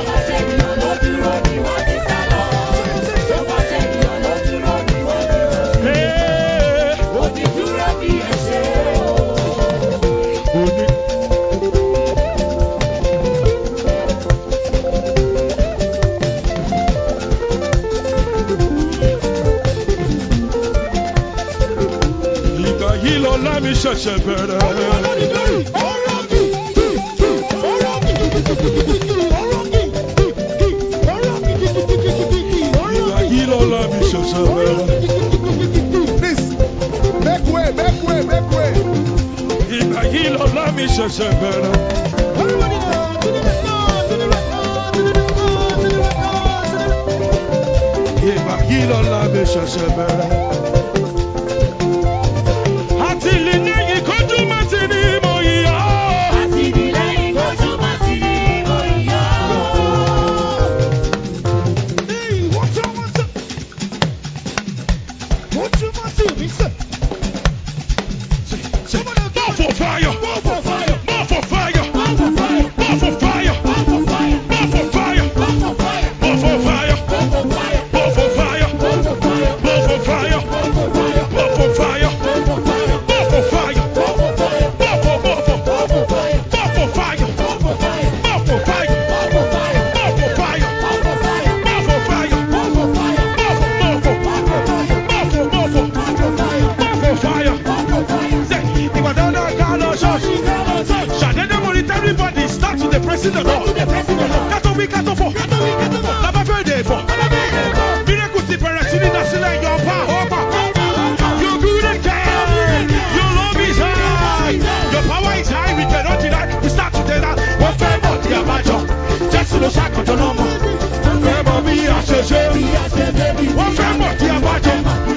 Ìgbà yìí lọ́lá mi ṣẹ̀ṣẹ̀ bẹ̀rẹ̀. Ìgbà yìí lọ́lá mi ṣẹ̀ṣẹ̀ bẹ̀rẹ̀. Please, make way, make way, lọ́la mi ṣẹ̀ṣẹ̀ bẹ̀rẹ̀. Ìgbà yìí lọ́la mi ṣẹ̀ṣẹ̀ bẹ̀rẹ̀. Àtìlẹ́yìn kojú má ti ní mo yíyá. Àtìlẹ́yìn kojú má ti ní mo yíyá. More for fire. More for fire. More for fire. More for fire. More for fire. More for fire. More for fire. More for fire. More for fire. More for fire. More for fire. More for fire. More for fire. More for fire. More for fire. More for fire. More for fire. More for more for more for fire. More for fire. More for fire. More for fire. More for fire. More for fire. More for fire. More for fire. More for fire. More for more for more for fire. More for more for more for fire. More for fire. More for fire. Say, Ibadan Galo Church. Shadede money everybody start to the pressing the Lord. Kato we kato for. Laba fede for. Miracle ti bẹ̀rẹ̀ sí ní dasílẹ̀ your power. Your good and kind. Your love is high. Your power is high. We cannot deny. We start together. Wọ́n fẹ́ mọ̀ tí a bá jọ. Jésù ló ṣàkójọ náà mọ̀. Wọ́n fẹ́ mọ̀ bí a ṣe ṣe. Wọ́n fẹ́ mọ̀ tí a bá jọ.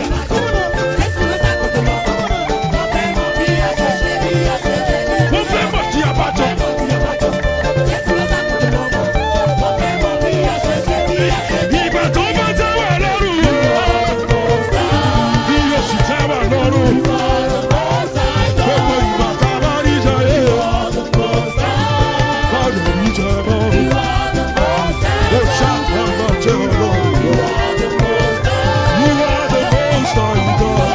Wọ́n fẹ́ mọ̀ tí a bá jọ. Ìgbà tó bá tẹ́ wà lọ́rùn. Bí yóò sì tẹ́ wà lọ́rùn. Gbogbo ìgbà tá a bá rí jayé. Báwo rí jẹ mọ́? Ó ṣàpamọ́ jẹ́ ọlọ́run. You are the most high God.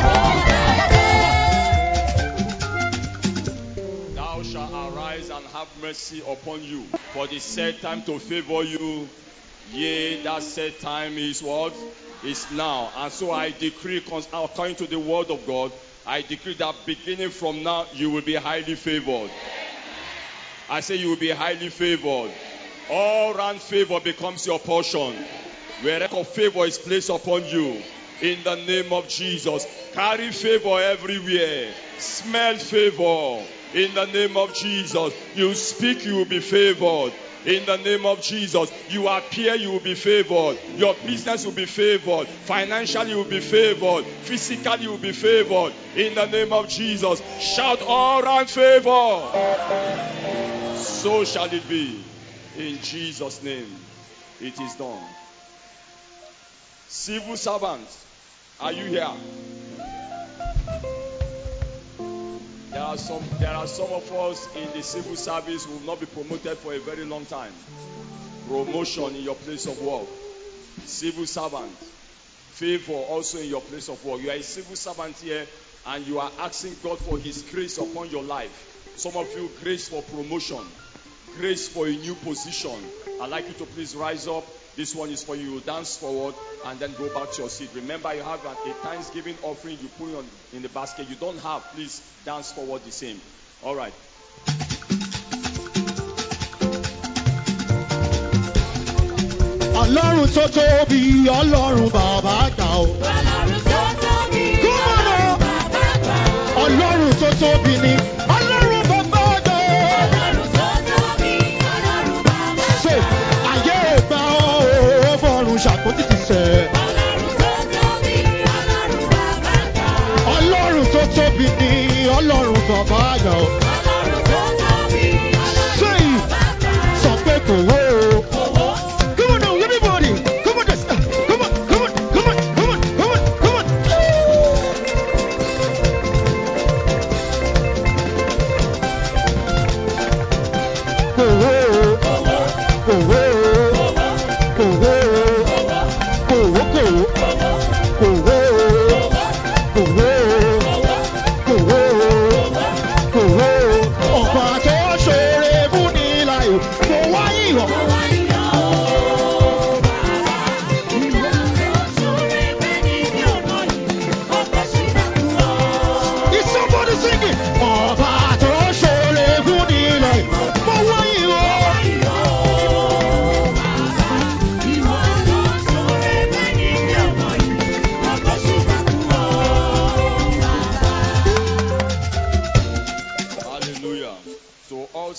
Thou shalt arise and have mercy upon you, for the set time to favor you. Yea, that set time is what? Is now. And so I decree, according to the word of God, I decree that beginning from now, you will be highly favored. I say you will be highly favored. All round favor becomes your portion. Wherever favor is placed upon you, in the name of Jesus, carry favor everywhere. Smell favor. In the name of Jesus, you speak, you will be favored. In the name of Jesus, you appear, you will be favored. Your business will be favored. Financially, you will be favored. Physically, you will be favored. In the name of Jesus, shout all around favor. So shall it be. In Jesus' name, it is done. Civil servants, are you here? There are some of us in the civil service who will not be promoted for a very long time. Promotion in your place of work. Civil servant. Favor also in your place of work. You are a civil servant here and you are asking God for His grace upon your life. Some of you, grace for promotion. Grace for a new position. I'd like you to please rise up. This one is for you. Dance forward and then go back to your seat. Remember, you have a Thanksgiving offering you put on in the basket. You don't have, please dance forward the same. All right. Ọlọ́run tó tóbi, Ọlọ́run bàbá àgbà o. Ọlọ́run tó tóbi, Ọlọ́run bàbá àgbà. Ọlọ́run tó tóbi ni, Ọlọ́run bàbá àgbà o. Ọlọ́run tó tóbi, Ọlọ́run bàbá àgbà. Ṣé ayé ìgbà o, fọ̀run ṣàkóso ti sẹ̀. Ọlọ́run tó tóbi, Ọlọ́run bàbá àgbà. Ọlọ́run tó tóbi ni, Ọlọ́run bàbá àgbà o. Ọlọ́run tó tóbi, Ṣé Ọlọ́run bàbá àgbà. sọ pé kò wó o? Owó. Come on now, everybody. Come on, this. Come on, come on, come on, come on, come on, come on. Kò wó o. Kò wó o. Kò wó o. Kò wó. Kò wó o. Kò wó o. Kò wó o. Ọba tó ṣoore fún ni láyò. Mo wá yìí hàn.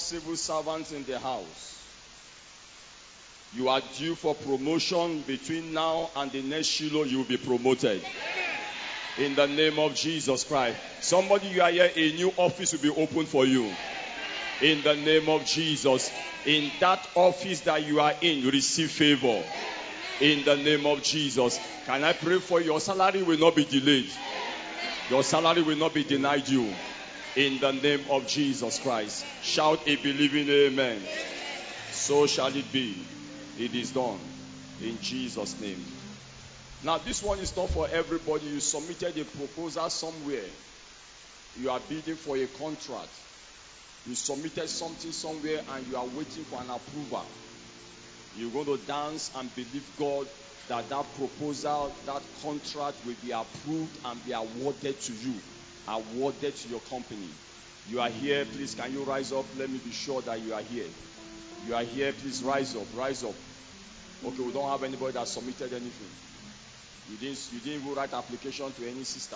civil servants in the house. You are due for promotion. Between now and the next Shiloh, you will be promoted. In the name of Jesus Christ. Somebody, you are here, a new office will be opened for you. In the name of Jesus. In that office that you are in, you receive favor. In the name of Jesus. Can I pray for your salary will not be delayed? Your salary will not be denied you. In the name of Jesus Christ. Shout a believing amen. So shall it be. It is done. In Jesus' name. Now, this one is not for everybody. You submitted a proposal somewhere. You are bidding for a contract. You submitted something somewhere and you are waiting for an approval. You're going to dance and believe God that that proposal, that contract will be approved and be awarded to you, awarded to your company. You are here, please, can you rise up? Let me be sure that you are here. You are here, please rise up, rise up. Okay, we don't have anybody that submitted anything. You didn't even write application to any sister.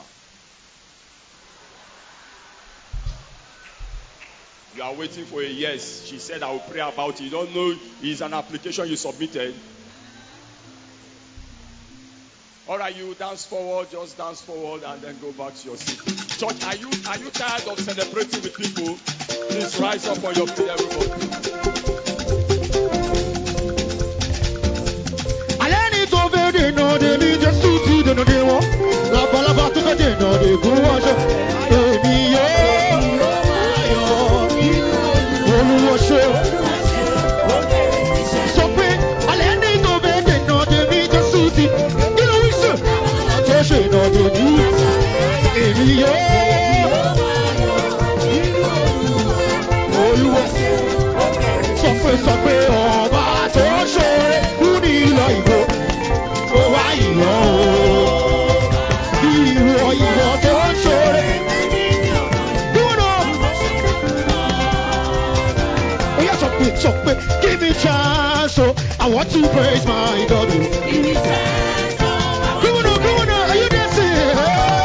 You are waiting for a yes. She said, I will pray about it. You don't know it's an application you submitted. All right, you dance forward, just dance forward and then go back to your seat. Church, are you tired of celebrating with people? Please rise up on your feet, everybody. Give me chance, so I want to praise my God. Give me chance, so come on, are you dancing?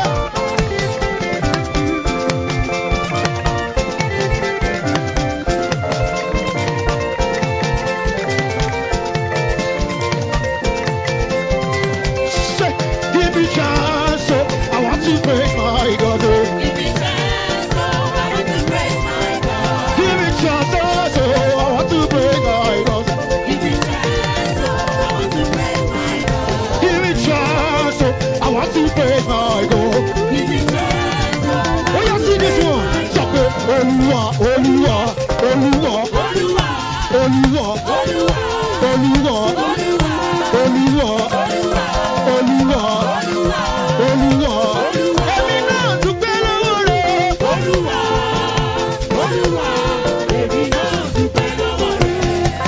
Give me chance, so I want to praise my God. Give me chance, so I want to praise my God. Give me chance, so I want to praise my God. Give me chance, so I want to praise my God. Give me chance, so I want to praise my God. Give me chance, so oh, you see this one? Stop it. Oluwa, Oluwa, Oluwa, Oluwa, Oluwa, Oluwa, Oluwa, Oluwa, Oluwa, Oluwa, Oluwa. Èmi náà dúpẹ́ lọ́wọ́ rẹ̀. Oluwa, Oluwa, èmi náà dúpẹ́ lọ́wọ́ rẹ̀.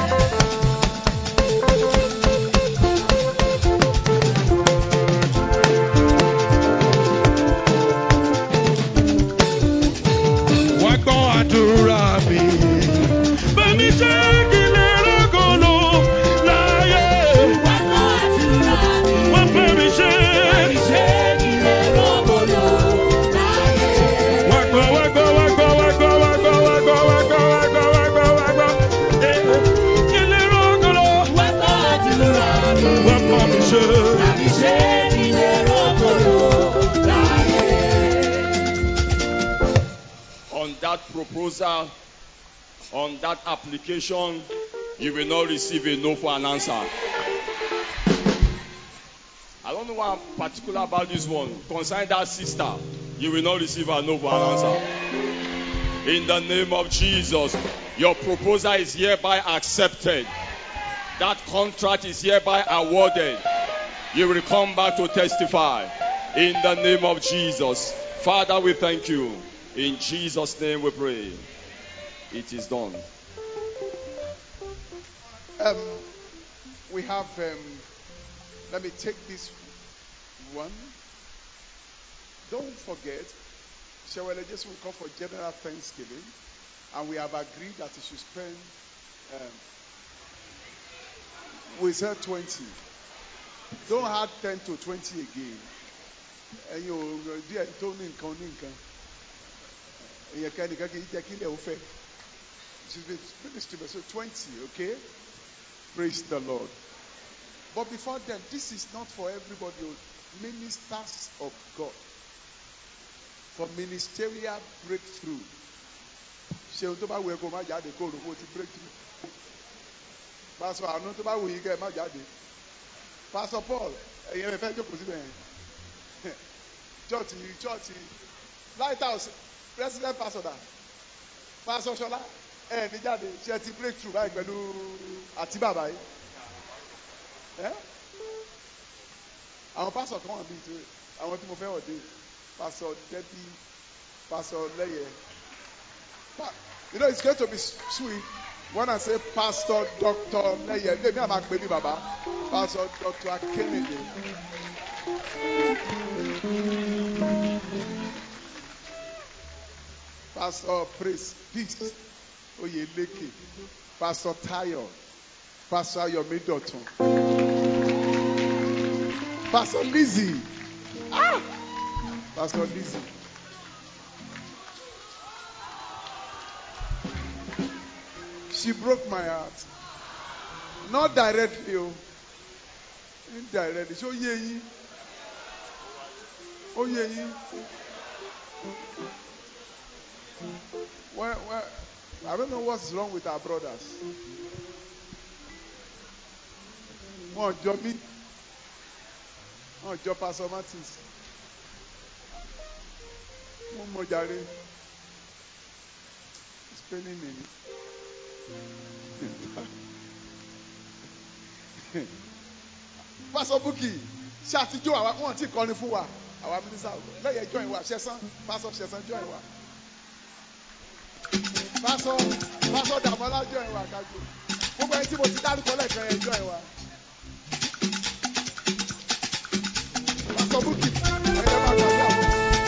Wá gbọ́ àdúrà mi. Bẹ́ẹ̀ni ṣé kí lè rọ́gọ́lù láyé. Wá gbọ́ àdúrà mi. Wá bẹ́ mi ṣe. Bẹ́ẹ̀ni ṣé kí lè rọ́gọ́lù láyé. Wá gbọ́, wá gbọ́, wá gbọ́, wá gbọ́, wá gbọ́, wá gbọ́, wá gbọ́, wá gbọ́, wá gbọ́, wá gbọ́. Kí lè rọ́gọ́lù. Wá gbọ́ àdúrà mi. Wá bẹ́ mi ṣe. Bẹ́ẹ̀ni ṣé kí lè rọ́gọ́lù láyé. On that proposal, on that application, you will not receive a no for an answer. I don't know why I'm particular about this one. Concerning that sister, you will not receive a no for an answer. In the name of Jesus, your proposal is hereby accepted. That contract is hereby awarded. You will come back to testify. In the name of Jesus. Father, we thank you. In Jesus' name we pray. It is done. We have, let me take this one. Don't forget, Shawele just will come for general Thanksgiving, and we have agreed that he should spend, we said 20. Don't add 10 to 20 again. And you don't She's been ministry so 20, okay? Praise the Lord. But before then, this is not for everybody. Ministers of God. For ministerial breakthrough. Ṣé tó bá wù ẹ́ kó má jáde kó rò kó ti breakthrough. Pastor àánú tó bá wù yín kẹ́ ẹ má jáde. Pastor Paul, ẹ̀yin ẹ fẹ́ jókòó síbẹ̀ yẹn. Church, Lighthouse, President Pastor da. Pastor Ṣọlá, ẹ̀ ní jáde, ṣe ti breakthrough báyìí pẹ̀lú àti bàbá yìí. Àwọn pastor kan wà bíi tí àwọn tí mo fẹ́ wọ̀ dé. Pastor Debbie, Pastor Leye. You know, it's going to be sweet when I say Pastor Dr. Leye. Maybe I'm a baby Baba. Pastor Dr. Kennedy. Pastor Praise Peace. Oyeleke. Pastor Tayo. Pastor Yomi Dotun. Pastor Lizzie. Pastor Lizzie. She broke my heart. Not directly, indirectly. So ye. Oh ye. Well, I don't know what's wrong with our brothers. One job me. One job Pastor Martins. One more jare. It's paining me. Pastor Buki, ṣe àtijọ́ àwa wọn ti kọrin fún wa àwa mínísítà lẹ́yìn ẹjọ́ ìwà ṣẹ̀san Pastor ṣẹ̀san jọ́ ìwà Pastor Dàmọ́lá jọ́ ìwà kájú gbogbo ẹni tí mo ti dárúkọ lẹ́ẹ̀kan ẹjọ́ ìwà Pastor Buki ẹ̀yẹ́ máa gbàgbé àwọn.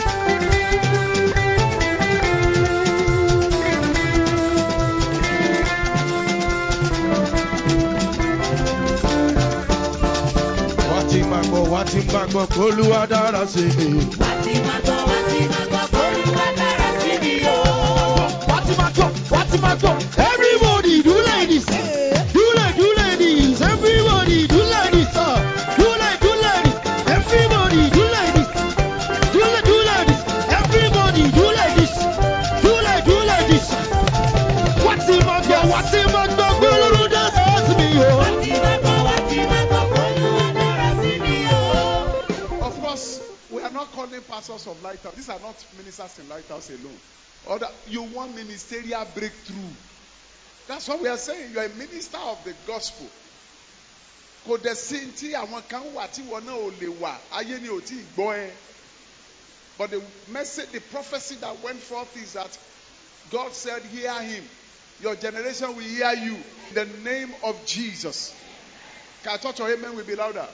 Wá ti máa gbọ́ k'Olúwa dára sí mi. Wá ti máa gbọ́ k'Olúwa dára sí mi o. Wá ti máa gbọ́. Everybody do like this. Do like this. Everybody do like this. Do like this. Everybody do like this. Do like this. Everybody do like this. Do like this. Wá ti máa gbọ́ k'Olúwa dára sí mi o. Wá ti máa gbọ́ k'Olúwa dára sí mi o. Of course, we are not calling pastors of Lighthouse. These are not ministers in Lighthouse alone. Or that you want ministerial breakthrough. That's what we are saying. You are a minister of the gospel. Kò dẹ̀ sí tí àwọn kan wà tí wọn náà ò lè wà. Ayé ni ò tí ì gbọ́ ẹ. But the message, the prophecy that went forth is that God said, hear him. Your generation will hear you. In the name of Jesus. Can I touch your amen will be louder?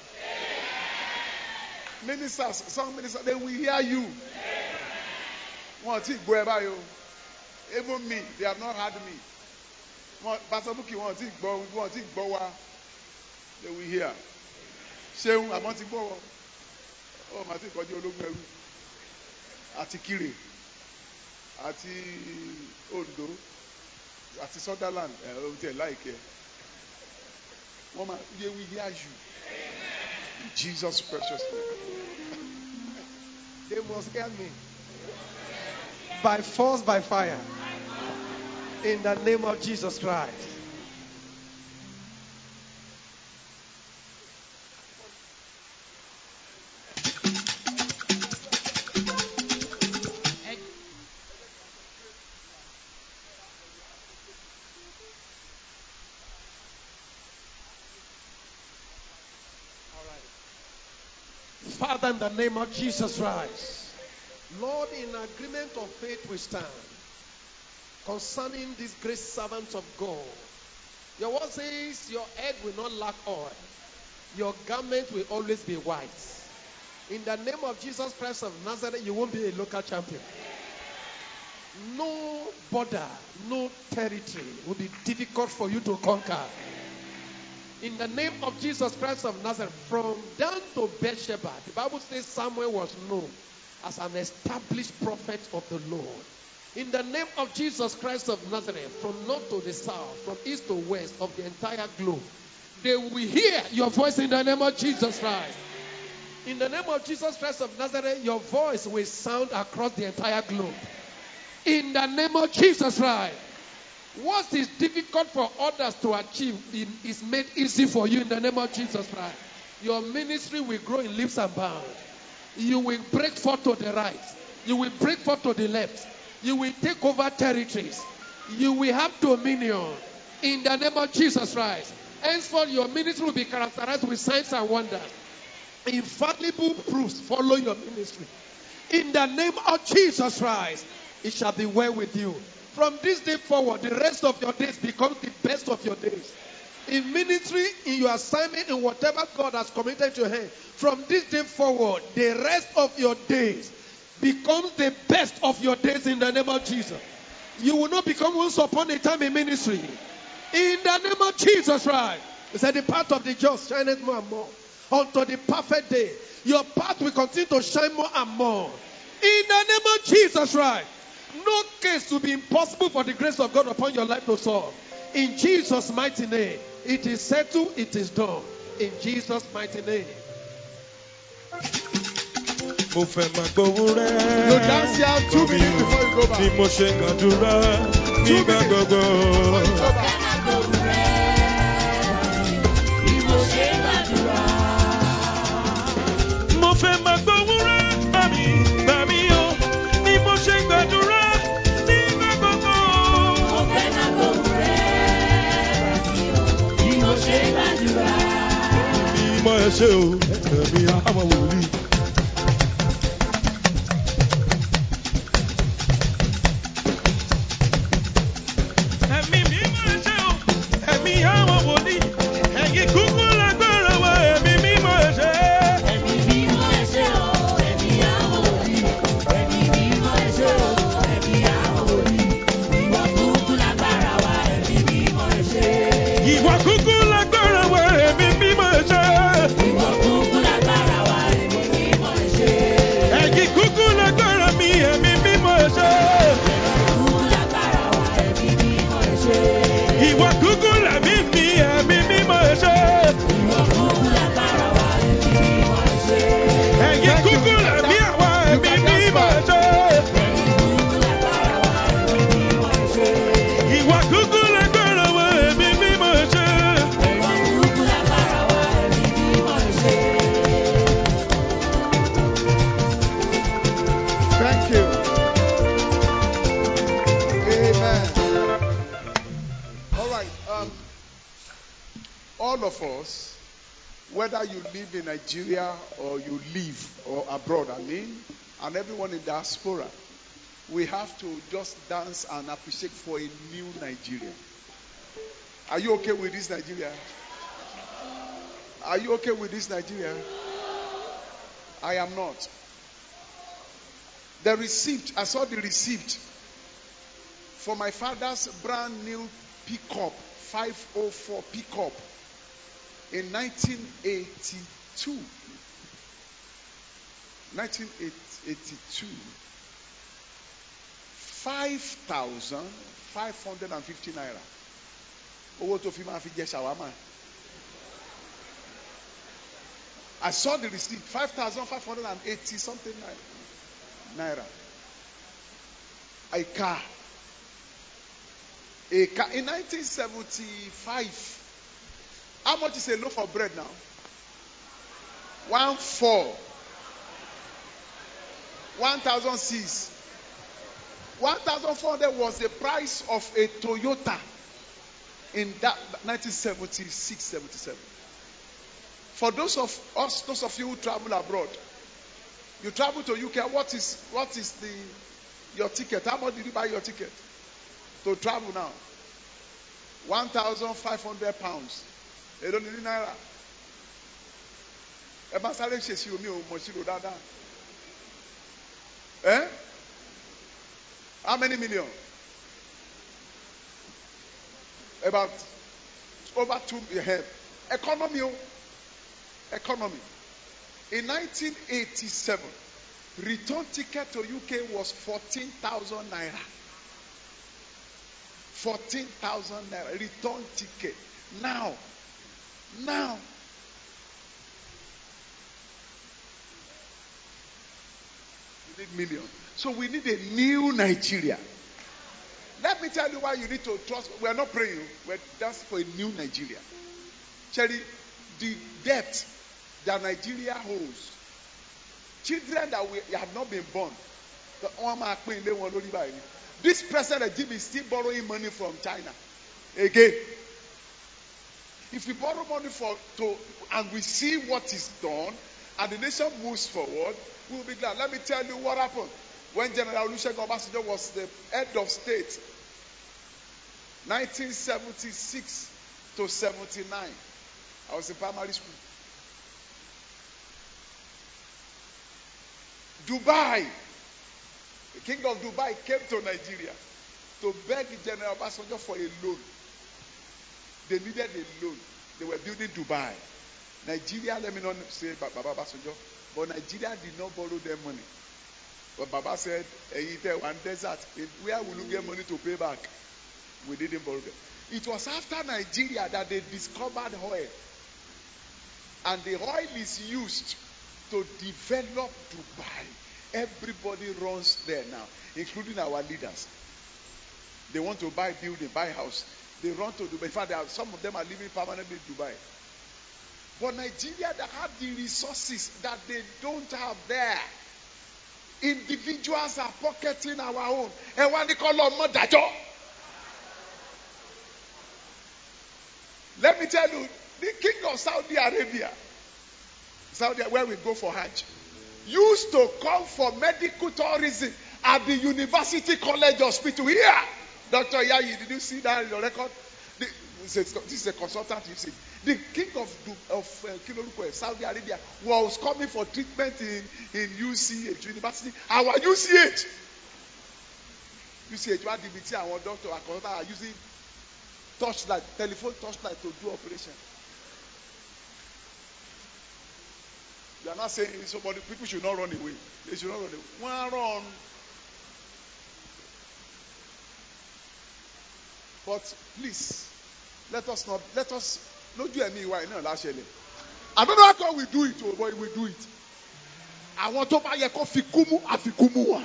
Ministers, some ministers, they will hear you. Wọ́n ti gbọ́ ẹ báyìí o. Even me, they have not heard me. Pastor Buki, wọ́n ti gbọ́ wa. They will hear. Ṣéun, àmọ́ ti gbọ́ wọn. Ó mà ti kọjú ológun ẹrú. Àti Kire. Àti Ondo. Àti Sutherland. Ó tẹ̀ láìkẹ́. They will hear you. In Jesus' precious name. They must hear me. By force, by fire. In the name of Jesus Christ. Father, in the name of Jesus Christ, Lord, in agreement of faith we stand concerning these great servants of God. Your word says your head will not lack oil. Your garment will always be white. In the name of Jesus Christ of Nazareth, you won't be a local champion. No border, no territory will be difficult for you to conquer. In the name of Jesus Christ of Nazareth, from Dan to Beersheba, the Bible says Samuel was known as an established prophet of the Lord. In the name of Jesus Christ of Nazareth, from north to the south, from east to west of the entire globe, they will hear your voice in the name of Jesus Christ. In the name of Jesus Christ of Nazareth, your voice will sound across the entire globe. In the name of Jesus Christ. What is difficult for others to achieve is made easy for you in the name of Jesus Christ. Your ministry will grow in leaps and bounds. You will break forth to the right. You will break forth to the left. You will take over territories. You will have dominion in the name of Jesus Christ. Henceforth, your ministry will be characterized with signs and wonders. Infallible proofs follow your ministry. In the name of Jesus Christ, it shall be well with you. From this day forward, the rest of your days becomes the best of your days. In ministry, in your assignment, in whatever God has committed to your hand, from this day forward, the rest of your days becomes the best of your days in the name of Jesus. You will not become once upon a time in ministry. In the name of Jesus Christ. It said the path of the just shineth more and more unto the perfect day. Your path will continue to shine more and more. In the name of Jesus Christ. No case will be impossible for the grace of God upon your life to solve. In Jesus' mighty name. It is settled, it is done. In Jesus' mighty name. Mo fẹ́ máa gbóhùn rẹ̀. You dance here 2 minutes before you go back. Bí mo ṣe ń gbàdúrà nígbà gbogbo. Mo fẹ́ máa gbóhùn rẹ̀. Bá mi o. Bí mo ṣe ń gbàdúrà nígbà gbogbo. Mo fẹ́ máa gbóhùn rẹ̀. Bí mo ṣe ń gbàdúrà. Bí mo ṣe o, ẹ̀mí àwọn wòlíì. Ẹ̀mí mímọ́ ṣe o, ẹ̀mí àwọn wòlíì. Ẹ̀yin kúkú lágbára wa, ẹ̀mí mímọ́ ṣe. Ẹ̀mí mímọ́ ṣe o, ẹ̀mí àwọn wòlíì. Ẹ̀mí mímọ́ ṣe o, ẹ̀mí àwọn wòlíì. Ìwọ kúkú lágbára wa, ẹ̀mí mímọ́ ṣe. Ìwọ kúkú lágbára wa, ẹ̀mí mímọ́ ṣe. Ìwọ kúkú lágbára wa, ẹ̀mí mímọ́ ṣe. Ẹ̀yin kúkú lágbára mi, ẹ̀mí mímọ́ ṣe. Ìwọ kúkú lẹ̀mí mi, ẹ̀mí mímọ́ ṣe. Ìwọ kúkú lágbára wa, ẹ̀mí mímọ́ ṣe. Ẹ̀yin kúkú lẹ̀mí àwa, ẹ̀mí mímọ́ ṣe. Ẹ̀yin kúkú lágbára wa, ẹ̀mí mímọ́ ṣe. Ìwọ kúkú lágbára wa, ẹ̀mí mímọ́ ṣe. Ìwọ kúkú lágbára wa, ẹ̀mí mímọ́ ṣe. Thank you. Amen. All right. All of us, whether you live in Nigeria or you live or abroad, and everyone in diaspora, we have to just dance and appreciate for a new Nigeria. Are you okay with this Nigeria? Are you okay with this Nigeria? I am not. The receipt, I saw the receipt for my father's brand new pickup, 504 pickup in 1982. 1982. 5,550 naira. Owó tó fi máa fi jẹ ṣàwámà. I saw the receipt, 5,580 something naira. A car. In 1975, how much is a loaf of bread now? 1,400. 1,006. 1,400 was the price of a Toyota in that 1976-77. For those of you who travel abroad, you travel to UK. What is your ticket? How much did you buy your ticket to travel now? 1,500 pounds. They don't need naira. How many million? About over 2 million. Economy. In 1987, Return ticket to UK was 14,000 naira. 14,000 naira. Return ticket. Now. We need millions. So we need a new Nigeria. Let me tell you why you need to trust. We are not praying. We're just for a new Nigeria. Cherry, the debt that Nigeria holds, children that we have not been born, this present regime is still borrowing money from China. Again, if we borrow money and we see what is done, and the nation moves forward, we will be glad. Let me tell you what happened when General Olusegun Obasanjo was the head of state, 1976 to 79. I was in primary school. Dubai, the king of Dubai came to Nigeria to beg General Obasanjo for a loan. They needed a loan. They were building Dubai. Nigeria, let me not say Baba Obasanjo, but Nigeria did not borrow them money. But Baba said, one desert, where will you get money to pay back? We didn't borrow them. It was after Nigeria that they discovered oil. And the oil is used to develop Dubai. Everybody runs there now, including our leaders. They want to buy building, buy house. They run to Dubai. In fact, some of them are living permanently in Dubai. But Nigeria that have the resources that they don't have there. Individuals are pocketing our own. And when they call them Modajo. Let me tell you, the king of Saudi Arabia, where we go for Hajj, used to come for medical tourism at the University College Hospital here. Dr. Yayi, did you see that in your record? This is a consultant you see. The king of Saudi Arabia was coming for treatment in UCH, University. Our UCH, what DBT, our doctor, our consultant are using torchlight, telephone torchlight to do operation. You are not saying people should not run away. They should not run away. One run. But please, let us not do any why no last year. I don't know how we do it, but we do it. I want to buy a coffee kumu afikumu.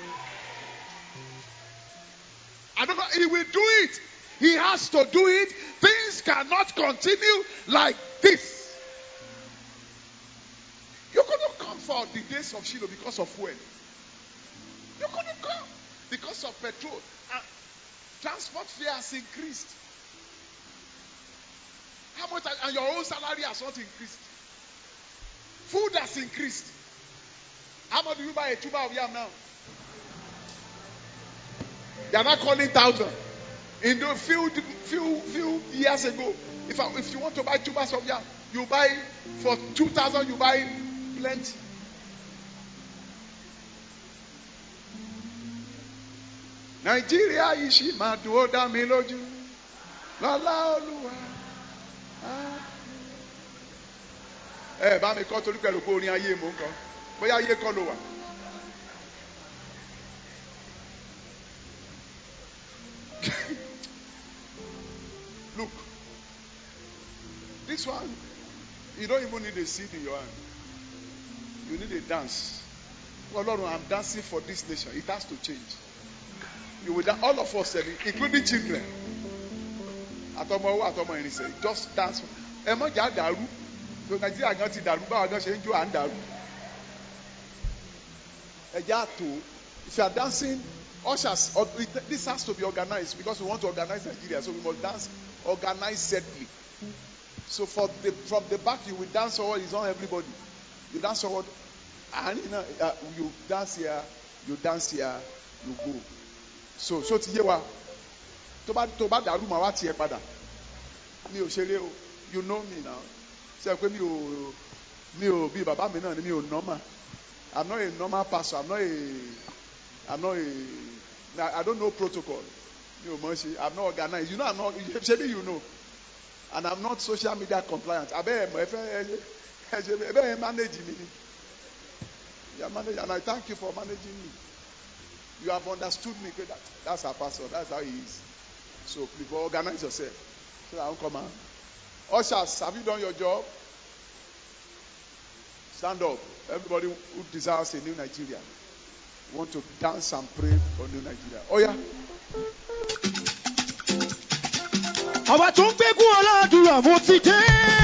I don't know, he will do it. He has to do it. Things cannot continue like this. You couldn't come for the days of Shiloh because of fuel. You couldn't come because of petrol. Transport fare has increased. How much? And your own salary has not increased. Food has increased. How much do you buy a tuber of yam now? They are not calling 1,000. In the few years ago, if you want to buy tubers of yam, you buy for 2,000. You buy plenty. Nigeria ishi maduoda meloju lala oluwa. Bá mi kọ́ torí pẹ̀lú pé orin ayé mò ń kọ́. Bóyá ayé kọ́ ló wà. Look, this one, you don't even need a seed in your hand. You need a dance. Oh Lord, I'm dancing for this nation. It has to change. You will dance, all of us, including children. Just dance. So Nigeria gan ti dàrú báwa gan ṣe ń jó à ń dàrú. If you are dancing, ushers, this has to be organized because we want to organize Nigeria. So we must dance organizedly. So from the back you will dance forward. It's not everybody. You dance forward, and you dance here, you go. So ti yé wa. Tó bá dàrú màá wá tiẹ̀ padà. Mi ò ṣeré o. You know me now. Ṣé pé mi ò bí bàbá mi náà ni mi ò normal. I'm not a normal pastor. I don't know protocol. I'm not organized. You know I'm not. Maybe you know. And I'm not social media compliant. I better manage me. You are managing, and I thank you for managing me. You have understood me. That's our pastor. That's how he is. So please organize yourself. So I won't come out. Ushers, have you done your job? Stand up. Everybody who desires a new Nigeria want to dance and pray for new Nigeria. Oh yeah. Àwa tó ń gbégún aládùúrà mo ti dé.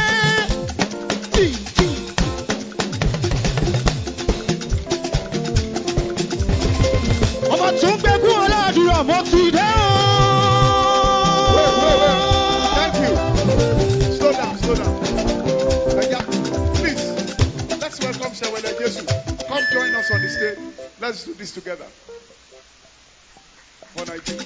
Àwa tó ń gbégún aládùúrà mo ti dé. Wait. Thank you. Slow down. Please, let's welcome Shewele Jesus. Come join us on the stage. Let's do this together. For Nigeria.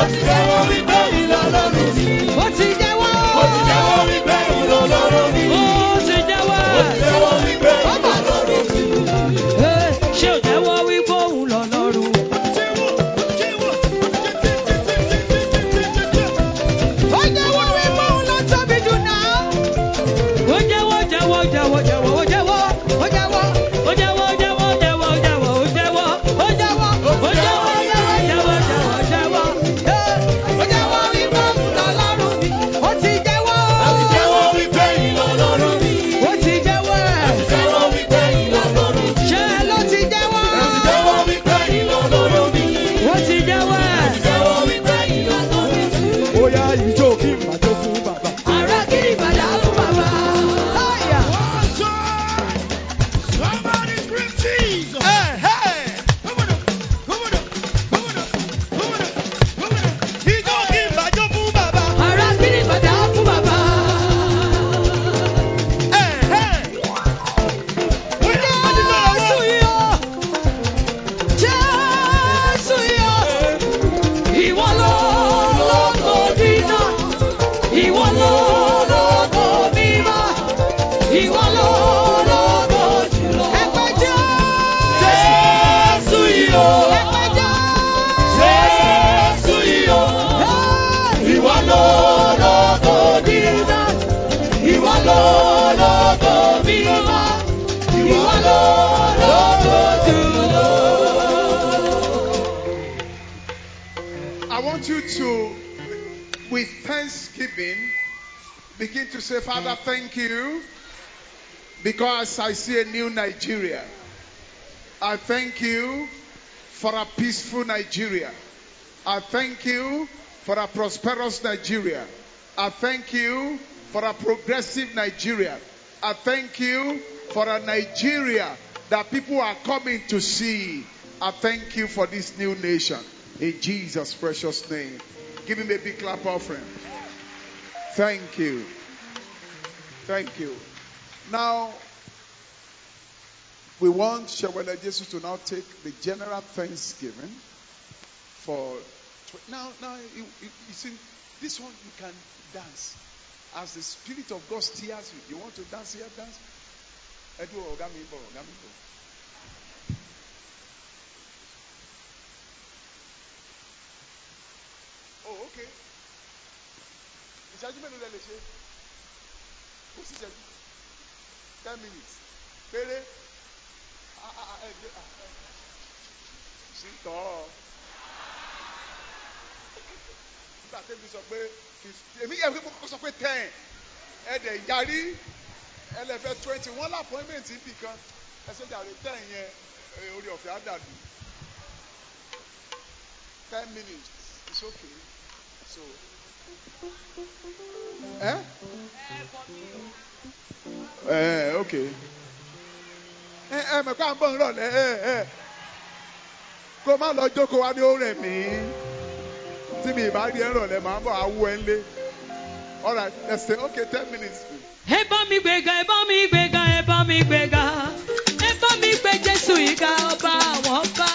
ti jẹ́wọ́ wípé ìlọ́lọ́run mi. Ó ti jẹ́wọ́. Ó ti jẹ́wọ́ wípé ìlọ́lọ́run mi. Ó ti jẹ́wọ́. Ó ti jẹ́wọ́ wípé ìlọ́lọ́run mi. Ṣé ò jẹ́wọ́ wípé òun lọ́lọ́run? Ó jẹ́wọ́ wípé òun ló tóbi jù náà. Ó jẹ́wọ́, jẹ́wọ́, jẹ́wọ́, jẹ́wọ́, ó jẹ́wọ́, ó jẹ́wọ́, ó jẹ́wọ́, jẹ́wọ́, jẹ́wọ́, jẹ́wọ́, ó jẹ́wọ́, ó jẹ́wọ́, ó jẹ́wọ́, jẹ́wọ́, jẹ́wọ́, jẹ́wọ́, ó jẹ́wọ́ wípé òun lọ́lọ́run mi. Ó ti jẹ́wọ́. Ó ti jẹ́wọ́ wípé ìlọ́lọ́run mi. Ó ti jẹ́wọ́. Ó ti jẹ́wọ́ wípé ìlọ́lọ́run mi. Ṣé ló ti jẹ́wọ́? Ó ti jẹ́wọ́ wípé ìlọ́lọ́run mi. Ó ti jẹ́wọ́. Ó ti jẹ́wọ́ wípé ìlọ́lọ́run mi. Ó yá ìjó kí n bàjọ́ fún bàbá. Ará kiri padà fún bàbá. Láyà. Somebody scream Jesus. Ìjó kí n bàjọ́ fún bàbá. Ará kiri padà fún bàbá. Jésù yọ. Jésù yọ. Ìwọ ló lógo dídá. Ìwọ ló lógo mímọ́. Ìwọ ló lógo jùlọ. Ẹgbẹ́ Jésù yọ. Ẹgbẹ́ Jésù yọ. Ìwọ ló lógo dídá. Ìwọ ló lógo mímọ́. Ìwọ ló lógo jùlọ. I want you to, with thanksgiving, begin to say, Father, thank you because I see a new Nigeria. I thank you for a peaceful Nigeria. I thank you for a prosperous Nigeria. I thank you for a progressive Nigeria. I thank you for a Nigeria that people are coming to see. I thank you for this new nation. In Jesus' precious name. Give him a big clap offering. Thank you. Thank you. Now, we want Shawela Jesus to now take the general thanksgiving for. Now, you see, this one you can dance. As the Spirit of God steers you. You want to dance here? Dance. Edu Ogamimbo. Oh, okay. Ìṣẹ́jú mélòó lẹ lè ṣe? Kò sí ìṣẹ́jú. 10 minutes. Péré. Sí tọ́. Nígbà tẹ́bi sọ pé 50. Èmi yẹ kó sọ pé 10. Ẹ̀dẹ̀ yarí. Ẹlẹ́fẹ̀ 20. Wọ́n lápọ́ìmẹ̀ntì ibì kan. Ẹsẹ̀ jàre 10 yẹn. Orí ọ̀fẹ́ á dàbí. 10 minutes. It's okay. So. Okay. Mọ̀ pé à ń bọ̀ ń rọ̀lẹ́. Kó má lọ jókòó wá ní ó rẹ̀ mí. Tí mi ìbá rí ẹ rọ̀lẹ́, màá bọ̀ àwọ̀ ẹ lé. All right, let's say, okay, 10 minutes. Ẹ bá mi gbéga, ẹ bá mi gbéga, ẹ bá mi gbéga. Ẹ bá mi gbé Jésù ìga ọba àwọn ọba.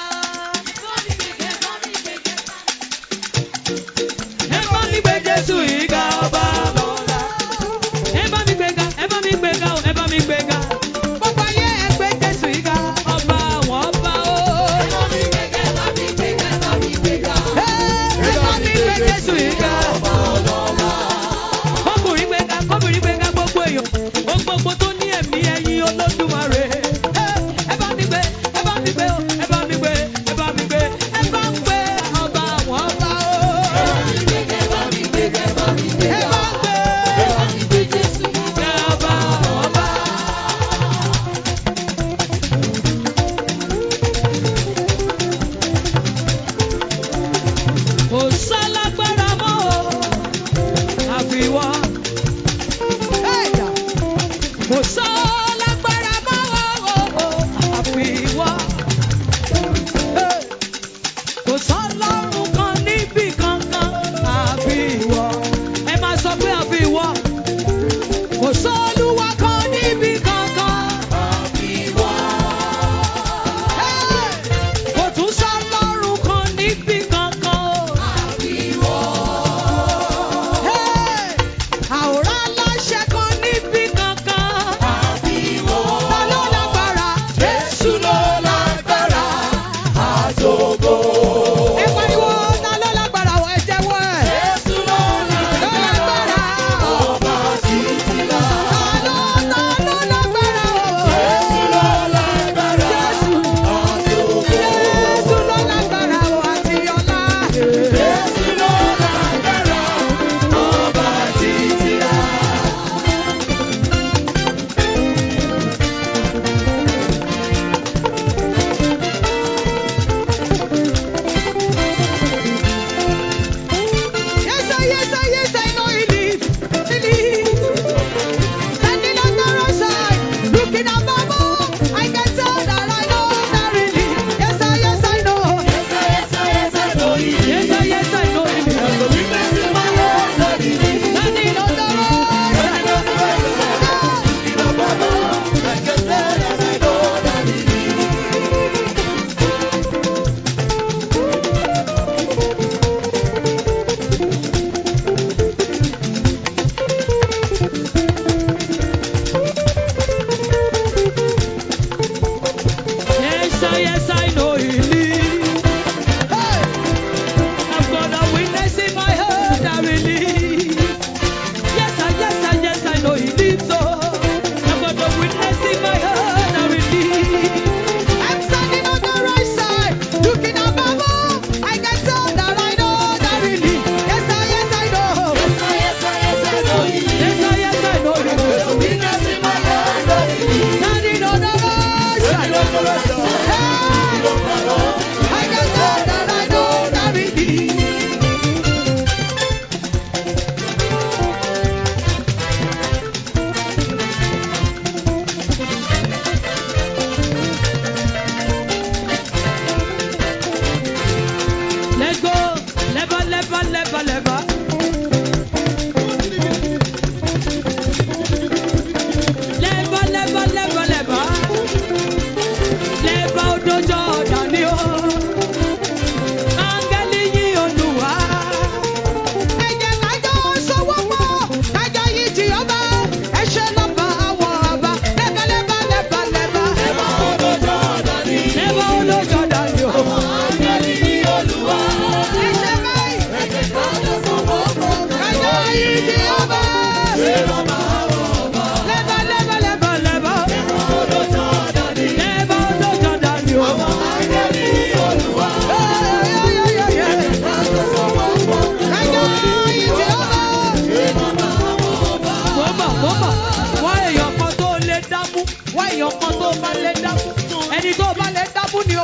Ẹ bá mi gbé Jésù ìga ọba àwọn ọba. Ẹ bá mi gbéga, ẹ bá mi gbéga, ẹ bá mi gbéga. Gbogbo ayé ẹ gbé Jésù ìga ọba àwọn ọba o. Ẹ bá mi gbéga, ẹ bá mi gbéga, ẹ bá mi gbéga. Ẹ bá mi gbé Jésù ìga ọba àwọn ọba. Kọ́kùnrin gbéga gbogbo èèyàn. Gbogbo tó ní ẹ̀mí ẹ̀yìn Olódùmarè. Ẹ bá mi gbé, ẹ bá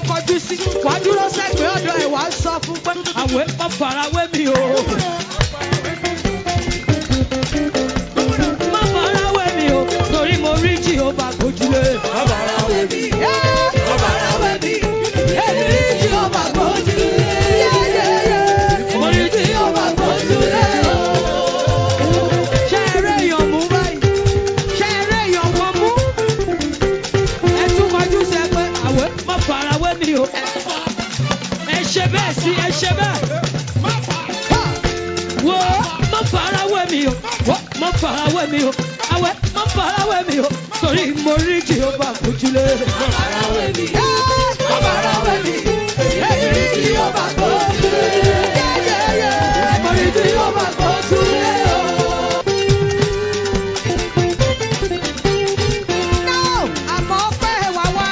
kọjú sí wà á dúró sẹ́gbẹ̀ẹ́ ọ̀dọ̀ ẹ̀ wá sọ fún pé àwẹ̀ má farawé mi o. Má farawé mi o torí mo rí Jehovah gbójúlé. Má farawé mi. Má farawé mi. Èmi rí Jehovah gbójúlé. Mo rí Jehovah gbójúlé. Ṣé eré èèyàn mú báyìí? Ṣé eré èèyàn kan mú? Ẹ tún kọjú sí ẹ pé àwẹ̀ má farawé mi o. Ẹ ṣe bẹ́ẹ̀ sí ẹ ṣe bẹ́ẹ̀. Wo má farawé mi o. Wo má farawé mi o. Àwẹ̀ má farawé mi o. Torí mo rí Jehovah gbójúlé. Má farawé mi. Má farawé mi. Èmi rí Jehovah gbójúlé. Mo rí Jehovah gbójúlé o. No, àmọ́ pé wà wá.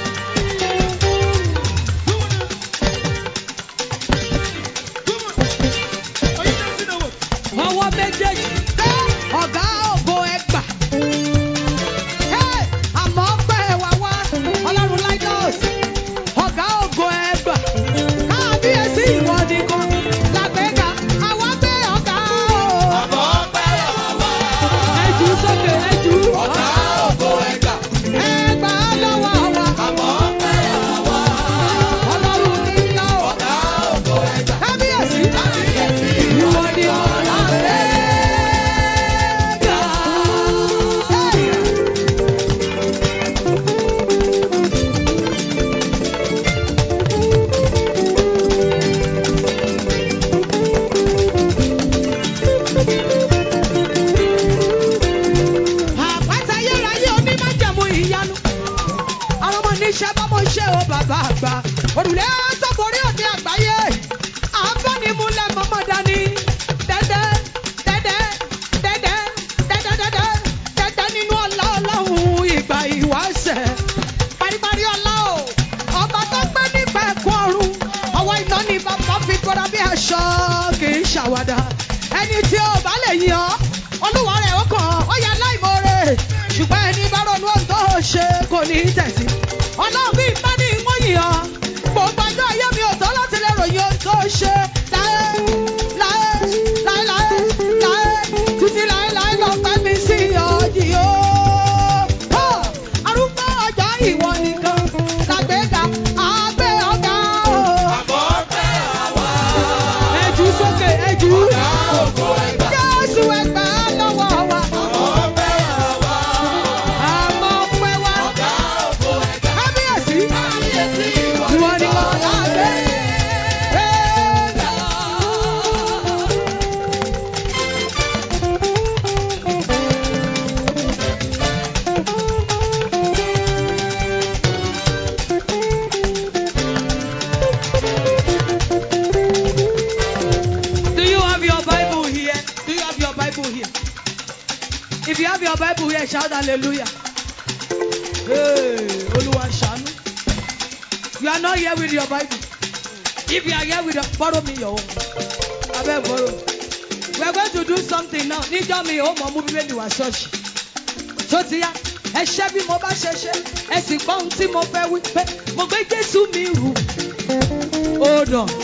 Ọwọ́ méjèèjì. Ọ̀gá ògo ẹgbà. Àmọ́ pé wà wá. Ọlọ́run Lighthouse. Ọ̀gá ògo ẹgbà. Káàbíyèsí ìwọ nìkan. Làgbéga. Àwa gbé ọ̀gá o. Àmọ́ pé wà wá. Ẹjú sókè ẹjú. Ọ̀gá ògo ẹgbà. Ẹgbà lọ́wọ́ wa. Àmọ́ pé wà wá. Ọlọ́run nílò. Ọ̀gá ògo ẹgbà. Kábíyèsí. Kábíyèsí ìwọ nìkan. Làgbéga. Àpáta ayérayé onímájẹ̀mú ìyanu. Àwọn ọmọ níṣẹ́ bọ́mọ ṣe o bàbá àgbà. Òrùlé tó borí òde àgbáyé. Àbánimúlẹ̀ mọ́mọ́ dání. Dẹ́dẹ́ dẹ́dẹ́ dẹ́dẹ́ dẹ́dẹ́ dẹ́dẹ́ dẹ́dẹ́ nínú ọlá ọlọ́run ìgbà ìwáṣẹ̀. Paríparí ọlá o. Ọba tó gbé nípa ẹ̀kọ́ ọ̀run. Ọwọ́ iná ni bàbá fi gbọ́dọ̀ bí aṣọ kì í ṣàwádà. Ẹni tí ó bá lè yìn ọ́, olúwa rẹ̀ ó kàn ó yẹ láìmoore. Ṣùgbọ́n ẹni bá ronú ohun tó ṣe kò ní tẹ̀sí. Ọlọ́run bí bá ní wọ́n yìn ọ́. Gbogbo ọjọ́ ayé mi ò tọ́ láti lè ròyìn ohun tó ṣe. Láé láé láé láé láé títí láé láé lọ pẹ́ mi sí ọ̀dì o. Arúgbó ọjọ́ ìwọ nìkan làgbéga àgbé ọ̀gá o. Àmọ́ pé àwa. Ẹjú sókè ẹjú. Ọ̀gá ògo ẹgbà. Jésù ẹgbà lọ́wọ́ wa. Àmọ́ pé àwa. Àmọ́ pé wa. Ọ̀gá ògo ẹgbà. Kábíyèsí. Kábíyèsí ìwọ nìkan làgbé. Do you have your Bible here? Do you have your Bible here? If you have your Bible here, shout hallelujah. Hey, Olúwa ṣàánú. You are not here with your Bible. If you are here with your, borrow me your own. Abeg borrow. We are going to do something now. Níjọ́ mi ò mọ̀ mú bíbélì wá ṣọ́ọ̀ṣì. Tó ti yá, ẹ ṣe bí mo bá ṣe ṣe, ẹ sì gbọ́ ohun tí mo fẹ́ wí pé mo gbé Jésù mi rù. Hold on.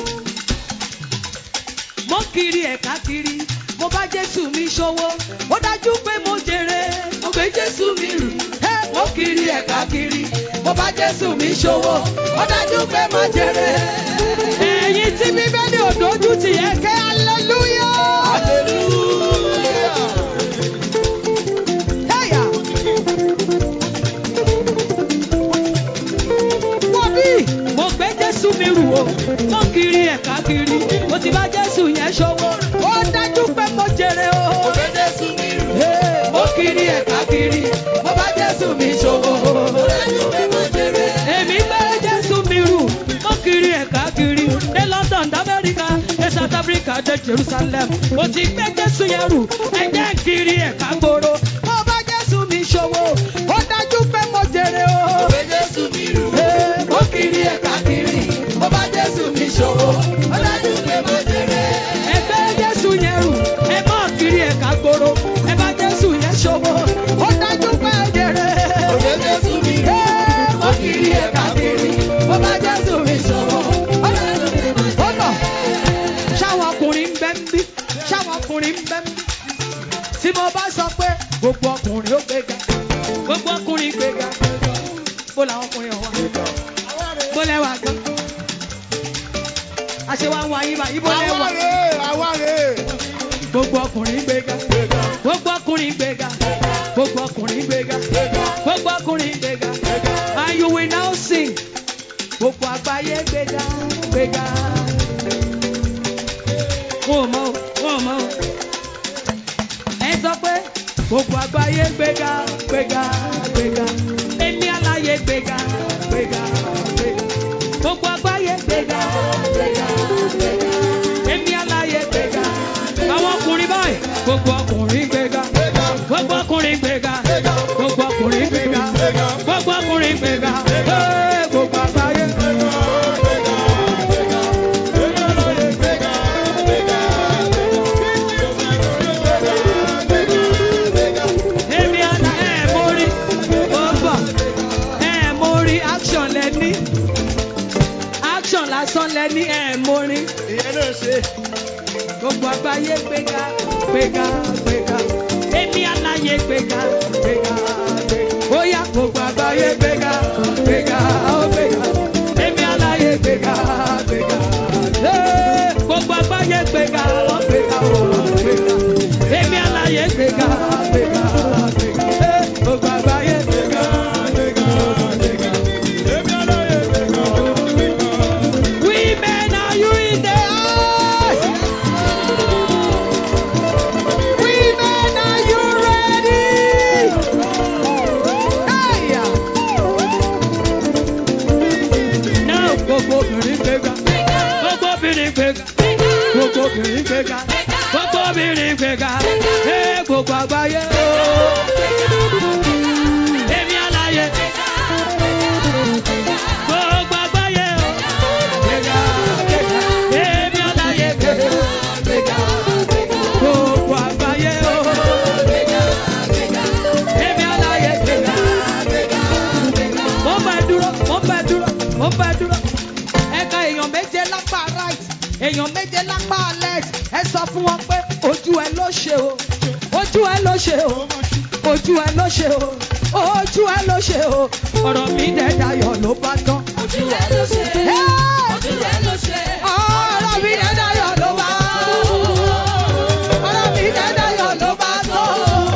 Mo kiri ẹ̀ka kiri, mo bá Jésù mi ṣòwò. Ó dájú pé mo jèrè, mo gbé Jésù mi rù. Mo kiri ẹ̀ka kiri, mo bá Jésù mi ṣòwò. Ó dájú pé mo jèrè. Ẹ̀yin tí bíbélì ò dójú tì ẹ ké hallelujah. Hallelujah. Ẹ̀yà. Wọ́n bí mo gbé Jésù mi rù o, mo kiri ẹ̀ka kiri, mo ti bá Jésù yẹn ṣòwò. Ó dájú pé mo jèrè o. Mo gbé Jésù mi rù. Mo kiri ẹ̀ka kiri, mo bá Jésù mi ṣòwò. Ó dájú pé mo jèrè. Èmi gbé Jésù mi rù, mo kiri ẹ̀ka kiri, dé London, dé America, dé South Africa, dé Jerusalem. Mo ti gbé Jésù yẹn rù, ẹ jẹ́ kiri ẹ̀ka gbòòrò. Mo bá Jésù mi ṣòwò, ó dájú pé mo jèrè o. Mo gbé Jésù mi rù. Mo kiri ẹ̀ka kiri, mo bá Jésù mi ṣòwò. Ó dájú pé mo jèrè. Ẹ gbé Jésù yẹn rù, ẹ má kiri ẹ̀ka gbòòrò. Ẹ bá Jésù yẹn ṣòwò, ó dájú pé jèrè. Mo gbé Jésù mi rù. Mo kiri ẹ̀ka kiri, mo bá Jésù gbogbo ọkùnrin ó gbéga gbogbo ọkùnrin gbéga bó làwọn ọkùnrin ọ̀wá bó lẹ́wà gan àṣewà wà yín báyìí bó lẹ́wà gbogbo ọkùnrin gbéga gbogbo ọkùnrin gbéga gbogbo ọkùnrin gbéga gbogbo ọkùnrin gbéga and you will now sing gbogbo àgbáyé gbéga gbéga wọn ò mọ o ẹ sọ pé gbogbo àgbáyé gbéga gbéga gbéga èmi aláyé gbéga gbéga gbéga gbogbo àgbáyé gbéga gbéga gbéga èmi aláyé gbéga àwọn ọkùnrin báyìí gbogbo ọkùnrin gbéga gbogbo ọkùnrin gbéga gbogbo ọkùnrin gbéga gbogbo ọkùnrin gbéga gbogbo àgbáyé. Lásán lẹ́ni ẹ̀ mórin. Ìyẹn náà ṣe. Gbogbo àgbáyé gbéga gbéga gbéga. Èmi aláyé gbéga gbéga gbéga. Bóyá gbogbo àgbáyé gbéga gbéga ó gbéga. Èmi aláyé gbéga gbéga. Gbogbo àgbáyé gbéga ó gbéga ó gbéga. Èmi aláyé gbéga gbéga gbéga. Gbogbo àgbáyé gbéga gbéga gbéga. Èmi aláyé gbéga. Women, are you in the house? Women, are you ready? Hey! Now, gbogbo obìnrin gbéga. Gbogbo obìnrin gbéga. Gbogbo obìnrin gbéga. Gbogbo obìnrin gbéga. Gbogbo àgbáyé. Èmi aláyé. Gbogbo àgbáyé. Èmi aláyé gbéga. Gbogbo àgbáyé. Èmi aláyé gbéga. Mo fẹ́ dúró. Ẹ̀ka èèyàn méje lápá right, èèyàn méje lápá left. Ẹ sọ fún wọn pé ojú ẹ ló ṣe o. Ojú ẹ ló ṣe o. Ojú ẹ ló ṣe o. Ojú ẹ ló ṣe o. Ọ̀rọ̀ mi dẹ̀ dayọ̀ ló bá tán. Ojú ẹ ló ṣe. Ojú ẹ ló ṣe. Ọ̀rọ̀ mi dẹ̀ dayọ̀ ló bá. Ọ̀rọ̀ mi dẹ̀ dayọ̀ ló bá tán.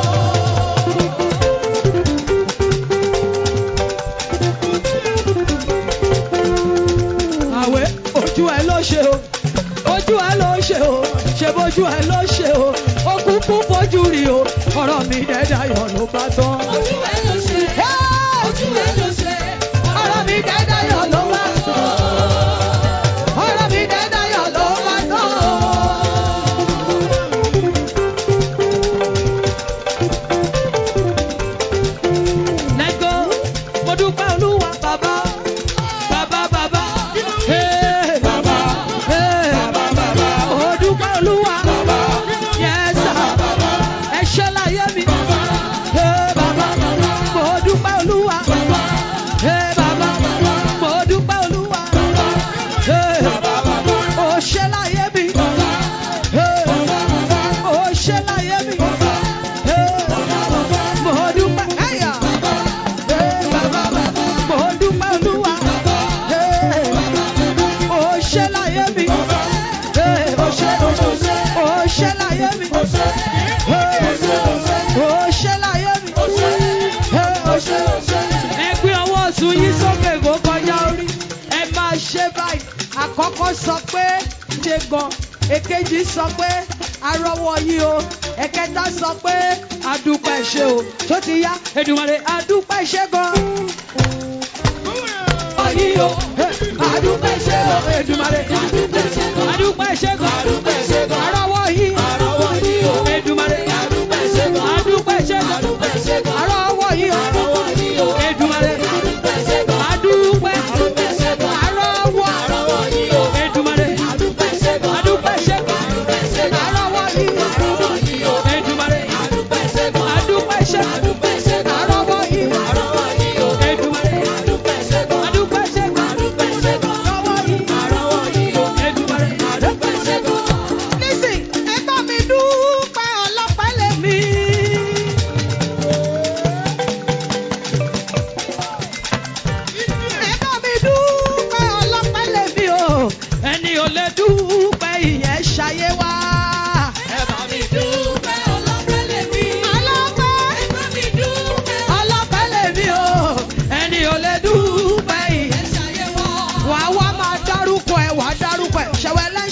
Àwẹ̀ ojú ẹ ló ṣe o. Ojú ẹ ló ṣe o. Ṣé bójú ẹ ló ṣe o. Ó kúkú fojú rí o. Ọ̀rọ̀ mi dẹ̀ dayọ̀ ló bá tán. Ojú ẹ ló ṣe. Ojú ẹ ló ṣe. Ọ̀rọ̀ mi dẹ̀ dayọ̀ ló bá tán. Ọ̀rọ̀ mi dẹ̀ dayọ̀ ló bá tán. Let's go. Mo dúpẹ́ Olúwa bàbá. Bàbá bàbá. Hey. Bàbá. Hey. Bàbá. Mo dúpẹ́ Olúwa. Yes sir. Ẹ ṣe láyé mi. Hey bàbá. Mo dúpẹ́ Olúwa. Hey bàbá. Mo dúpẹ́ Olúwa. Hey. Ó ṣe láyé mi. Hey. Ó ṣe láyé mi. Hey. Mo dúpẹ́. Ẹ̀yà. Hey bàbá. Mo dúpẹ́ Olúwa. Hey. Ó ṣe láyé mi. Hey. Ó ṣe láyé mi. Hey. Ó ṣe láyé mi. Ẹ gbé ọwọ́ ọ̀tún yín sókè kó kọjá orí. Ẹ máa ṣe báyìí. Àkọ́kọ́ sọ pé ṣe gan. Èkejì sọ pé arọ́wọ́ yìí o. Ẹ̀kẹta sọ pé adúpẹ́ ṣe o. Tó ti yá Èdùmàrè adúpẹ́ ṣe gan. Ọyí o. Adúpẹ́ ṣe o. Èdùmàrè adúpẹ́ ṣe gan. Adúpẹ́ ṣe gan. Arọ́wọ́ yìí. Èdùmàrè adúpẹ́ ṣe gan. Adúpẹ́ ṣe gan. Arọ́wọ́ yìí o. Èdùmàrè adúpẹ́ ṣe gan. Adúpẹ́. Arọ́wọ́ yìí o. Èdùmàrè adúpẹ́ ṣe gan. Adúpẹ́ ṣe gan. Arọ́wọ́ yìí o. Èdùmàrè adúpẹ́ ṣe gan. Adúpẹ́ ṣe gan. Arọ́wọ́ yìí o. Èdùmàrè adúpẹ́ ṣe gan. Adúpẹ́ ṣe gan. Arọ́wọ́ yìí o. Èdùmàrè adúpẹ́ ṣe gan.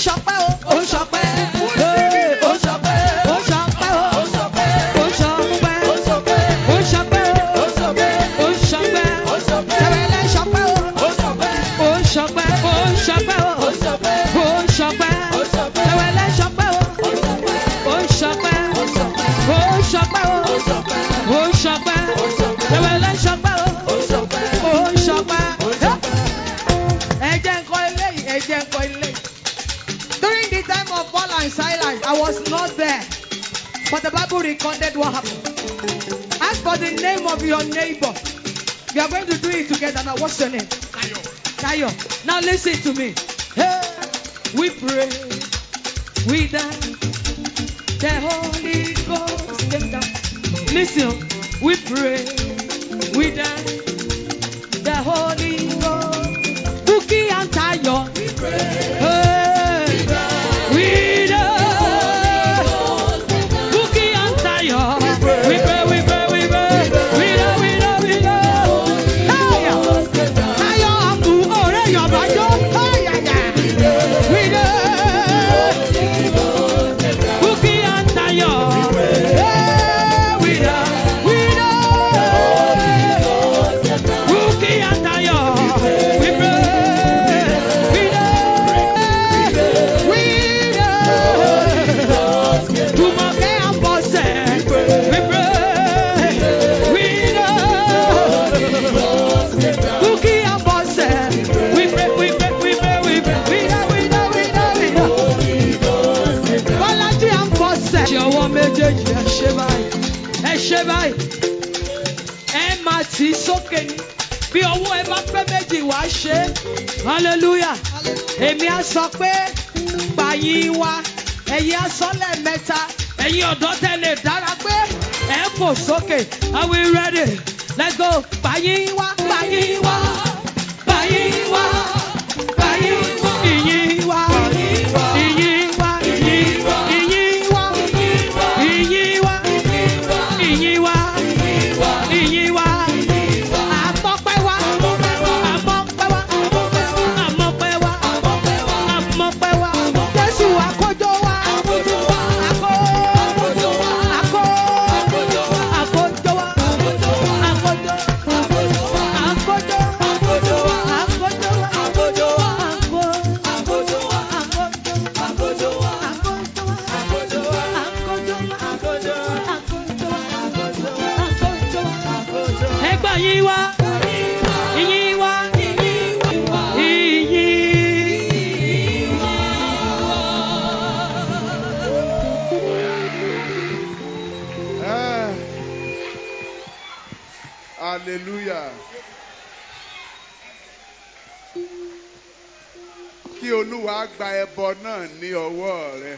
ṣọpẹ́ o, ó ṣọpẹ́. Ee, ó ṣọpẹ́. Ó ṣọpẹ́ o. Ó ṣọpẹ́. Ó ṣọpẹ́. Ó ṣọpẹ́. Ó ṣọpẹ́ o. Ó ṣọpẹ́. Ó ṣọpẹ́. Ó ṣọpẹ́. Tẹ̀wẹ̀lẹ̀ ṣọpẹ́ o. Ó ṣọpẹ́. Ó ṣọpẹ́. Ó ṣọpẹ́ o. Ó ṣọpẹ́. Ó ṣọpẹ́. Ó ṣọpẹ́. Tẹ̀wẹ̀lẹ̀ ṣọpẹ́ o. Ó ṣọpẹ́. Ó ṣọpẹ́. Ó ṣọpẹ́. Ó ṣọpẹ́ o. Ó ṣọpẹ́. Ó ṣọpẹ́. Ó ṣọpẹ́. Tẹ̀wẹ̀lẹ̀ ṣọpẹ́ o. Ó ṣọpẹ́. Ó ṣọpẹ́. Ó ṣọpẹ́. Ẹ jẹ́ n kọ eléyìí, ẹ jẹ́ n kọ eléyìí. During the time of Paul and Silas, I was not there. But the Bible recorded what happened. Ask for the name of your neighbor. We are going to do it together now. What's your name? Tayo. Now listen to me. Hey, we pray. We dance. The Holy Ghost came down. Listen. We pray. We dance. The Holy Ghost. Buki and Tayo. We pray. Hey, we dance. Buki and Tayo. We pray. We pray. We pray. We know. We know. We know. Hey, Tayo Abu Ore Yobajo. Hey, we dance. Buki and Tayo. Hey, we dance. We know. Buki and Tayo. We pray. We dance. We dance. Jumoke and Bose. We pray. We dance. Buki and Bose. We pray. We pray. We pray. We pray. We know. We know. We know. We know. Bọ́lájí and Bose. Ṣé ọwọ́ méjèèjì ẹ ṣe báyìí? Ẹ ṣe báyìí. Ẹ máa tì í sókè ní. Bí ọwọ́ ẹ bá pẹ́ méjì wá ṣe. Hallelujah. Èmi á sọ pé gbàyìn wa. Ẹ̀yin á sọ lẹ́ẹ̀mẹ́ta. Ẹ̀yin ọ̀dọ́ tẹ́lẹ̀ dára pé ẹ fò sókè. Are we ready? Let's go. Gbàyìn wa. Gbàyìn wa. Gbàyìn wa. Gbàyìn wa. Ìyìn wa. Ìyìn wa. Ìyìn wa. Ìyìn wa. Ìyìn wa. Ìyìn wa. Ìyìn wa. Ìyìn wa. Àmọ́pẹ́ wa. Àmọ́pẹ́ wa. Àmọ́pẹ́ wa. Àmọ́pẹ́ wa. Jésù àkójọ wa. Àkójọ wa. Àkójọ wa. Àkójọ wa. Àkójọ wa. Àkójọ wa. Àkójọ. Àkójọ wa. Àkójọ. Àkójọ wa. Àkójọ wa. Àkójọ wa. Àkójọ wa. Àkójọ wa. Ẹgbà yín wá. Ìyìn wá. Ìyìn wá. Hallelujah. Kí Olúwa gba ẹbọ náà ní ọwọ́ rẹ.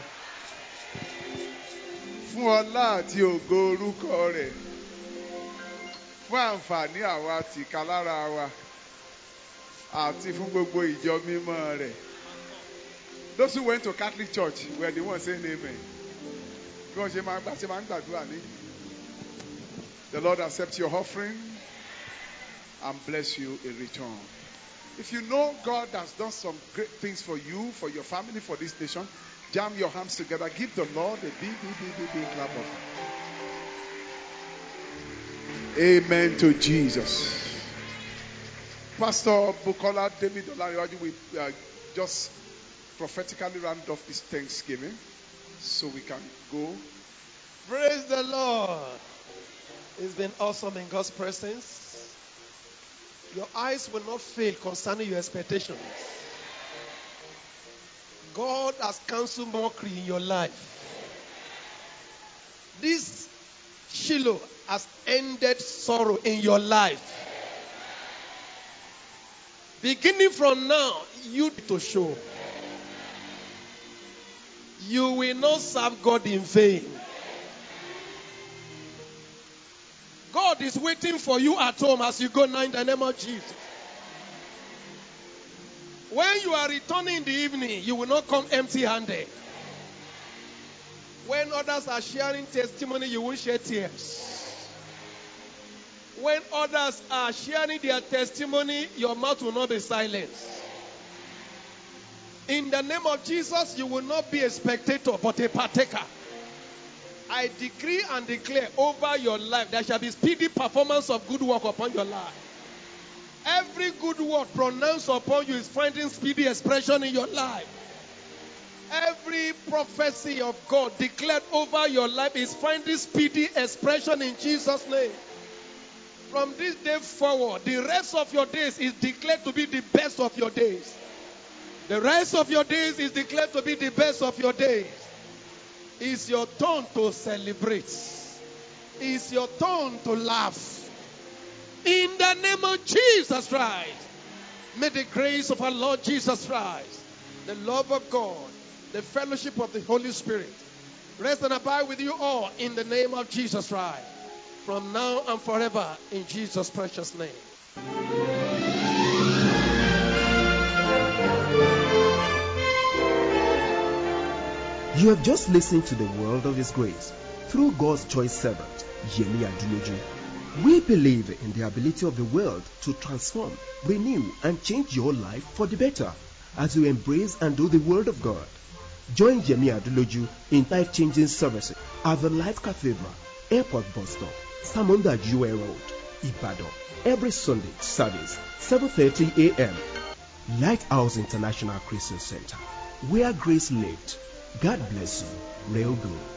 Fún ọlá àti ògo orúkọ rẹ̀. Fún àǹfààní àwa tìkálára wa. Àti fún gbogbo ìjọ mímọ́ rẹ̀. Those who went to Catholic Church were the ones saying amen. Bí wọ́n ṣe máa ń gbàdúrà ní. The Lord accept your offering and bless you in return. If you know God has done some great things for you, for your family, for this nation, jam your hands together. Give the Lord a big clap of. Amen to Jesus. Pastor Bukola David Olariwaju will just prophetically round off this Thanksgiving so we can go. Praise the Lord. It's been awesome in God's presence. Your eyes will not fail concerning your expectations. God has cancelled mockery in your life. This Shiloh has ended sorrow in your life. Beginning from now, you to show. You will not serve God in vain. God is waiting for you at home as you go now in the name of Jesus. When you are returning in the evening, you will not come empty-handed. When others are sharing testimony, you won't shed tears. When others are sharing their testimony, your mouth will not be silent. In the name of Jesus, you will not be a spectator, but a partaker. I decree and declare over your life, there shall be speedy performance of good work upon your life. Every good word pronounced upon you is finding speedy expression in your life. Every prophecy of God declared over your life is finding speedy expression in Jesus' name. From this day forward, the rest of your days is declared to be the best of your days. The rest of your days is declared to be the best of your days. It's your turn to celebrate. It's your turn to laugh. In the name of Jesus Christ, may the grace of our Lord Jesus Christ, the love of God, the fellowship of the Holy Spirit, rest and abide with you all in the name of Jesus Christ, from now and forever, in Jesus' precious name. You have just listened to the World of His Grace through God's choice servant, Yemi Aduloju. We believe in the ability of the world to transform, renew, and change your life for the better as you embrace and do the Word of God. Join Yemi Aduloju in life-changing services at the Life Cathedral, Airport Bus Stop, Samonda Jue Road, Ibadan, every Sunday service, 7:30 a.m. Lighthouse International Christian Center, where grace lived. God bless you. Real good.